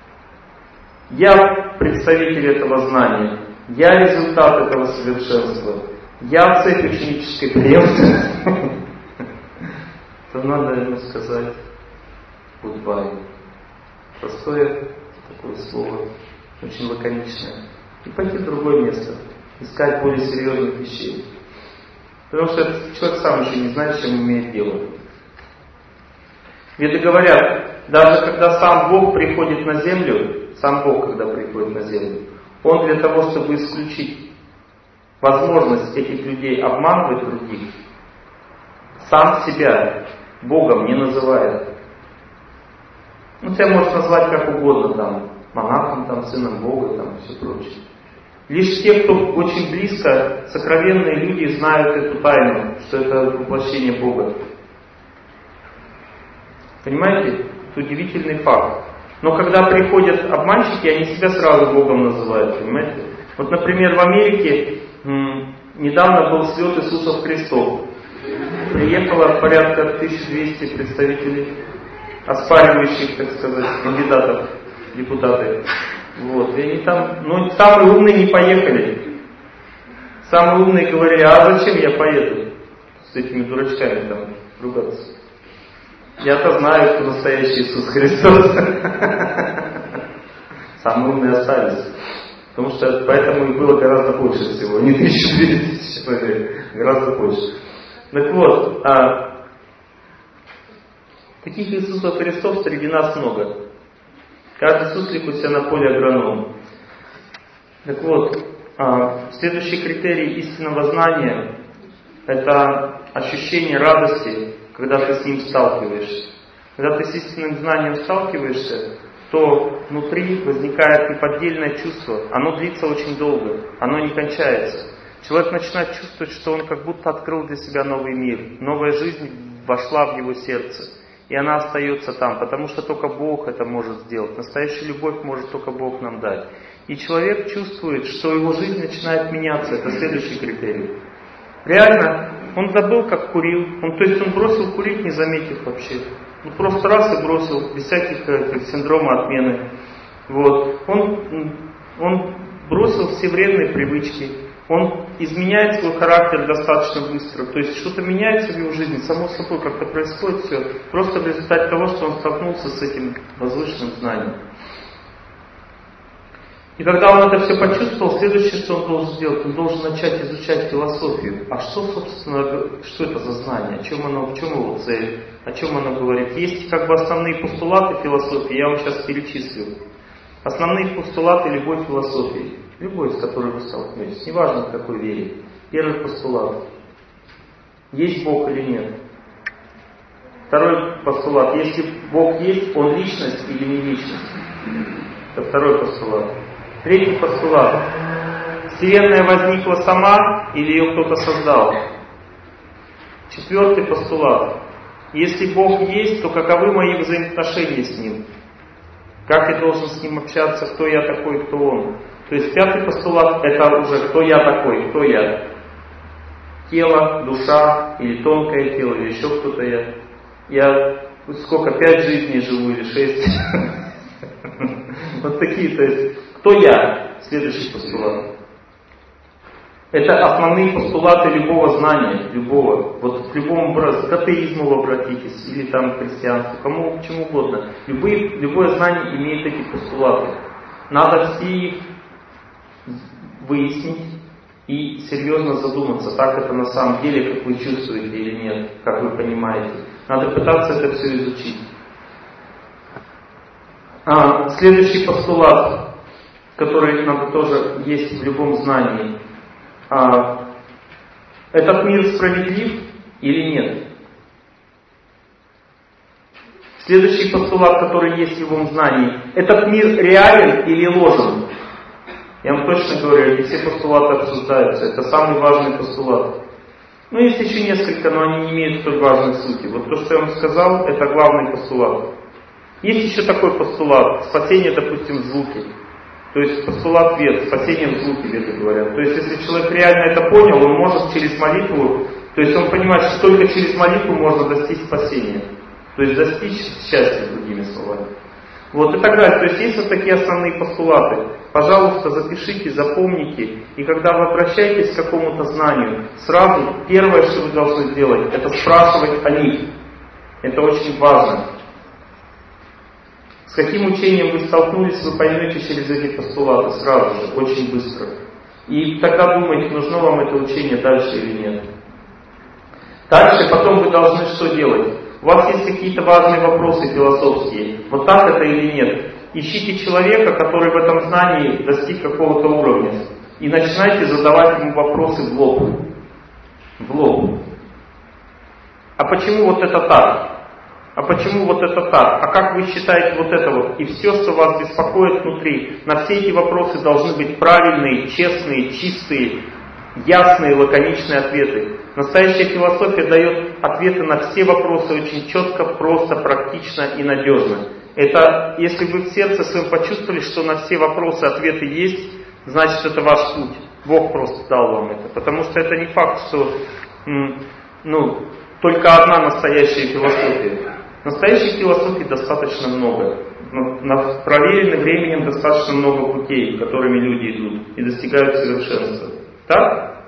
я представитель этого знания, я результат этого совершенства, я цель ученической преемственности, то надо ему сказать goodbye. Простое такое слово, очень лаконичное. И пойти в другое место, искать более серьезных вещей. Потому что этот человек сам еще не знает, с чем имеет дело. Веды говорят, даже когда сам Бог приходит на землю, сам Бог, когда приходит на землю, Он для того, чтобы исключить возможность этих людей обманывать других, сам себя Богом не называет. Ну, тебя может назвать как угодно, там, монахом, там, сыном Бога, там, и все прочее. Лишь те, кто очень близко, сокровенные люди, знают эту тайну, что это воплощение Бога. Понимаете? Это удивительный факт. Но когда приходят обманщики, они себя сразу Богом называют, понимаете? Вот, например, в Америке м- недавно был слет Иисусов Христов. Приехало порядка тысяча двести представителей, оспаривающих, так сказать, кандидатов, депутаты. Вот. И они там, ну, самые умные не поехали. Самые умные говорили, а зачем я поеду с этими дурачками там ругаться? Я-то знаю, кто настоящий Иисус Христос. Самые умные остались. Потому что поэтому их было гораздо больше всего. Не тысяча двести, гораздо больше. Так вот, а таких Иисусов Христов среди нас много. Каждый суслик у себя на поле агроном. Так вот, а, следующий критерий истинного знания — это ощущение радости, когда ты с ним сталкиваешься. Когда ты с истинным знанием сталкиваешься, то внутри возникает неподдельное чувство. Оно длится очень долго, оно не кончается. Человек начинает чувствовать, что он как будто открыл для себя новый мир. Новая жизнь вошла в его сердце. И она остается там, потому что только Бог это может сделать. Настоящую любовь может только Бог нам дать. И человек чувствует, что его жизнь начинает меняться. Это следующий критерий. Реально, он забыл, как курил. Он, то есть он бросил курить, не заметив вообще. Ну, просто раз и бросил, без всяких э, синдрома отмены. Вот. Он, он бросил все вредные привычки. Он изменяет свой характер достаточно быстро. То есть что-то меняется в его жизни, само собой как-то происходит все. Просто в результате того, что он столкнулся с этим возвышенным знанием. И когда он это все почувствовал, следующее, что он должен сделать, он должен начать изучать философию. А что, собственно, что это за знание? О чем оно, в чем его цель? О чем оно говорит? Есть как бы основные постулаты философии, я вам сейчас перечислю. Основные постулаты любой философии. Любой, с которой вы столкнетесь, неважно в какой вере. Первый постулат. Есть Бог или нет? Второй постулат. Если Бог есть, Он личность или не личность? Это второй постулат. Третий постулат. Вселенная возникла сама или ее кто-то создал? Четвертый постулат. Если Бог есть, то каковы мои взаимоотношения с Ним? Как я должен с Ним общаться? Кто я такой, кто Он? То есть пятый постулат — это уже кто я такой, кто я. Тело, душа, или тонкое тело, или еще кто-то я. Я сколько, пять жизней живу или шесть? Вот такие, то есть, кто я? Следующий постулат. Это основные постулаты любого знания, любого. Вот к любому образу, к атеизму вы обратитесь, или там к христианству, кому, к чему угодно. Любые, любое знание имеет эти постулаты. Надо все их выяснить и серьезно задуматься, так это на самом деле, как вы чувствуете или нет, как вы понимаете. Надо пытаться это все изучить. А, следующий постулат, который надо тоже есть в любом знании. А, этот мир справедлив или нет? Следующий постулат, который есть в любом знании. Этот мир реален или ложен? Я вам точно говорю, эти все постулаты обсуждаются. Это самый важный постулат. Ну, есть еще несколько, но они не имеют столь важной сути. Вот то, что я вам сказал, это главный постулат. Есть еще такой постулат. Спасение, допустим, в звуке. То есть постулат вет, спасение в звуке, веды говорят. То есть если человек реально это понял, он может через молитву, то есть он понимает, что только через молитву можно достичь спасения. То есть достичь счастья, другими словами. Вот и так далее. То есть есть вот такие основные постулаты. Пожалуйста, запишите, запомните. И когда вы обращаетесь к какому-то знанию, сразу первое, что вы должны сделать, это спрашивать о них. Это очень важно. С каким учением вы столкнулись, вы поймете через эти постулаты сразу же, очень быстро. И тогда думаете, нужно вам это учение дальше или нет. Дальше потом вы должны что делать? У вас есть какие-то важные вопросы философские. Вот так это или нет? Ищите человека, который в этом знании достиг какого-то уровня. И начинайте задавать ему вопросы в лоб. В лоб. А почему вот это так? А почему вот это так? А как вы считаете вот это вот? И все, что вас беспокоит внутри, на все эти вопросы должны быть правильные, честные, чистые, ясные, лаконичные ответы. Настоящая философия дает ответы на все вопросы очень четко, просто, практично и надежно. Это, если вы в сердце своем почувствовали, что на все вопросы ответы есть, значит это ваш путь. Бог просто дал вам это. Потому что это не факт, что ну, только одна настоящая философия. Настоящей философии достаточно много. На проверенных временем достаточно много путей, которыми люди идут и достигают совершенства. Так?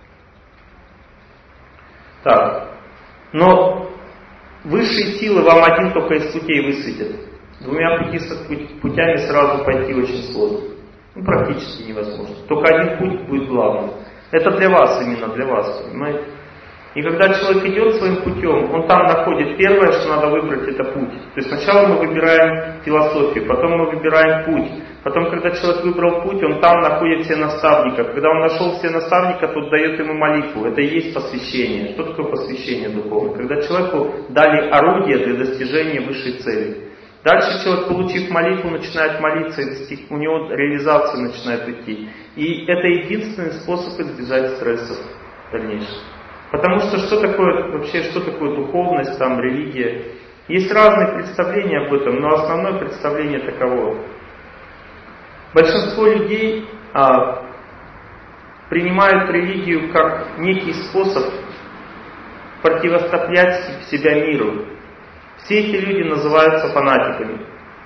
Так. Но высшие силы вам один только из путей высветят. Двумя пути, путями сразу пойти очень сложно. Ну, практически невозможно. Только один путь будет главным. Это для вас именно, для вас, понимаете? И когда человек идет своим путем, он там находит первое, что надо выбрать, это путь. То есть сначала мы выбираем философию, потом мы выбираем путь. Потом, когда человек выбрал путь, он там находит себе наставника. Когда он нашел себе наставника, тот дает ему молитву. Это и есть посвящение. Что такое посвящение духовное? Когда человеку дали орудие для достижения высшей цели. Дальше человек, получив молитву, начинает молиться, и у него реализация начинает идти. И это единственный способ избежать стрессов в дальнейшем. Потому что что такое вообще, что такое духовность, там, религия? Есть разные представления об этом, но основное представление таково. Большинство людей а, принимают религию как некий способ противостоять себя миру. Все эти люди называются фанатиками.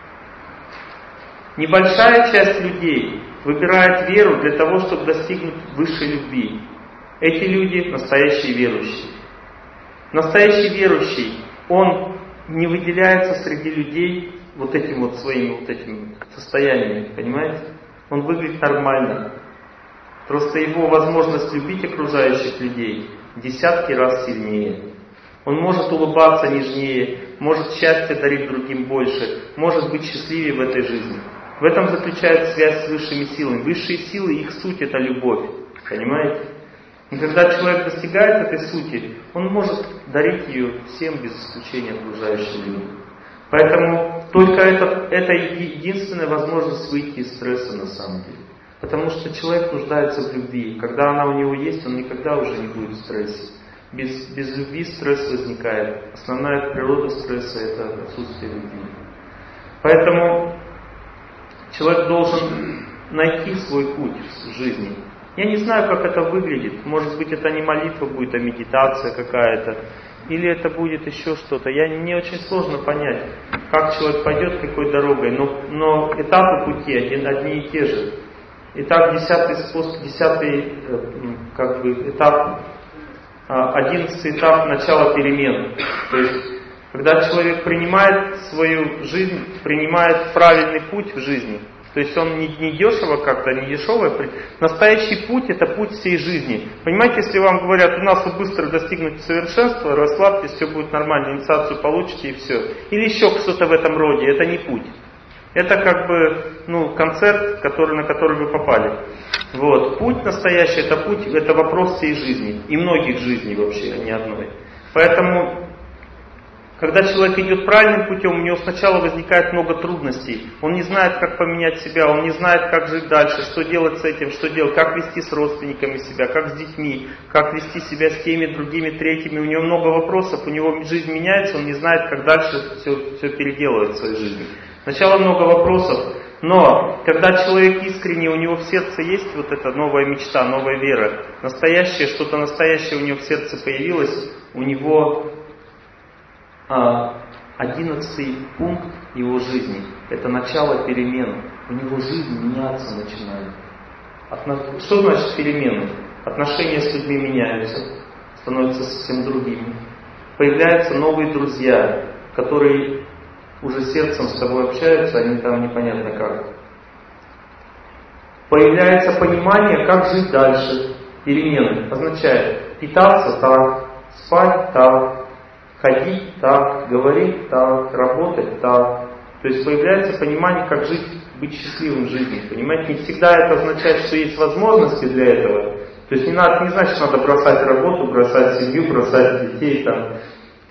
Небольшая часть людей выбирает веру для того, чтобы достигнуть высшей любви. Эти люди настоящие верующие. Настоящий верующий, он не выделяется среди людей вот этим вот своим вот этим состоянием, понимаете? Он выглядит нормально. Просто его возможность любить окружающих людей в десятки раз сильнее. Он может улыбаться нежнее, может счастье дарить другим больше, может быть счастливее в этой жизни. В этом заключается связь с высшими силами. Высшие силы, их суть это любовь, понимаете? И когда человек достигает этой сути, он может дарить ее всем без исключения окружающим людям. Поэтому только это, это единственная возможность выйти из стресса на самом деле. Потому что человек нуждается в любви. Когда она у него есть, он никогда уже не будет в стрессе. Без, без любви стресс возникает. Основная природа стресса – это отсутствие любви. Поэтому человек должен найти свой путь в жизни. Я не знаю, как это выглядит. Может быть, это не молитва будет, а медитация какая-то. Или это будет еще что-то. Я, мне очень сложно понять, как человек пойдет, какой дорогой. Но, но этапы пути один, одни и те же. Итак, десятый способ, десятый как бы, этап, одиннадцатый этап начала перемен. То есть, когда человек принимает свою жизнь, принимает правильный путь в жизни. То есть он не, не дешево как-то, не дешевое. Настоящий путь – это путь всей жизни. Понимаете, если вам говорят, у нас вы быстро достигнете совершенства, расслабьтесь, все будет нормально, инициацию получите и все. Или еще что-то в этом роде, это не путь. Это как бы ну, концерт, который, на который вы попали. Вот. Путь настоящий – это путь, это вопрос всей жизни. И многих жизней вообще, а не одной. Поэтому... Когда человек идет правильным путем, у него сначала возникает много трудностей. Он не знает, как поменять себя, он не знает, как жить дальше, что делать с этим, что делать, как вести с родственниками себя, как с детьми, как вести себя с теми, другими, третьими. У него много вопросов, у него жизнь меняется, он не знает, как дальше все, все переделывать в своей жизни. Сначала много вопросов, но когда человек искренне, у него в сердце есть вот эта новая мечта, новая вера, настоящее, что-то настоящее у него в сердце появилось, у него... Одиннадцатый пункт его жизни – это начало перемен. У него жизнь меняться начинает. Отно... Что значит перемены? Отношения с людьми меняются, становятся совсем другими. Появляются новые друзья, которые уже сердцем с тобой общаются, они там непонятно как. Появляется понимание, как жить дальше. Перемены означает питаться так, спать так, ходить так, говорить так, работать так. То есть появляется понимание, как жить, быть счастливым в жизни. Понимаете, не всегда это означает, что есть возможности для этого. То есть не, надо, не значит, что надо бросать работу, бросать семью, бросать детей, там,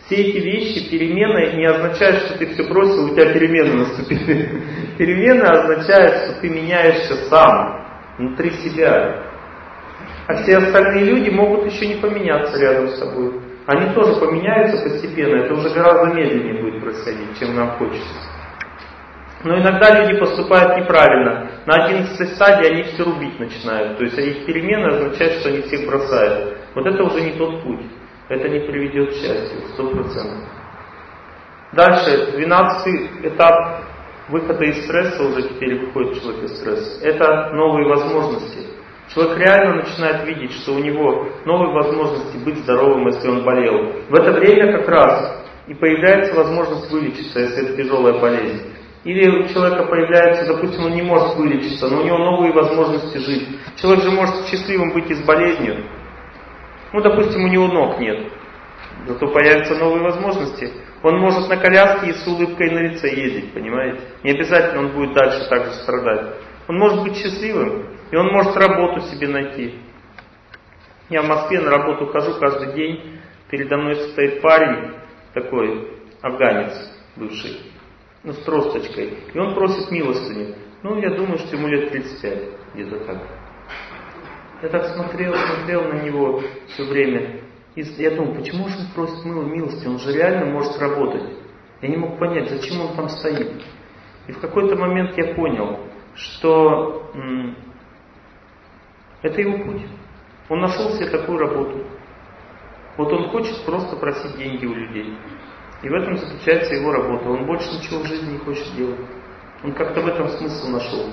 Все эти вещи, перемены, не означают, что ты все бросил, у тебя перемены наступили. Перемены означают, что ты меняешься сам, внутри себя. А все остальные люди могут еще не поменяться рядом с собой. Они тоже поменяются постепенно, это уже гораздо медленнее будет происходить, чем нам хочется. Но иногда люди поступают неправильно. На одиннадцатой стадии они все рубить начинают. То есть их перемены означают, что они всех бросают. Вот это уже не тот путь. Это не приведет к счастью, сто процентов. Дальше, двенадцатый этап выхода из стресса, уже теперь выходит человек из стресса. Это новые возможности. Человек реально начинает видеть, что у него новые возможности быть здоровым, если он болел. В это время как раз и появляется возможность вылечиться, если это тяжелая болезнь. Или у человека появляется, допустим, он не может вылечиться, но у него новые возможности жить. Человек же может счастливым быть и с болезнью. Ну, допустим, у него ног нет, зато появятся новые возможности. Он может на коляске и с улыбкой на лице ездить, понимаете? Не обязательно он будет дальше так же страдать. Он может быть счастливым, и он может работу себе найти. Я в Москве на работу хожу каждый день, передо мной стоит парень, такой афганец бывший, ну, с тросточкой, и он просит милостыню. Ну, я думаю, что ему лет тридцать пять, где-то так. Я так смотрел, смотрел на него все время. И я думал, почему же он просит милости? Он же реально может работать. Я не мог понять, зачем он там стоит. И в какой-то момент я понял, что м- это его путь. Он нашел себе такую работу. Вот он хочет просто просить деньги у людей. И в этом заключается его работа. Он больше ничего в жизни не хочет делать. Он как-то в этом смысл нашел.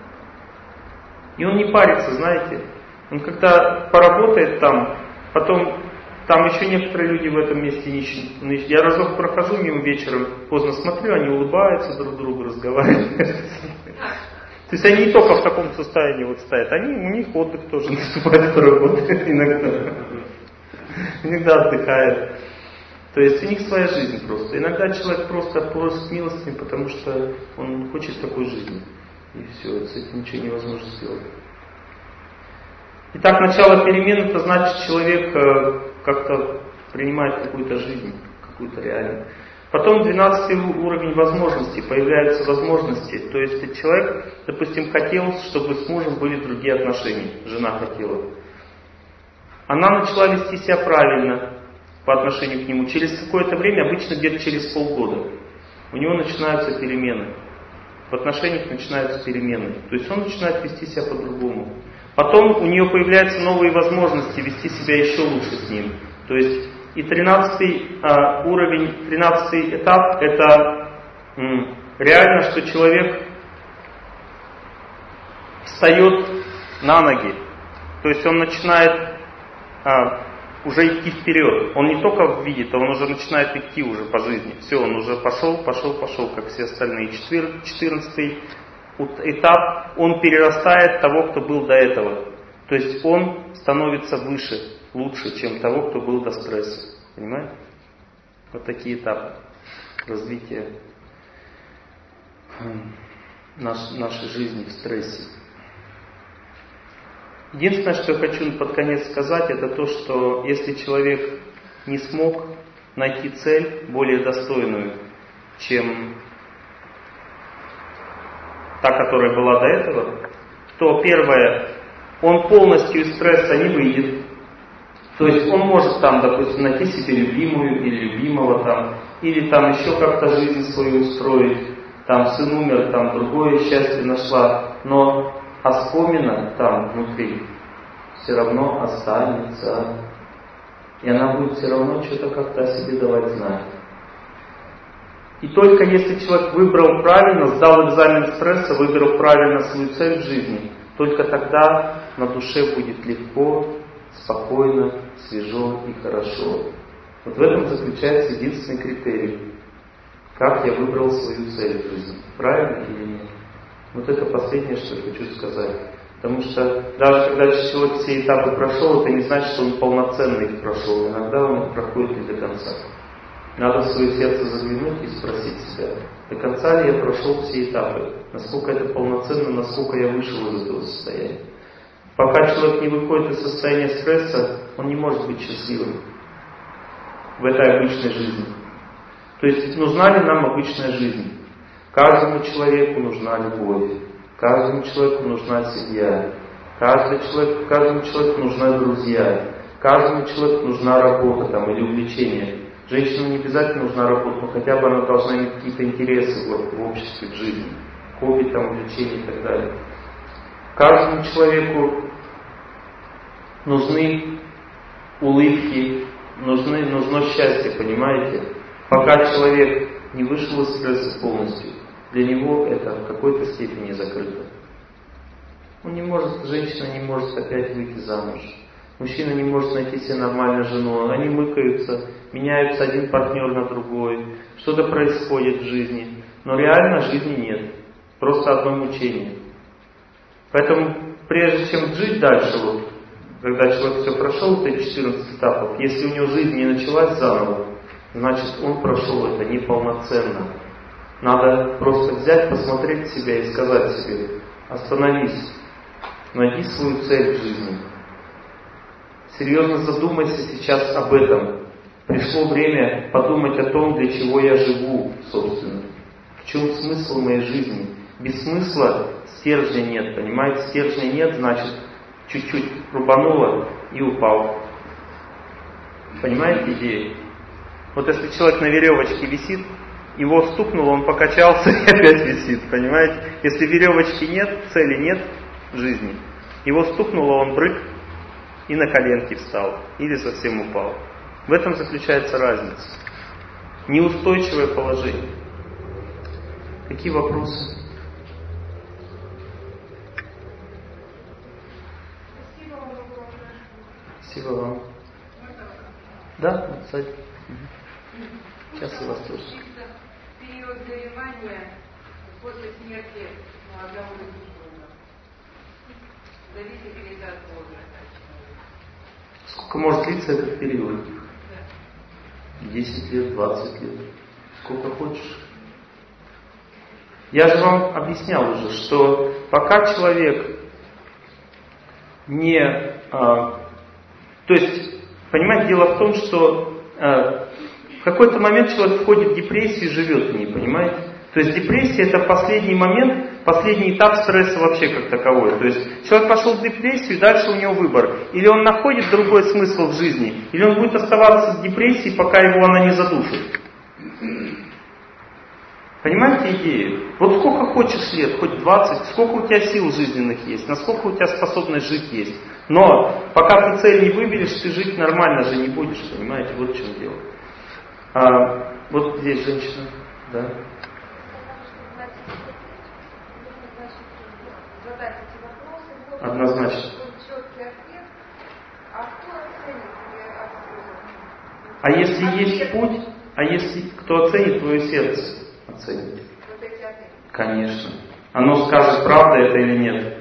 И он не парится, знаете. Он когда поработает там, потом там еще некоторые люди в этом месте ищут. Я разок прохожу мимо вечером, поздно смотрю, они улыбаются друг другу, разговаривают. То есть они не только в таком состоянии вот стоят, они, у них отдых тоже наступает, поработает иногда. Иногда отдыхает. То есть у них своя жизнь просто. Иногда человек просто просит милости, потому что он хочет такой жизни. И все, с этим ничего невозможно сделать. Итак, начало перемен, это значит, человек как-то принимает какую-то жизнь, какую-то реальную. Потом двенадцатый уровень возможностей, появляются возможности. То есть человек, допустим, хотел, чтобы с мужем были другие отношения, жена хотела. Она начала вести себя правильно по отношению к нему. Через какое-то время, обычно где-то через полгода, у него начинаются перемены. В отношениях начинаются перемены. То есть он начинает вести себя по-другому. Потом у нее появляются новые возможности вести себя еще лучше с ним. То есть и тринадцатый а, уровень, тринадцатый этап, это м, реально, что человек встает на ноги. То есть он начинает а, уже идти вперед. Он не только видит, а он уже начинает идти уже по жизни. Все, он уже пошел, пошел, пошел, как все остальные. четырнадцатый этап, он перерастает того, кто был до этого. То есть он становится выше, лучше, чем того, кто был до стресса. Понимаете? Вот такие этапы развития наш, нашей жизни в стрессе. Единственное, что я хочу под конец сказать, это то, что если человек не смог найти цель более достойную, чем та, которая была до этого, то первое, он полностью из стресса не выйдет. То есть он может там, допустим, найти себе любимую или любимого там, или там еще как-то жизнь свою устроить, там сын умер, там другое счастье нашла, но оскомина там внутри все равно останется, и она будет все равно что-то как-то о себе давать знать. И только если человек выбрал правильно, сдал экзамен стресса, выбрал правильно свою цель в жизни, только тогда на душе будет легко, спокойно, свежо и хорошо. Вот в этом заключается единственный критерий. Как я выбрал свою цель в жизни. Правильно или нет? Вот это последнее, что я хочу сказать. Потому что даже когда человек все этапы прошел, это не значит, что он полноценно их прошел. Иногда он их проходит не до конца. Надо в свое сердце заглянуть и спросить себя, до конца ли я прошел все этапы, насколько это полноценно, насколько я вышел из этого состояния. Пока человек не выходит из состояния стресса, он не может быть счастливым. в этой обычной жизни. То есть нужна ли нам обычная жизнь? Каждому человеку нужна любовь, каждому человеку нужна семья, каждому человеку, каждому человеку нужны друзья, каждому человеку нужна работа там, или увлечение. Женщине не обязательно нужна работа, но хотя бы она должна иметь какие-то интересы в, в обществе, в жизни, хобби, там, увлечения и так далее. Каждому человеку нужны улыбки, нужны, нужно счастье, понимаете? Пока человек не вышел из стресса полностью, для него это в какой-то степени закрыто. Он не может, женщина не может опять выйти замуж. Мужчина не может найти себе нормальную жену. Они мыкаются, меняются один партнер на другой. Что-то происходит в жизни. Но реально жизни нет. Просто одно мучение. Поэтому прежде чем жить дальше, вот, когда человек все прошел, вот эти четырнадцать этапов, если у него жизнь не началась заново, значит он прошел это неполноценно. Надо просто взять, посмотреть себя и сказать себе: остановись, найди свою цель в жизни. Серьезно задумайся сейчас об этом. Пришло время подумать о том, для чего я живу, собственно. В чем смысл моей жизни? Без смысла стержня нет, понимаете? Стержня нет, значит, чуть-чуть рубануло и упал. Понимаете идею? Вот если человек на веревочке висит, его стукнуло, он покачался и опять висит, понимаете? Если веревочки нет, цели нет в жизни, его стукнуло, он брык и на коленки встал, или совсем упал. В этом заключается разница. Неустойчивое положение. Какие вопросы? Спасибо вам. Да, вот сзади. Сейчас я вас тоже. Период горевания после смерти молодого супруга. Зависит ли это от возраста? Сколько может длиться этот период? десять лет, двадцать лет. Сколько хочешь. Я же вам объяснял уже, что пока человек не... А, то есть, понимаете, дело в том, что а, в какой-то момент человек входит в депрессию и живет в ней, понимаете? То есть депрессия — это последний момент, последний этап стресса вообще как таковой. То есть человек пошел в депрессию, и дальше у него выбор. Или он находит другой смысл в жизни, или он будет оставаться в депрессии, пока его она не задушит. Понимаете идею? Вот сколько хочешь лет, хоть двадцать, сколько у тебя сил жизненных есть, насколько у тебя способность жить есть. Но пока ты цель не выберешь, ты жить нормально же не будешь, понимаете? Вот в чем дело. А, вот здесь женщина, да. Однозначно. А если есть путь, а если кто оценит, твое сердце оценит. Конечно. Оно скажет, правда это или нет.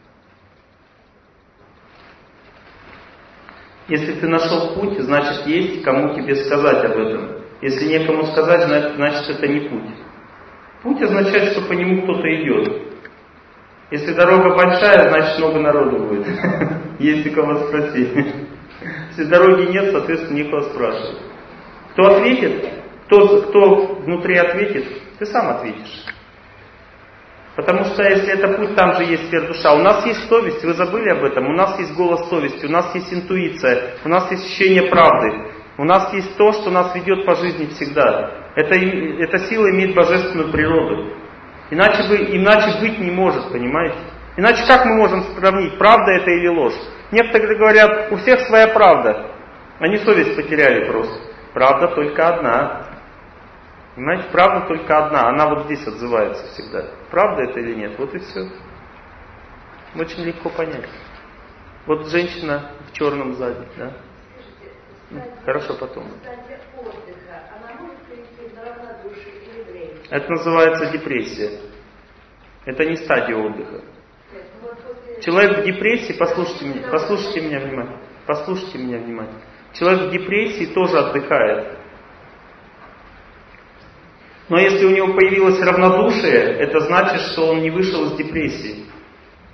Если ты нашел путь, значит есть кому тебе сказать об этом. Если некому сказать, значит это не путь. Путь означает, что по нему кто-то идет. Если дорога большая, значит много народу будет. Есть у кого спросить. Если дороги нет, соответственно, некого спрашивать. Кто ответит, кто, кто внутри ответит, ты сам ответишь. Потому что если это путь, там же есть сфера душа. У нас есть совесть, вы забыли об этом. У нас есть голос совести, у нас есть интуиция, у нас есть ощущение правды. У нас есть то, что нас ведет по жизни всегда. Это, эта сила имеет божественную природу. Иначе, бы, иначе быть не может, понимаете? Иначе как мы можем сравнить, правда это или ложь? Некоторые говорят, у всех своя правда. Они совесть потеряли просто. Правда только одна. Понимаете, правда только одна. Она вот здесь отзывается всегда. Правда это или нет? Вот и все. Очень легко понять. Вот женщина в черном сзади, да? Хорошо, потом. Это называется депрессия. Это не стадия отдыха. Человек в депрессии, послушайте меня, послушайте меня внимательно, послушайте меня внимательно. Человек в депрессии тоже отдыхает. Но если у него появилось равнодушие, это значит, что он не вышел из депрессии.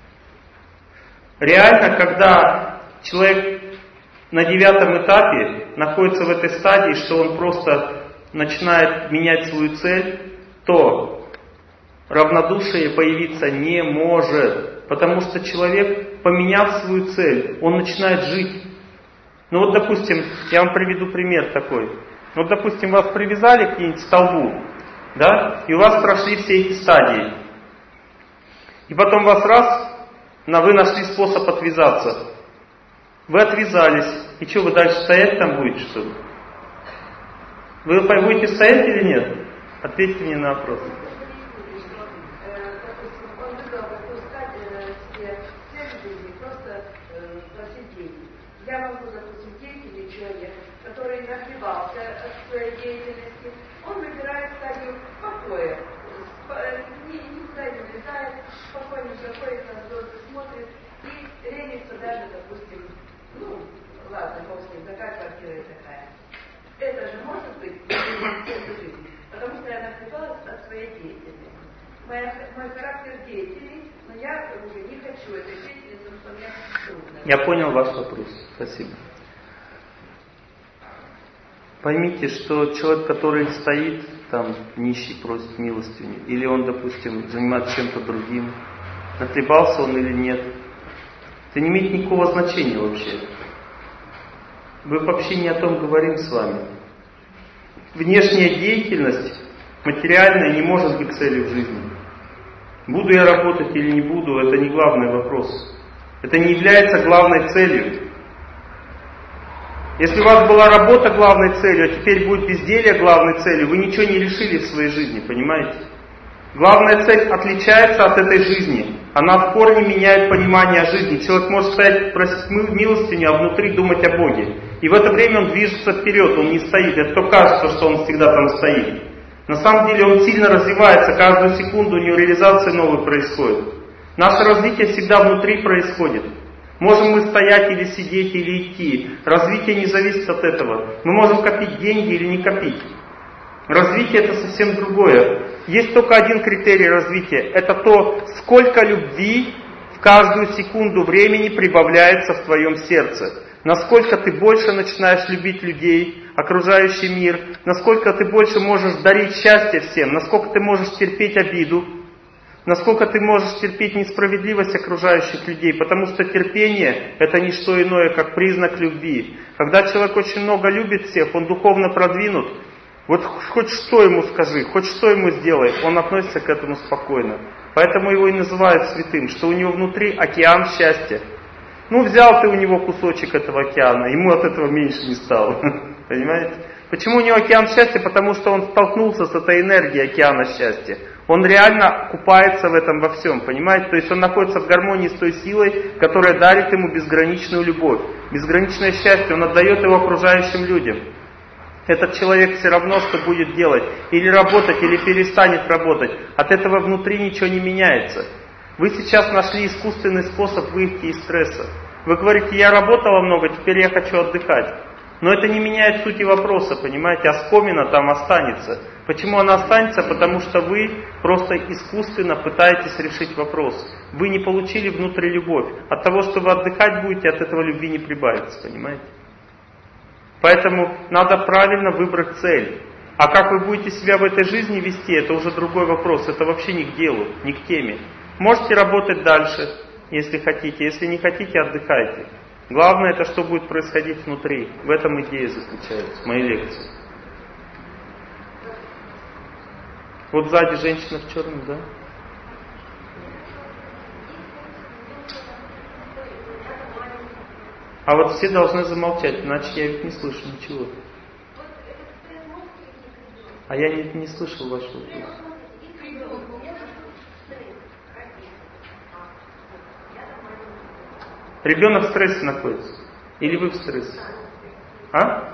Реально, когда человек на девятом этапе, находится в этой стадии, что он просто начинает менять свою цель, то равнодушие появиться не может. Потому что человек, поменяв свою цель, он начинает жить. Ну вот, допустим, я вам приведу пример такой. Вот, допустим, вас привязали к какому-нибудь столбу, да, и у вас прошли все эти стадии. И потом вас раз, на вы нашли способ отвязаться. Вы отвязались. И что, вы дальше стоять там будете, что ли? Вы будете стоять или нет? Ответьте мне на вопрос. Я могу, допустим, деятельный человек, который нагревался от своей деятельности, он выбирает стадию покоя, никуда не влезает, спокойно заходит на звезды, смотрит и ленится даже, допустим, ну, ладно, бог с ним, такая квартира и такая. Это же может быть жизнь, потому что я нагревалась от своей деятельности. Моя, мой характер деятельный, но я уже не хочу этой деятельности, потому что мне трудно. Я понял ваш вопрос. Спасибо. Поймите, что человек, который стоит там, нищий, просит милостыню, или он, допустим, занимается чем-то другим, натребался он или нет, это не имеет никакого значения вообще. Мы вообще не о том говорим с вами. Внешняя деятельность, материальная, не может быть целью в жизни. Буду я работать или не буду, это не главный вопрос. Это не является главной целью. Если у вас была работа главной целью, а теперь будет безделье главной целью, вы ничего не решили в своей жизни, понимаете? Главная цель отличается от этой жизни. Она в корне меняет понимание жизни. Человек может стоять, просить милостыню, а внутри думать о Боге. И в это время он движется вперед, он не стоит. Это то кажется, что он всегда там стоит. На самом деле он сильно развивается, каждую секунду у него реализация новая происходит. Наше развитие всегда внутри происходит. Можем мы стоять или сидеть, или идти. Развитие не зависит от этого. Мы можем копить деньги или не копить. Развитие это совсем другое. Есть только один критерий развития. Это то, сколько любви в каждую секунду времени прибавляется в твоем сердце. Насколько ты больше начинаешь любить людей, окружающий мир. Насколько ты больше можешь дарить счастье всем. Насколько ты можешь терпеть обиду. Насколько ты можешь терпеть несправедливость окружающих людей, потому что терпение – это не что иное, как признак любви. Когда человек очень много любит всех, он духовно продвинут, вот хоть что ему скажи, хоть что ему сделай, он относится к этому спокойно. Поэтому его и называют святым, что у него внутри океан счастья. Ну, взял ты у него кусочек этого океана, ему от этого меньше не стало. Понимаете? Почему у него океан счастья? Потому что он столкнулся с этой энергией океана счастья. Он реально купается в этом во всем, понимаете? То есть он находится в гармонии с той силой, которая дарит ему безграничную любовь, безграничное счастье, он отдает его окружающим людям. Этот человек все равно что будет делать, или работать, или перестанет работать. От этого внутри ничего не меняется. Вы сейчас нашли искусственный способ выйти из стресса. Вы говорите, я работала много, теперь я хочу отдыхать. Но это не меняет сути вопроса, понимаете, оскомина там останется. Почему она останется? Потому что вы просто искусственно пытаетесь решить вопрос. Вы не получили внутри любовь. От того, что вы отдыхать будете, от этого любви не прибавится, понимаете? Поэтому надо правильно выбрать цель. А как вы будете себя в этой жизни вести, это уже другой вопрос. Это вообще не к делу, не к теме. Можете работать дальше, если хотите. Если не хотите, отдыхайте. Главное, это что будет происходить внутри. В этом идея заключается, моей лекции. Вот сзади женщина в черном, да? А вот все должны замолчать, иначе я ведь не слышу ничего. А я не, не слышал ваш вопрос. Ребенок в стрессе находится? Или вы в стрессе? А?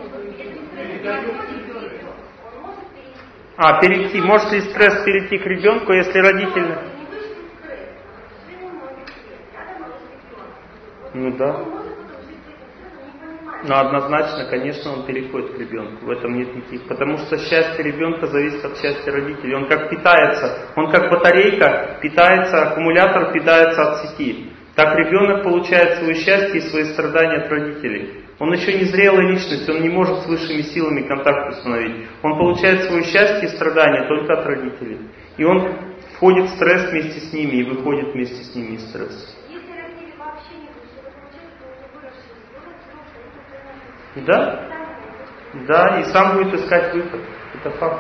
А, перейти. Может ли стресс перейти к ребенку, если родитель... Ну да. Но однозначно, конечно, он переходит к ребенку. В этом нет никаких. Потому что счастье ребенка зависит от счастья родителей. Он как питается. Он как батарейка питается, аккумулятор питается от сети. Так ребенок получает свое счастье и свои страдания от родителей. Он еще не зрелая личность, он не может с высшими силами контакт установить. Он получает свое счастье и страдания только от родителей. И он входит в стресс вместе с ними и выходит вместе с ними из стресса. Если родители вообще не получают, то выросший ребенок, взрослый, Да? Да, и сам будет искать выход. Это факт.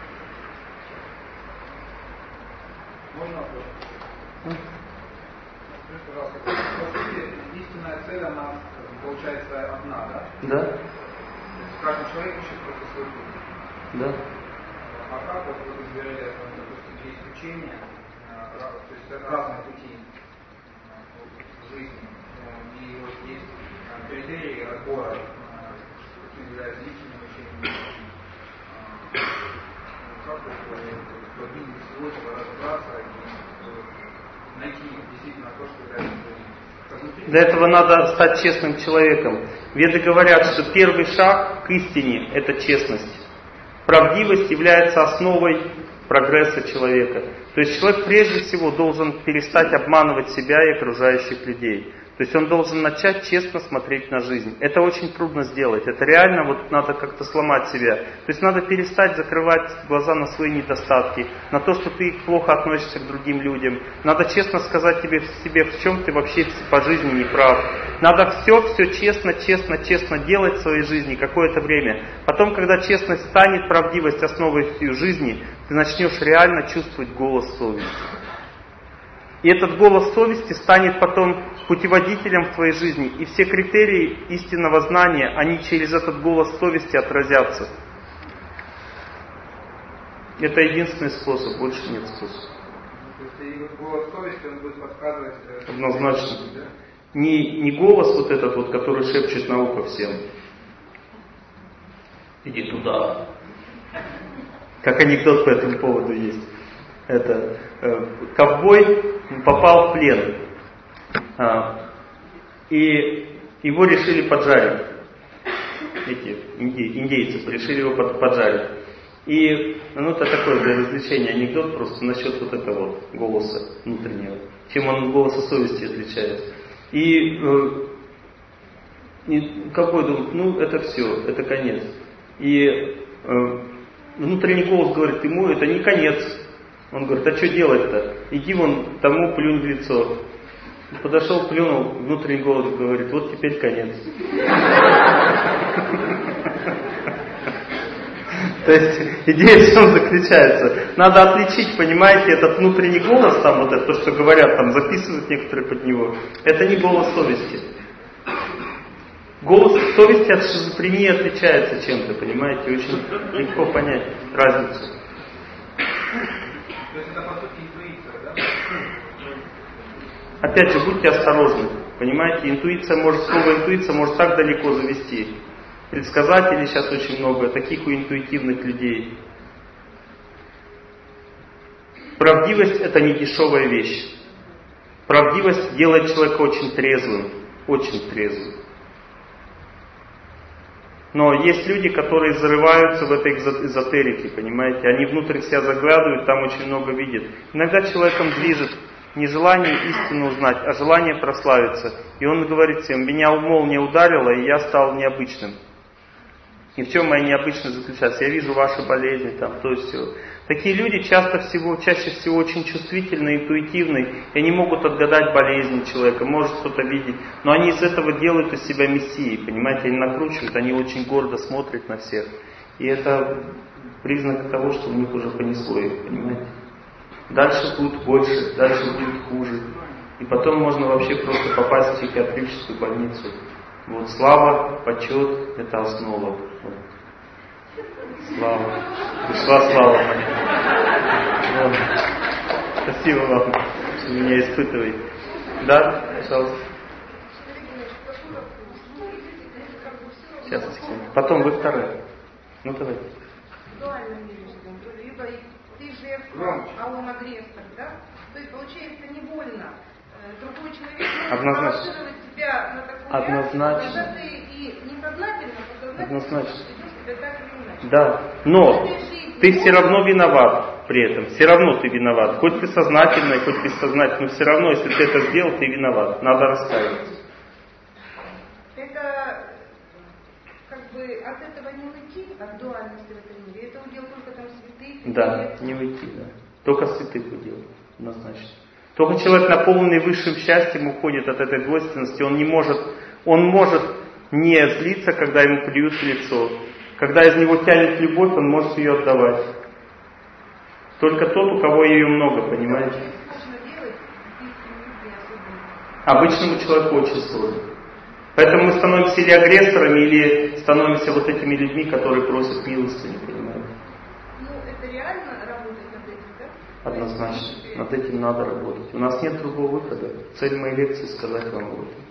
Можно вопрос? Скажите, пожалуйста, по сути, истинная цель, она получается одна, да? Да. То есть каждый человек ищет просто свой путь. Да. А как вот вы говорили, допустим, есть учения, то есть разные пути в жизни, и вот есть критерии отбора, какие являются истинными учениями. Как вот подвинуть всего этого разобраться и найти действительно то, что является. Для этого надо стать честным человеком. Веды говорят, что первый шаг к истине – это честность. Правдивость является основой прогресса человека. То есть человек прежде всего должен перестать обманывать себя и окружающих людей. То есть он должен начать честно смотреть на жизнь. Это очень трудно сделать. Это реально вот надо как-то сломать себя. То есть надо перестать закрывать глаза на свои недостатки, на то, что ты плохо относишься к другим людям. Надо честно сказать тебе, себе, в чем ты вообще по жизни не прав. Надо все, все честно, честно, честно делать в своей жизни какое-то время. Потом, когда честность станет, правдивость основой всей жизни, ты начнешь реально чувствовать голос совести. И этот голос совести станет потом путеводителем в твоей жизни. И все критерии истинного знания, они через этот голос совести отразятся. Это единственный способ, больше нет способа. То есть и голос совести, он будет подсказывать... Однозначно. Не, не голос вот этот вот, который шепчет на ухо всем. Иди туда. Как анекдот по этому поводу есть. Это э, ковбой попал в плен, а, и его решили поджарить. Эти инди, индейцы решили его под, поджарить. И ну это такое для развлечения анекдот просто насчет вот этого вот голоса внутреннего, чем он от голоса совести отличается. И, э, и ковбой думает, ну это все, это конец. И э, внутренний голос говорит ему, это не конец. Он говорит, а что делать-то? Иди вон тому, плюнь в лицо. Подошел, плюнул, внутренний голос говорит, вот теперь конец. То есть идея в чем заключается? Надо отличить, понимаете, этот внутренний голос, там вот это, то, что говорят, там записывают некоторые под него, это не голос совести. Голос совести от шизофрении отличается чем-то, понимаете, очень легко понять разницу. То есть это по сути интуиция, да? Опять же, будьте осторожны. Понимаете, интуиция может, слово интуиция может так далеко завести. Предсказателей сейчас очень много, таких у интуитивных людей. Правдивость это не дешевая вещь. Правдивость делает человека очень трезвым, очень трезвым. Но есть люди, которые зарываются в этой эзотерике, понимаете, они внутрь себя заглядывают, там очень много видят. Иногда человеком движет не желание истину узнать, а желание прославиться. И он говорит всем, меня молния ударила, и я стал необычным. И в чем моя необычность заключается? Я вижу ваши болезни, там, то есть все. Такие люди часто всего, чаще всего очень чувствительны, интуитивны, и они могут отгадать болезни человека, может кто-то видеть, но они из этого делают из себя мессией, понимаете, они накручивают, они очень гордо смотрят на всех. И это признак того, что у них уже понесло их, понимаете. Дальше будет больше, дальше будет хуже. И потом можно вообще просто попасть в психиатрическую больницу. Вот слава, почет, это основа. Вот. Слава. Пришла слава моя. Вот. Спасибо вам, что меня испытываете. Да, пожалуйста. Сейчас, секунду. Потом вы вторая. Ну давайте. Либо ты жертва, а он агрессор, да? То есть получается невольно. Другой человек может провоцировать тебя на такую Однозначно. реакцию, когда ты и несознательно, подсознательно Однозначно. ведешь себя так или иначе. Да, но ты все равно виноват. при этом. Все равно ты виноват. Хоть ты сознательно, хоть бессознательно, но все равно, если ты это сделал, ты виноват. Надо раскаиваться. Это как бы от этого не уйти, от дуальности в этом мире. Это удел только там святых. Да, не уйти, да. Только святых удел, однозначно. Только человек, наполненный высшим счастьем, уходит от этой двойственности. Он не может, он может не злиться, когда ему плюют в лицо. Когда из него тянет любовь, он может ее отдавать. Только тот, у кого ее много, понимаете? Обычному человеку очень сложно. Поэтому мы становимся или агрессорами, или становимся вот этими людьми, которые просят милостыню, понимаете? Ну, это реально работать над этим, да? Однозначно. Над этим надо работать. У нас нет другого выхода. Цель моей лекции сказать вам об этом.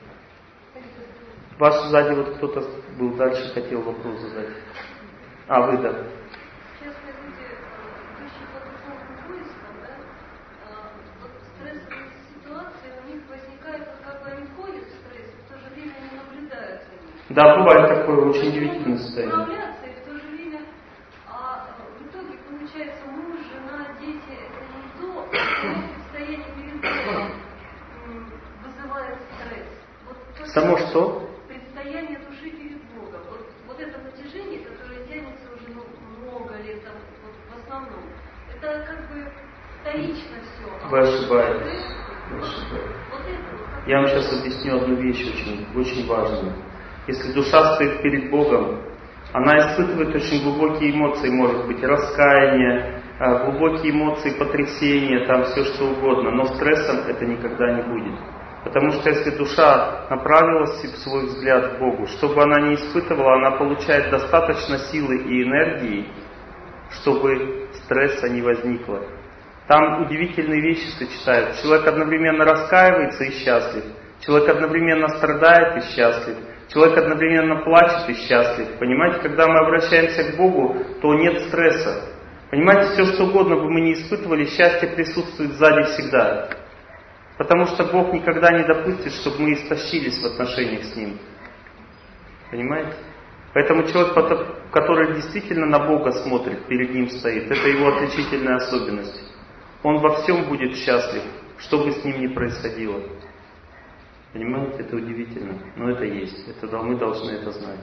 Ваш сзади вот кто-то был дальше, хотел вопрос задать. А, вы, да. Сейчас люди, идущие по духовным поискам, да, вот стрессовые ситуации у них возникают, как бы они входят в стресс, в то же время не наблюдают за ним. Да, бывает такое очень удивительное состояние. Справляться, и в то же время, а в итоге получается муж, жена, дети, это не то, а состояние перед Богом вызывает стресс. Вот то, Само что? предстояние души перед Богом. Вот, вот это натяжение, которое тянется уже ну, много лет, там, вот, в основном, это как бы вторично все. А Вы ошибаетесь. стресс, Вы вот, ошибаетесь. вот это вот. Я вам сейчас объясню одну вещь очень, очень важную. Если душа стоит перед Богом, она испытывает очень глубокие эмоции, может быть, раскаяние, глубокие эмоции, потрясения, там все что угодно, но стрессом это никогда не будет. Потому что если душа направила свой взгляд к Богу, что бы она ни испытывала, она получает достаточно силы и энергии, чтобы стресса не возникло. Там удивительные вещи сочетаются. Человек одновременно раскаивается и счастлив. Человек одновременно страдает и счастлив. Человек одновременно плачет и счастлив. Понимаете, когда мы обращаемся к Богу, то нет стресса. Понимаете, все что угодно бы мы не испытывали, счастье присутствует сзади всегда. Потому что Бог никогда не допустит, чтобы мы истощились в отношениях с Ним. Понимаете? Поэтому человек, который действительно на Бога смотрит, перед Ним стоит, это его отличительная особенность. Он во всем будет счастлив, что бы с ним ни происходило. Понимаете, это удивительно. Но это есть. Это, мы должны это знать.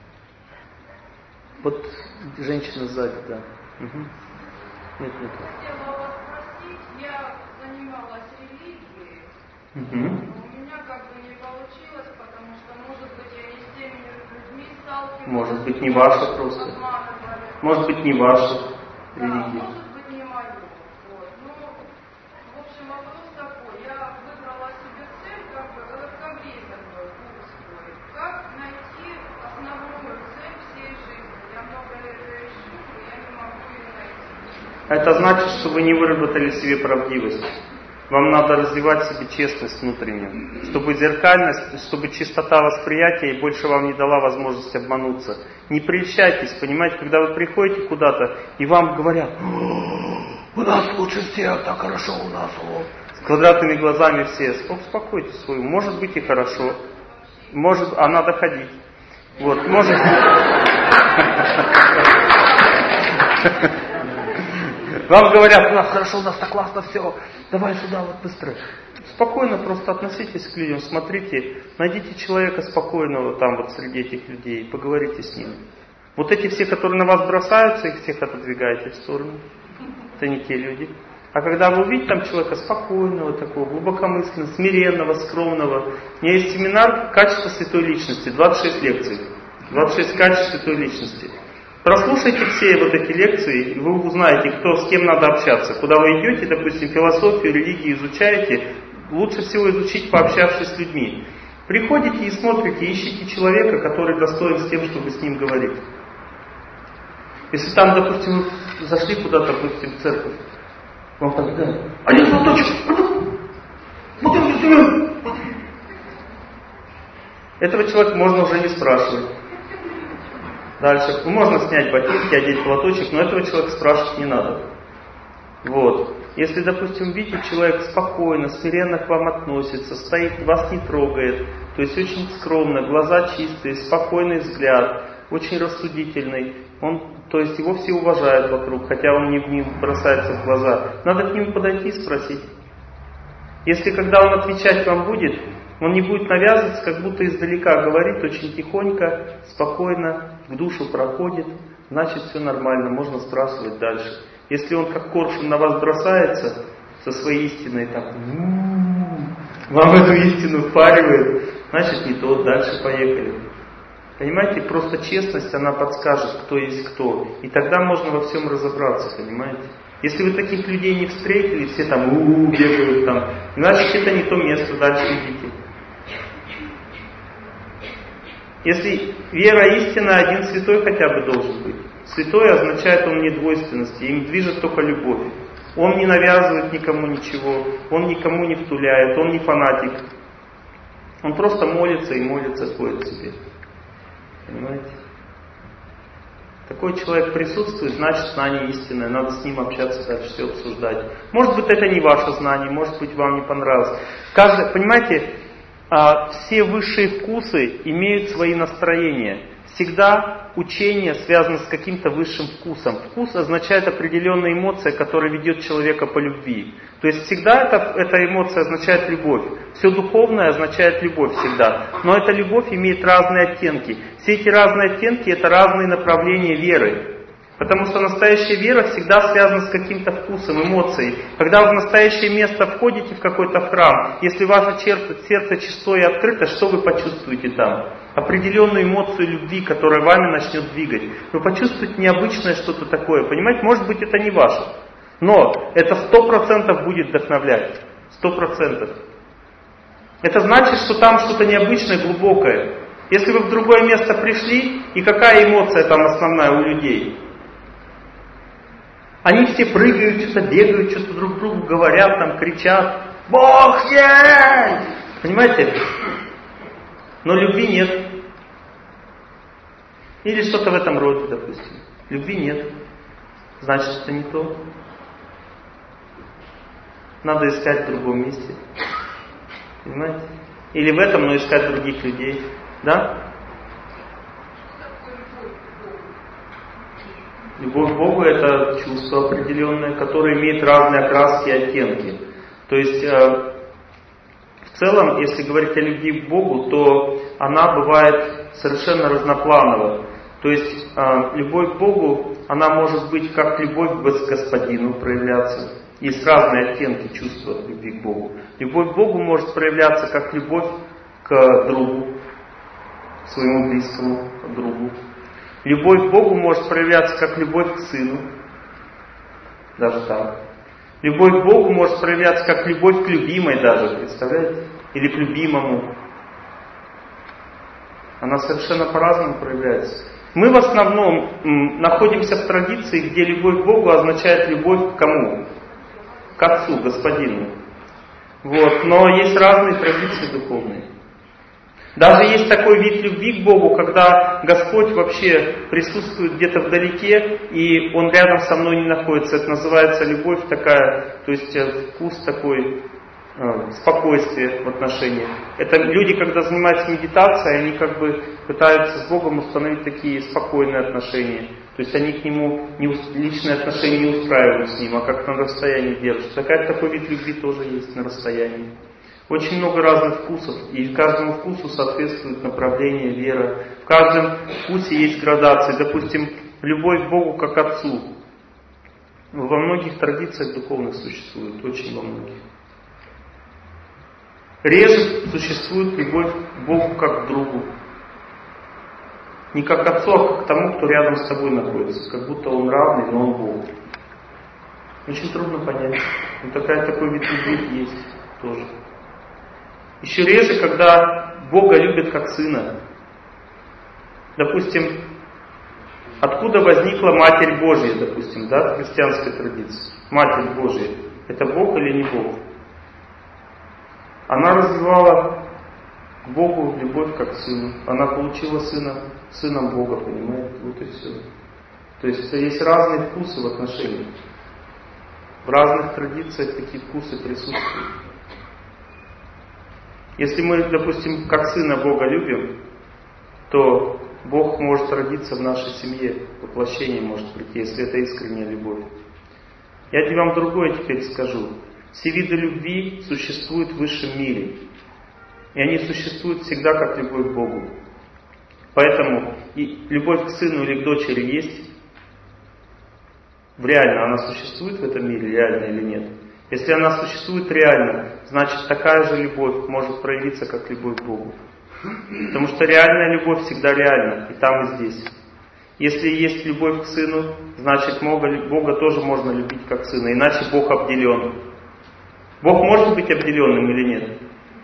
Вот женщина сзади, да. Угу. Нет, нет. Хотела вас спросить, я занималась религией, Угу. но у меня как бы не получилось, потому что, может быть, я не с теми людьми сталкивалась. Может быть, не ваша просто. Обманывали. Может быть, не ваша Да, религия. может быть, не мою. Вот. Ну, в общем, вопрос такой. Я выбрала себе цель, как бы, как резервную, курс свой. Как найти основную цель всей жизни? Я много лет ее ищу, но я не могу ее найти. Это значит, что вы не выработали в себе правдивость. Вам надо развивать в себе честность внутреннюю, чтобы зеркальность, чтобы чистота восприятия и больше вам не дала возможность обмануться. Не прельщайтесь, понимаете, когда вы приходите куда-то и вам говорят: у нас лучше всех, так хорошо у нас. О. С квадратными глазами все. Успокойте свою. Может быть и хорошо. Может, а надо ходить. Вот, может. Вам говорят: у нас хорошо, у нас так классно, все, давай сюда вот быстро. Спокойно просто относитесь к людям, смотрите, найдите человека спокойного там вот среди этих людей, поговорите с ним. Вот эти все, которые на вас бросаются, их всех отодвигайте в сторону. Это не те люди. А когда вы увидите там человека спокойного, такого, глубокомысленного, смиренного, скромного. У меня есть семинар «Качество святой личности», двадцать шесть лекций. двадцать шесть качеств святой личности. Прослушайте все вот эти лекции, и вы узнаете, кто, с кем надо общаться. Куда вы идете, допустим, философию, религию изучаете, лучше всего изучить, пообщавшись с людьми. Приходите и смотрите, ищите человека, который достоин с тем, чтобы с ним говорить. Если там, допустим, вы зашли куда-то, допустим, в церковь, вам так говорят: один платочек, этого человека можно уже не спрашивать. Дальше. Можно снять ботинки, одеть платочек, но этого человека спрашивать не надо. Вот. Если, допустим, видите, человек спокойно, смиренно к вам относится, стоит, вас не трогает, то есть очень скромно, глаза чистые, спокойный взгляд, очень рассудительный, Он, то есть его все уважают вокруг, хотя он не, не бросается в глаза. Надо к нему подойти и спросить. Если когда он отвечать вам будет, он не будет навязываться, как будто издалека говорит, очень тихонько, спокойно, в душу проходит, значит все нормально, можно спрашивать дальше. Если он как коршун на вас бросается со своей истиной, там, вам эту истину впаривает, значит не то, дальше поехали. Понимаете, просто честность, она подскажет, кто есть кто. И тогда можно во всем разобраться, понимаете. Если вы таких людей не встретили, все там у-у-у бегают там, значит это не то место, дальше идите. Если вера истина, один святой хотя бы должен быть. Святой означает, он не двойственности, им движет только любовь. Он не навязывает никому ничего, он никому не втуляет, он не фанатик. Он просто молится и молится, ходит себе. Понимаете? Такой человек присутствует, значит знание истинное, надо с ним общаться, дальше все обсуждать. Может быть, это не ваше знание, может быть, вам не понравилось. Каждый, понимаете, все высшие вкусы имеют свои настроения. Всегда учение связано с каким-то высшим вкусом. Вкус означает определенная эмоция, которая ведет человека по любви. То есть всегда это, эта эмоция означает любовь. Все духовное означает любовь всегда. Но эта любовь имеет разные оттенки. Все эти разные оттенки — это разные направления веры. Потому что настоящая вера всегда связана с каким-то вкусом, эмоцией. Когда вы в настоящее место входите в какой-то храм, если ваше сердце чистое и открыто, что вы почувствуете там? Определенную эмоцию любви, которая вами начнет двигать. Вы почувствуете необычное что-то такое. Понимаете, может быть, это не ваше. Но это сто процентов будет вдохновлять. Сто процентов. Это значит, что там что-то необычное, глубокое. Если вы в другое место пришли, и какая эмоция там основная у людей? Они все прыгают, что-то бегают, что-то друг другу говорят, там кричат: «Бог есть!» Понимаете? Но любви нет. Или что-то в этом роде, допустим. Любви нет. Значит, это не то. Надо искать в другом месте. Понимаете? Или в этом, но искать других людей. Да? Любовь к Богу — это чувство определенное, которое имеет разные окраски и оттенки. То есть, э, в целом, если говорить о любви к Богу, то она бывает совершенно разноплановая. То есть, э, любовь к Богу, она может быть как любовь к Господину проявляться. Есть разные оттенки чувства любви к Богу. Любовь к Богу может проявляться как любовь к другу, своему близкому другу. Любовь к Богу может проявляться как любовь к сыну. Даже так. Любовь к Богу может проявляться как любовь к любимой даже, представляете? Или к любимому. Она совершенно по-разному проявляется. Мы в основном м, находимся в традиции, где любовь к Богу означает любовь к кому? К Отцу, Господину. Вот. Но есть разные традиции духовные. Даже есть такой вид любви к Богу, когда Господь вообще присутствует где-то вдалеке, и Он рядом со мной не находится. Это называется любовь такая, то есть вкус такой, э, спокойствие в отношениях. Это люди, когда занимаются медитацией, они как бы пытаются с Богом установить такие спокойные отношения. То есть они к Нему не, личные отношения не устраивают с Ним, а как-то на расстоянии держат. Такая, такой вид любви тоже есть на расстоянии. Очень много разных вкусов, и каждому вкусу соответствует направление, вера. В каждом вкусе есть градации. Допустим, любовь к Богу как Отцу. Во многих традициях духовных существует, очень во многих. Реже существует любовь к Богу как к другу. Не как к Отцу, а как к тому, кто рядом с тобой находится. Как будто он равный, но он Бог. Очень трудно понять. Но такая, такой вид любви есть тоже. Еще реже, когда Бога любят как Сына. Допустим, откуда возникла Матерь Божья, допустим, да, в христианской традиции? Матерь Божья. Это Бог или не Бог? Она развивала к Богу любовь как к Сыну. Она получила Сына, Сыном Бога, понимаете? Вот и все. То есть есть разные вкусы в отношениях. В разных традициях такие вкусы присутствуют. Если мы, допустим, как Сына Бога любим, то Бог может родиться в нашей семье, воплощение может прийти, если это искренняя любовь. Я тебе вам другое теперь скажу. Все виды любви существуют в высшем мире. И они существуют всегда как любовь к Богу. Поэтому и любовь к сыну или к дочери есть. Реально она существует в этом мире, реально или нет? Если она существует реально, значит такая же любовь может проявиться как любовь к Богу. Потому что реальная любовь всегда реальна, и там, и здесь. Если есть любовь к сыну, значит Бога тоже можно любить как сына, иначе Бог обделен. Бог может быть обделенным или нет?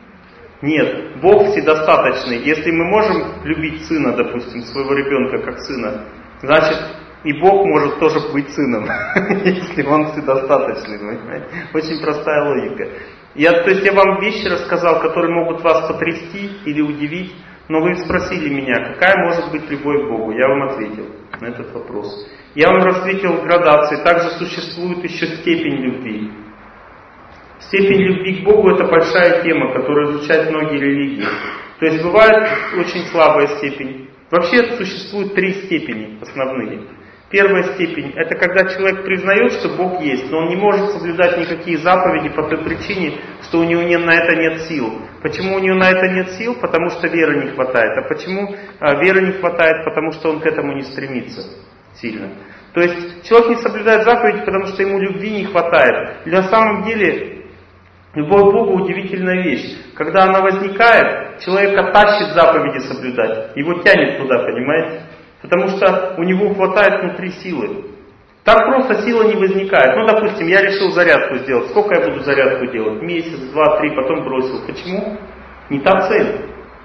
Нет, Бог вседостаточный. Если мы можем любить сына, допустим, своего ребенка как сына, значит и Бог может тоже быть сыном, если он вседостаточный. Понимаете? Очень простая логика. Я, то есть я вам вещи рассказал, которые могут вас потрясти или удивить, но вы спросили меня, какая может быть любовь к Богу. Я вам ответил на этот вопрос. Я вам ответил градации. Также существует еще степень любви. Степень любви к Богу — это большая тема, которую изучают многие религии. То есть бывает очень слабая степень. Вообще существует три степени основные. Первая степень — это когда человек признает, что Бог есть, но он не может соблюдать никакие заповеди по той причине, что у него не, на это нет сил. Почему у него на это нет сил? Потому что веры не хватает. А почему а, веры не хватает? Потому что он к этому не стремится сильно. То есть человек не соблюдает заповеди, потому что ему любви не хватает. И на самом деле любовь к Богу — удивительная вещь. Когда она возникает, человека тащит заповеди соблюдать. Его тянет туда, понимаете? Потому что у него хватает внутри силы. Так просто сила не возникает. Ну, допустим, я решил зарядку сделать. Сколько я буду зарядку делать? Месяц, два, три, потом бросил. Почему? Не та цель.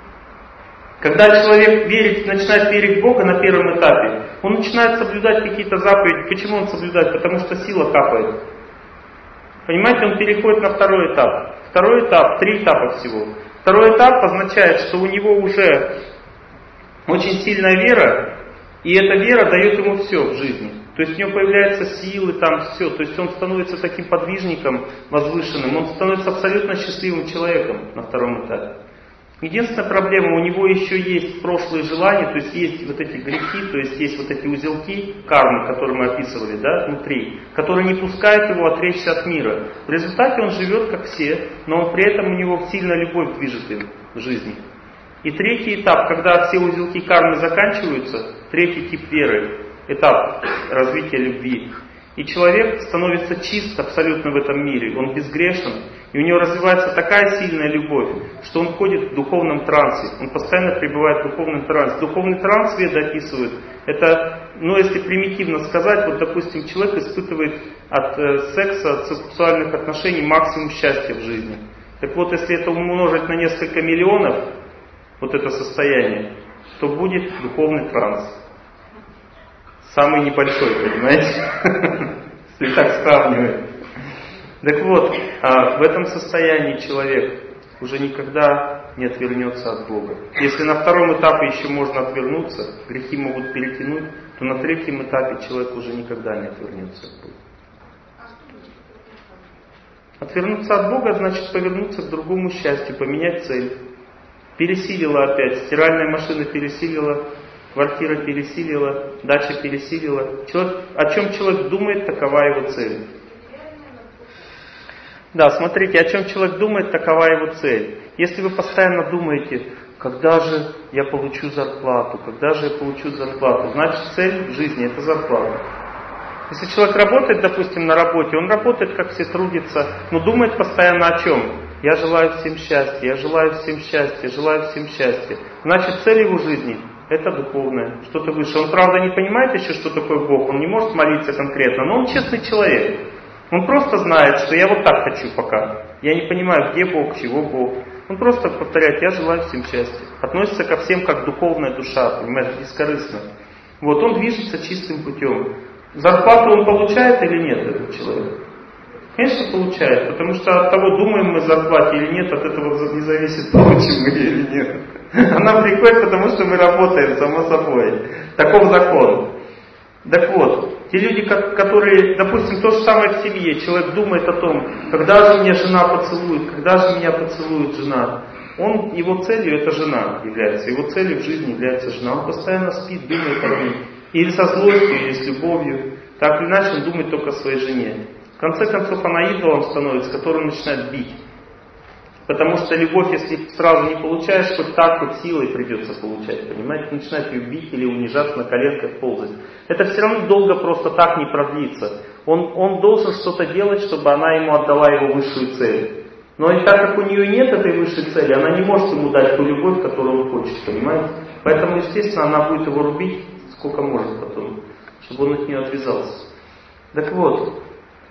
Когда человек верит, начинает верить в Бога на первом этапе, он начинает соблюдать какие-то заповеди. Почему он соблюдает? Потому что сила капает. Понимаете, он переходит на второй этап. Второй этап, три этапа всего. Второй этап означает, что у него уже очень сильная вера, и эта вера дает ему все в жизни. То есть у него появляются силы, там все. То есть он становится таким подвижником возвышенным, он становится абсолютно счастливым человеком на втором этапе. Единственная проблема, у него еще есть прошлые желания, то есть есть вот эти грехи, то есть есть вот эти узелки кармы, которые мы описывали, да, внутри, которые не пускают его отречься от мира. В результате он живет как все, но он, при этом у него сильная любовь движет им в жизни. И третий этап, когда все узелки кармы заканчиваются, третий тип веры, этап развития любви. И человек становится чист абсолютно в этом мире, он безгрешен, и у него развивается такая сильная любовь, что он входит в духовном трансе, он постоянно пребывает в духовном трансе. Духовный транс Веды описывают, это, ну если примитивно сказать, вот допустим, человек испытывает от э, секса, от сексуальных отношений максимум счастья в жизни. Так вот, если это умножить на несколько миллионов, вот это состояние, то будет духовный транс. Самый небольшой, понимаете? Если так сравнивать. Так вот, в этом состоянии человек уже никогда не отвернется от Бога. Если на втором этапе еще можно отвернуться, грехи могут перетянуть, то на третьем этапе человек уже никогда не отвернется от Бога. Отвернуться от Бога значит повернуться к другому счастью, поменять цель. Пересилила опять, стиральная машина пересилила, квартира пересилила, дача пересилила. Человек, о чем человек думает, такова его цель. Да, смотрите, о чем человек думает, такова его цель. Если вы постоянно думаете, когда же я получу зарплату, когда же я получу зарплату, значит цель в жизни это зарплата. Если человек работает, допустим, на работе, он работает, как все трудятся, но думает постоянно о чем? Я желаю всем счастья, я желаю всем счастья, желаю всем счастья. Значит, цель его жизни — это духовное, что-то выше. Он, правда, не понимает еще, что такое Бог, он не может молиться конкретно, но он честный человек. Он просто знает, что я вот так хочу пока. Я не понимаю, где Бог, чего Бог. Он просто повторяет, я желаю всем счастья. Относится ко всем как духовная душа, понимаете, бескорыстно. Вот, он движется чистым путем. Зарплату он получает или нет, этот человек? Конечно, получает, потому что от того, думаем мы о зарплате или нет, от этого не зависит, получим мы ее или нет. Она приходит, потому что мы работаем, само собой. Таков закон. Так вот, те люди, которые, допустим, то же самое в семье, человек думает о том, когда же меня жена поцелует, когда же меня поцелует жена. Он, его целью это жена является, его целью в жизни является жена. Он постоянно спит, думает о ней. Или со злостью, или с любовью. Так или иначе он думает только о своей жене. В конце концов она идолом становится, который начинает бить. Потому что любовь, если сразу не получаешь, хоть так, хоть силой придется получать, понимаете? Начинает ее бить или унижаться, на коленках ползать. Это все равно долго просто так не продлится. Он, он должен что-то делать, чтобы она ему отдала его высшую цель. Но и так как у нее нет этой высшей цели, она не может ему дать ту любовь, которую он хочет, понимаете? Поэтому, естественно, она будет его рубить, сколько может потом, чтобы он от нее отвязался. Так вот,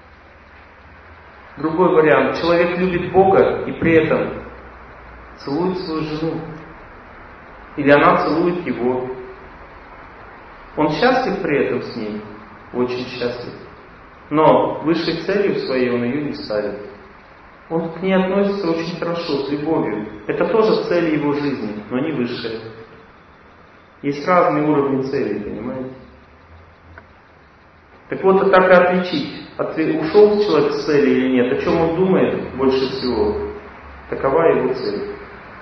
другой вариант. Человек любит Бога и при этом целует свою жену. Или она целует его. Он счастлив при этом с ней? Очень счастлив. Но высшей целью своей он ее не ставит. Он к ней относится очень хорошо, с любовью. Это тоже цель его жизни, но не высшая. Есть разные уровни целей, понимаете? Так вот, это так и отличить. Ушел человек с цели или нет, о чем он думает больше всего. Такова его цель.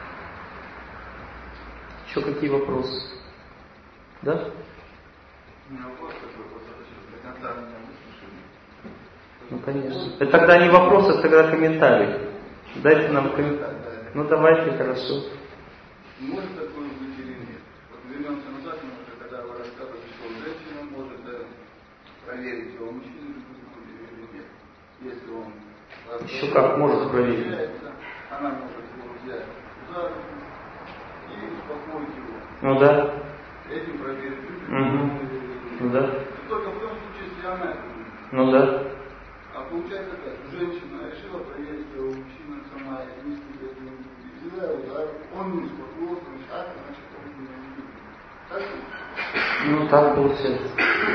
Еще какие вопросы? Да? У меня вопрос такой, до конца меня выслушали. Ну, конечно. Это тогда не вопрос, это тогда комментарий. Дайте нам комментарий. Ну, давайте, хорошо. Может такое быть или нет? Вот вернемся назад, немножко, когда вы рассказывали, что женщина может проверить, что он мужчина или нет. Если он... Еще как может проверить? Она может его взять за руку и успокоить его. Ну да. Этим проверить. Угу. Ну да. Только в том случае, если она... Ну да. А получается так, женщина решила проверить своего мужчину сама, и взяла его за руку, он не успокоился, а значит он меня не любит. Так? Ну так получается.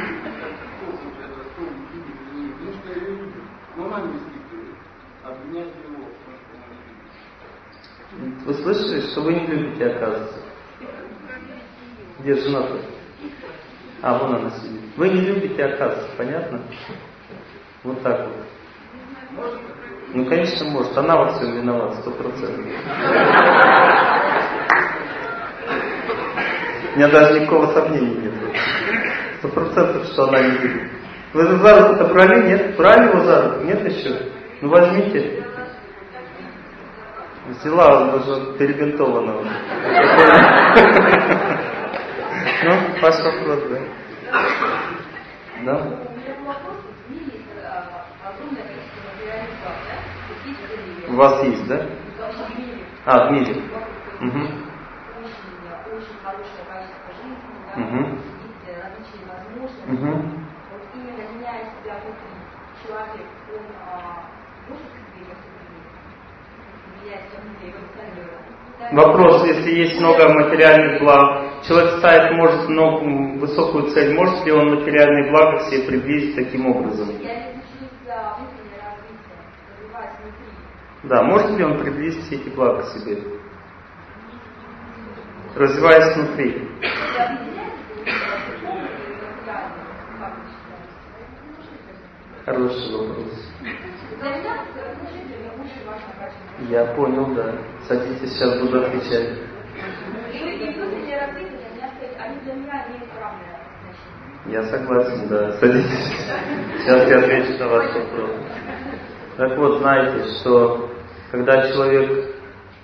Ну что я ее люблю, но она не испытывает. Обвинять его, потому что она не любит. Вы слышали, что вы не любите, оказывается? Где жена-то? А, вон она сидит. Вы не любите, оказывается, понятно? Вот так вот. Ну, конечно, может. Она во всем виновата, сто процентов. У меня даже никакого сомнения нет. Сто процентов, что она не любит. Вы за руку-то брали, нет? Брали его за руку? Нет еще? Ну, возьмите. Взяла, он даже перебинтована уже. Ну, ваш вопрос, да? Да? У вас есть, да? А, в мире. Угу. Очень хорошее качество жизни, да, Угу. есть различные возможности. Угу. Вот именно меняя себя внутри, человек, он а, может себе менять себя внутри, эволюционировать. Вопрос, если есть много материальных благ, человек ставит, может, много, высокую цель, может ли он материальные блага к себе приблизить таким образом? Я не слежу за внутреннее развитие, развиваясь внутри. Да, может ли он приблизить все эти блага к себе? Развиваясь внутри. Хороший вопрос. Я понял, да. Садитесь, сейчас буду отвечать. Я согласен, да. Садитесь. Сейчас я отвечу на ваш вопрос. Так вот, знаете, что когда человек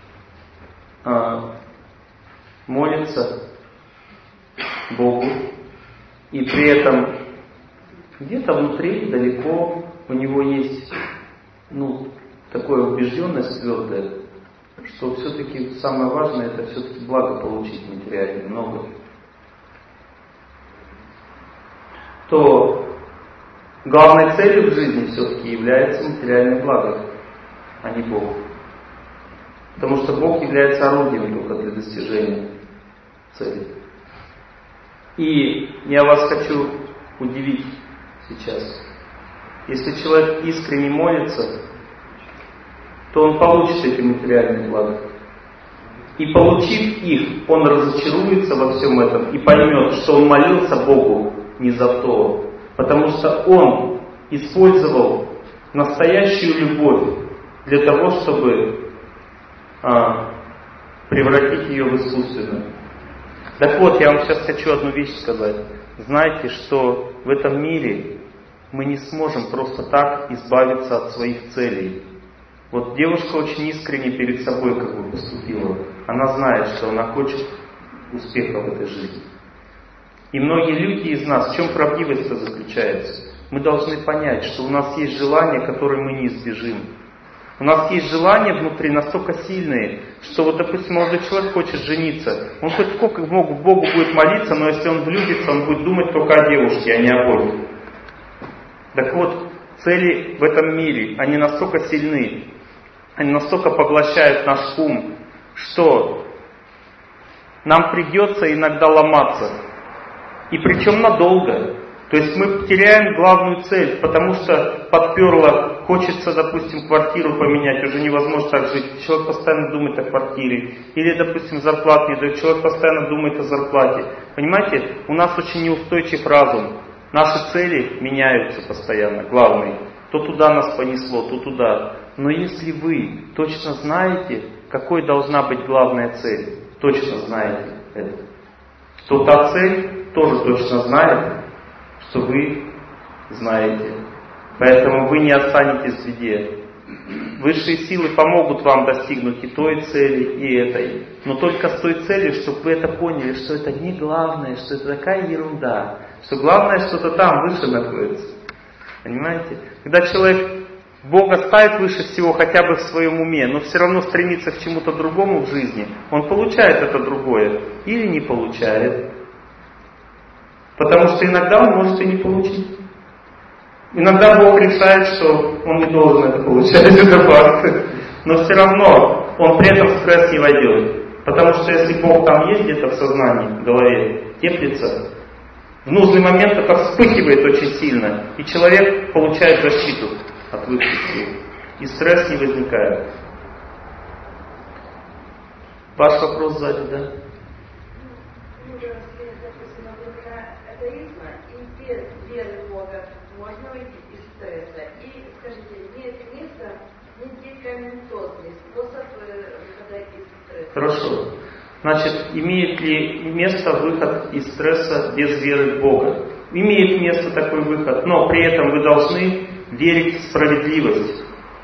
а, молится Богу, и при этом где-то внутри, далеко, у него есть, ну, такая убежденность твердая, что все-таки самое важное это все-таки благо получить материально много, то главной целью в жизни все-таки является материальное благо, а не Бог. Потому что Бог является орудием только для достижения цели. И я вас хочу удивить сейчас. Если человек искренне молится, то он получит эти материальные блага. И получив их, он разочаруется во всем этом и поймет, что он молился Богу не за то, потому что он использовал настоящую любовь для того, чтобы а, превратить ее в искусственную. Так вот, я вам сейчас хочу одну вещь сказать. Знаете, что в этом мире мы не сможем просто так избавиться от своих целей. Вот девушка очень искренне перед собой как бы поступила. Она знает, что она хочет успеха в этой жизни. И многие люди из нас, в чем правдивость-то заключается? Мы должны понять, что у нас есть желания, которые мы не избежим. У нас есть желания внутри настолько сильные, что вот, допустим, молодой человек хочет жениться. Он хоть сколько Богу, Богу будет молиться, но если он влюбится, он будет думать только о девушке, а не о Боге. Так вот, цели в этом мире, они настолько сильны, они настолько поглощают наш ум, что нам придется иногда ломаться. И причем надолго. То есть мы теряем главную цель, потому что подперло, хочется, допустим, квартиру поменять, уже невозможно так жить. Человек постоянно думает о квартире. Или, допустим, зарплату не дает, человек постоянно думает о зарплате. Понимаете, у нас очень неустойчив разум. Наши цели меняются постоянно, главные. То туда нас понесло, то туда. Но если вы точно знаете, какой должна быть главная цель, точно знаете это, то та цель тоже точно знает, что вы знаете. Поэтому вы не останетесь в беде. Высшие силы помогут вам достигнуть и той цели, и этой. Но только с той целью, чтобы вы это поняли, что это не главное, что это такая ерунда. Что главное, что-то там выше находится. Понимаете? Когда человек Бога ставит выше всего хотя бы в своем уме, но все равно стремится к чему-то другому в жизни, он получает это другое или не получает. Потому что иногда он может и не получить. Иногда Бог решает, что он не должен это получать, это факт. Но все равно он при этом в стресс не войдет. Потому что если Бог там есть где-то в сознании, в голове, теплится, в нужный момент это вспыхивает очень сильно, и человек получает защиту от высших сил. И стресс не возникает. Ваш вопрос сзади, да? Хорошо. Значит, имеет ли место выход из стресса без веры в Бога? Имеет место такой выход, но при этом вы должны верить в справедливость.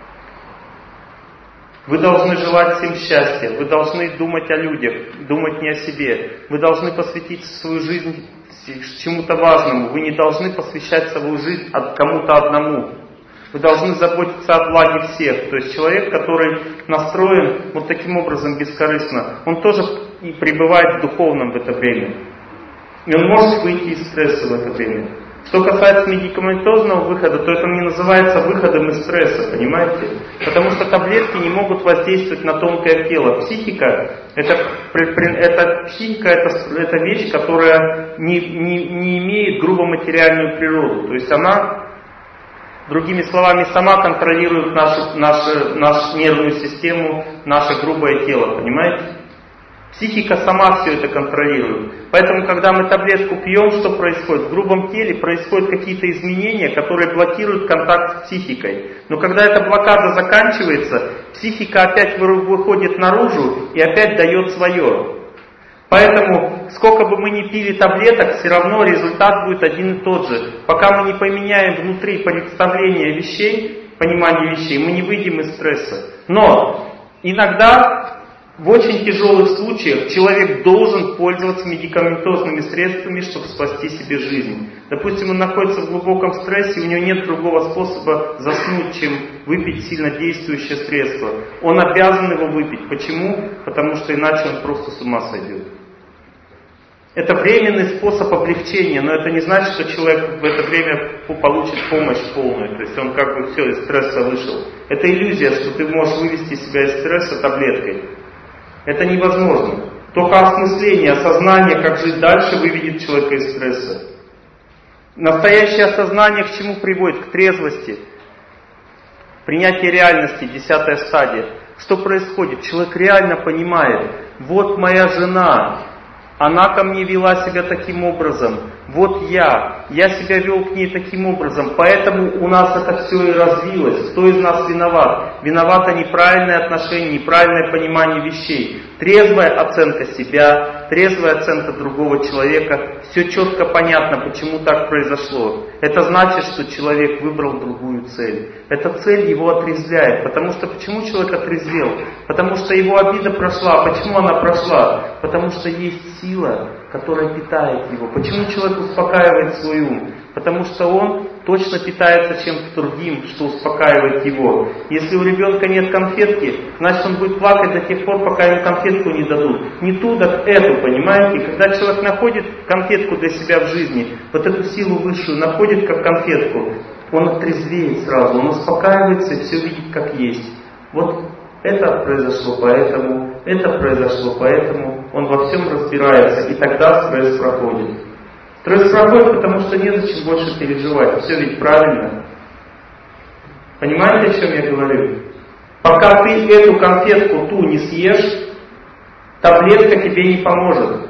Вы должны желать всем счастья, вы должны думать о людях, думать не о себе. Вы должны посвятить свою жизнь чему-то важному. Вы не должны посвящать свою жизнь кому-то одному. Вы должны заботиться о благе всех. То есть человек, который настроен вот таким образом бескорыстно, он тоже и пребывает в духовном в это время. И он может выйти из стресса в это время. Что касается медикаментозного выхода, то это не называется выходом из стресса, понимаете? Потому что таблетки не могут воздействовать на тонкое тело. Психика, это, это, психика это, это вещь, которая не, не, не имеет грубо материальную природу. То есть она, другими словами, сама контролирует нашу, нашу, нашу нервную систему, наше грубое тело, понимаете? Психика сама все это контролирует. Поэтому, когда мы таблетку пьем, что происходит? В грубом теле происходят какие-то изменения, которые блокируют контакт с психикой. Но когда эта блокада заканчивается, психика опять выходит наружу и опять дает свое. Поэтому, сколько бы мы ни пили таблеток, все равно результат будет один и тот же. Пока мы не поменяем внутри представление вещей, понимание вещей, мы не выйдем из стресса. Но иногда, в очень тяжелых случаях, человек должен пользоваться медикаментозными средствами, чтобы спасти себе жизнь. Допустим, он находится в глубоком стрессе, у него нет другого способа заснуть, чем выпить сильнодействующее средство. Он обязан его выпить. Почему? Потому что иначе он просто с ума сойдет. Это временный способ облегчения, но это не значит, что человек в это время получит помощь полную. То есть он как бы все, из стресса вышел. Это иллюзия, что ты можешь вывести себя из стресса таблеткой. Это невозможно. Только осмысление, осознание, как жить дальше, выведет человека из стресса. Настоящее осознание к чему приводит? К трезвости. Принятие реальности, десятая стадия. Что происходит? Человек реально понимает, вот моя жена, она ко мне вела себя таким образом, вот я. я себя вел к ней таким образом, поэтому у нас это все и развилось. Кто из нас виноват? Виновато неправильное отношение, неправильное понимание вещей. Трезвая оценка себя, трезвая оценка другого человека. Все четко понятно, почему так произошло. Это значит, что человек выбрал другую цель. Эта цель его отрезвляет. Потому что почему человек отрезвел? Потому что его обида прошла. Почему она прошла? Потому что есть сила, которая питает его. Почему человек успокаивает свой ум? Потому что он точно питается чем-то другим, что успокаивает его. Если у ребенка нет конфетки, значит он будет плакать до тех пор, пока ему конфетку не дадут. Не ту, так эту, понимаете? Когда человек находит конфетку для себя в жизни, вот эту силу высшую находит как конфетку, он отрезвеет сразу, он успокаивается и все видит как есть. Вот это произошло поэтому, это произошло поэтому, он во всем разбирается, и тогда стресс проходит. Стресс проходит, потому что незачем больше переживать, все ведь правильно. Понимаете, о чем я говорю? Пока ты эту конфетку ту не съешь, таблетка тебе не поможет.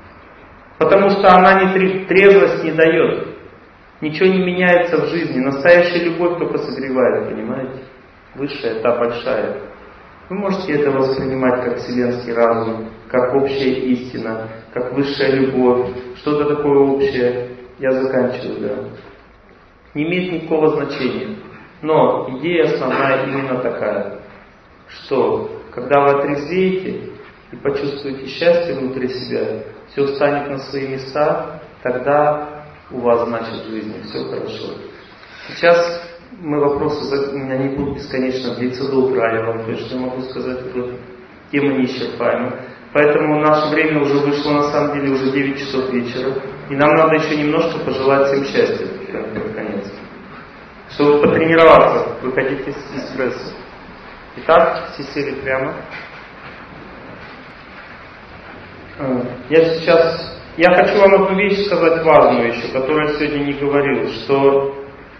Потому что она не трезвость не дает. Ничего не меняется в жизни. Настоящая любовь только согревает, понимаете? Высшая, та большая. Вы можете это воспринимать как вселенский разум, как общая истина, как высшая любовь, что-то такое общее. Я заканчиваю, да. Не имеет никакого значения. Но идея основная именно такая, что когда вы отрезвеете и почувствуете счастье внутри себя, все встанет на свои места, тогда у вас, значит, в жизни все хорошо. Сейчас мы вопросы, у меня не будут бесконечно длиться до утра, я вам точно могу сказать, что тема неисчерпаема. Поэтому наше время уже вышло, на самом деле, уже девять часов вечера. И нам надо еще немножко пожелать всем счастья, наконец. Чтобы потренироваться, выходить из, из стресса. Итак, все сели прямо. Я сейчас, я хочу вам одну вещь сказать важную еще, которую я сегодня не говорил, что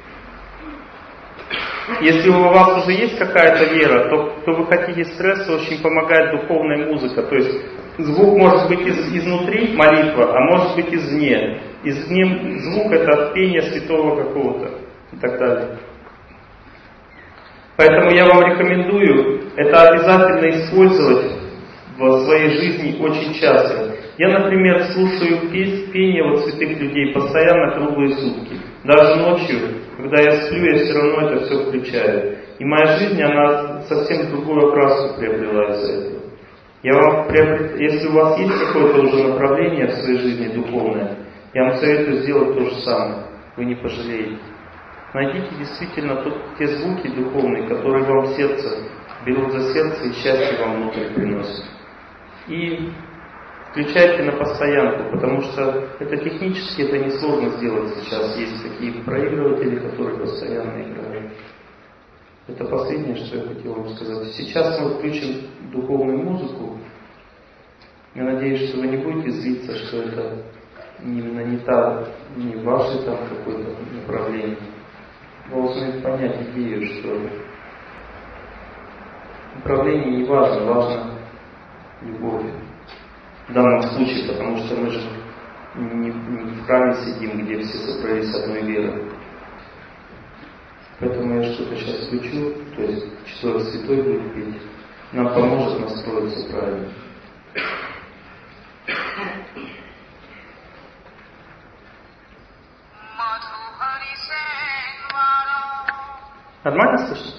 если у вас уже есть какая-то вера, то, то вы хотите стресса, очень помогает духовная музыка. То есть звук может быть из, изнутри, молитва, а может быть извне. Извне звук это пение святого какого-то и так далее. Поэтому я вам рекомендую это обязательно использовать в своей жизни очень часто. Я, например, слушаю пение вот святых людей постоянно круглые сутки. Даже ночью, когда я сплю, я все равно это все включаю. И моя жизнь, она совсем другую окраску приобрела из-за этого. Я вам, если у вас есть какое-то уже направление в своей жизни духовное, я вам советую сделать то же самое. Вы не пожалеете. Найдите действительно тот, те звуки духовные, которые вам в сердце берут за сердце и счастье вам внутрь приносят. И включайте на постоянку, потому что это технически это несложно сделать сейчас. Есть такие проигрыватели, которые постоянно играют. Это последнее, что я хотел вам сказать. Сейчас мы включим духовную музыку. Я надеюсь, что вы не будете злиться, что это именно не та, не ваше там какое-то направление. Вы должны понять идею, что направление не важно, важно любовь. В данном случае, потому что мы же не, не в храме сидим, где все собрались одной верой. Поэтому я что-то сейчас включу, то есть Человек Святой будет петь, нам поможет настроиться правильно. Нормально слышно?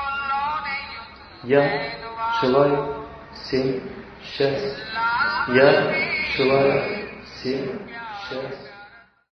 Я желаю всем счастья. Я желаю всем счастья.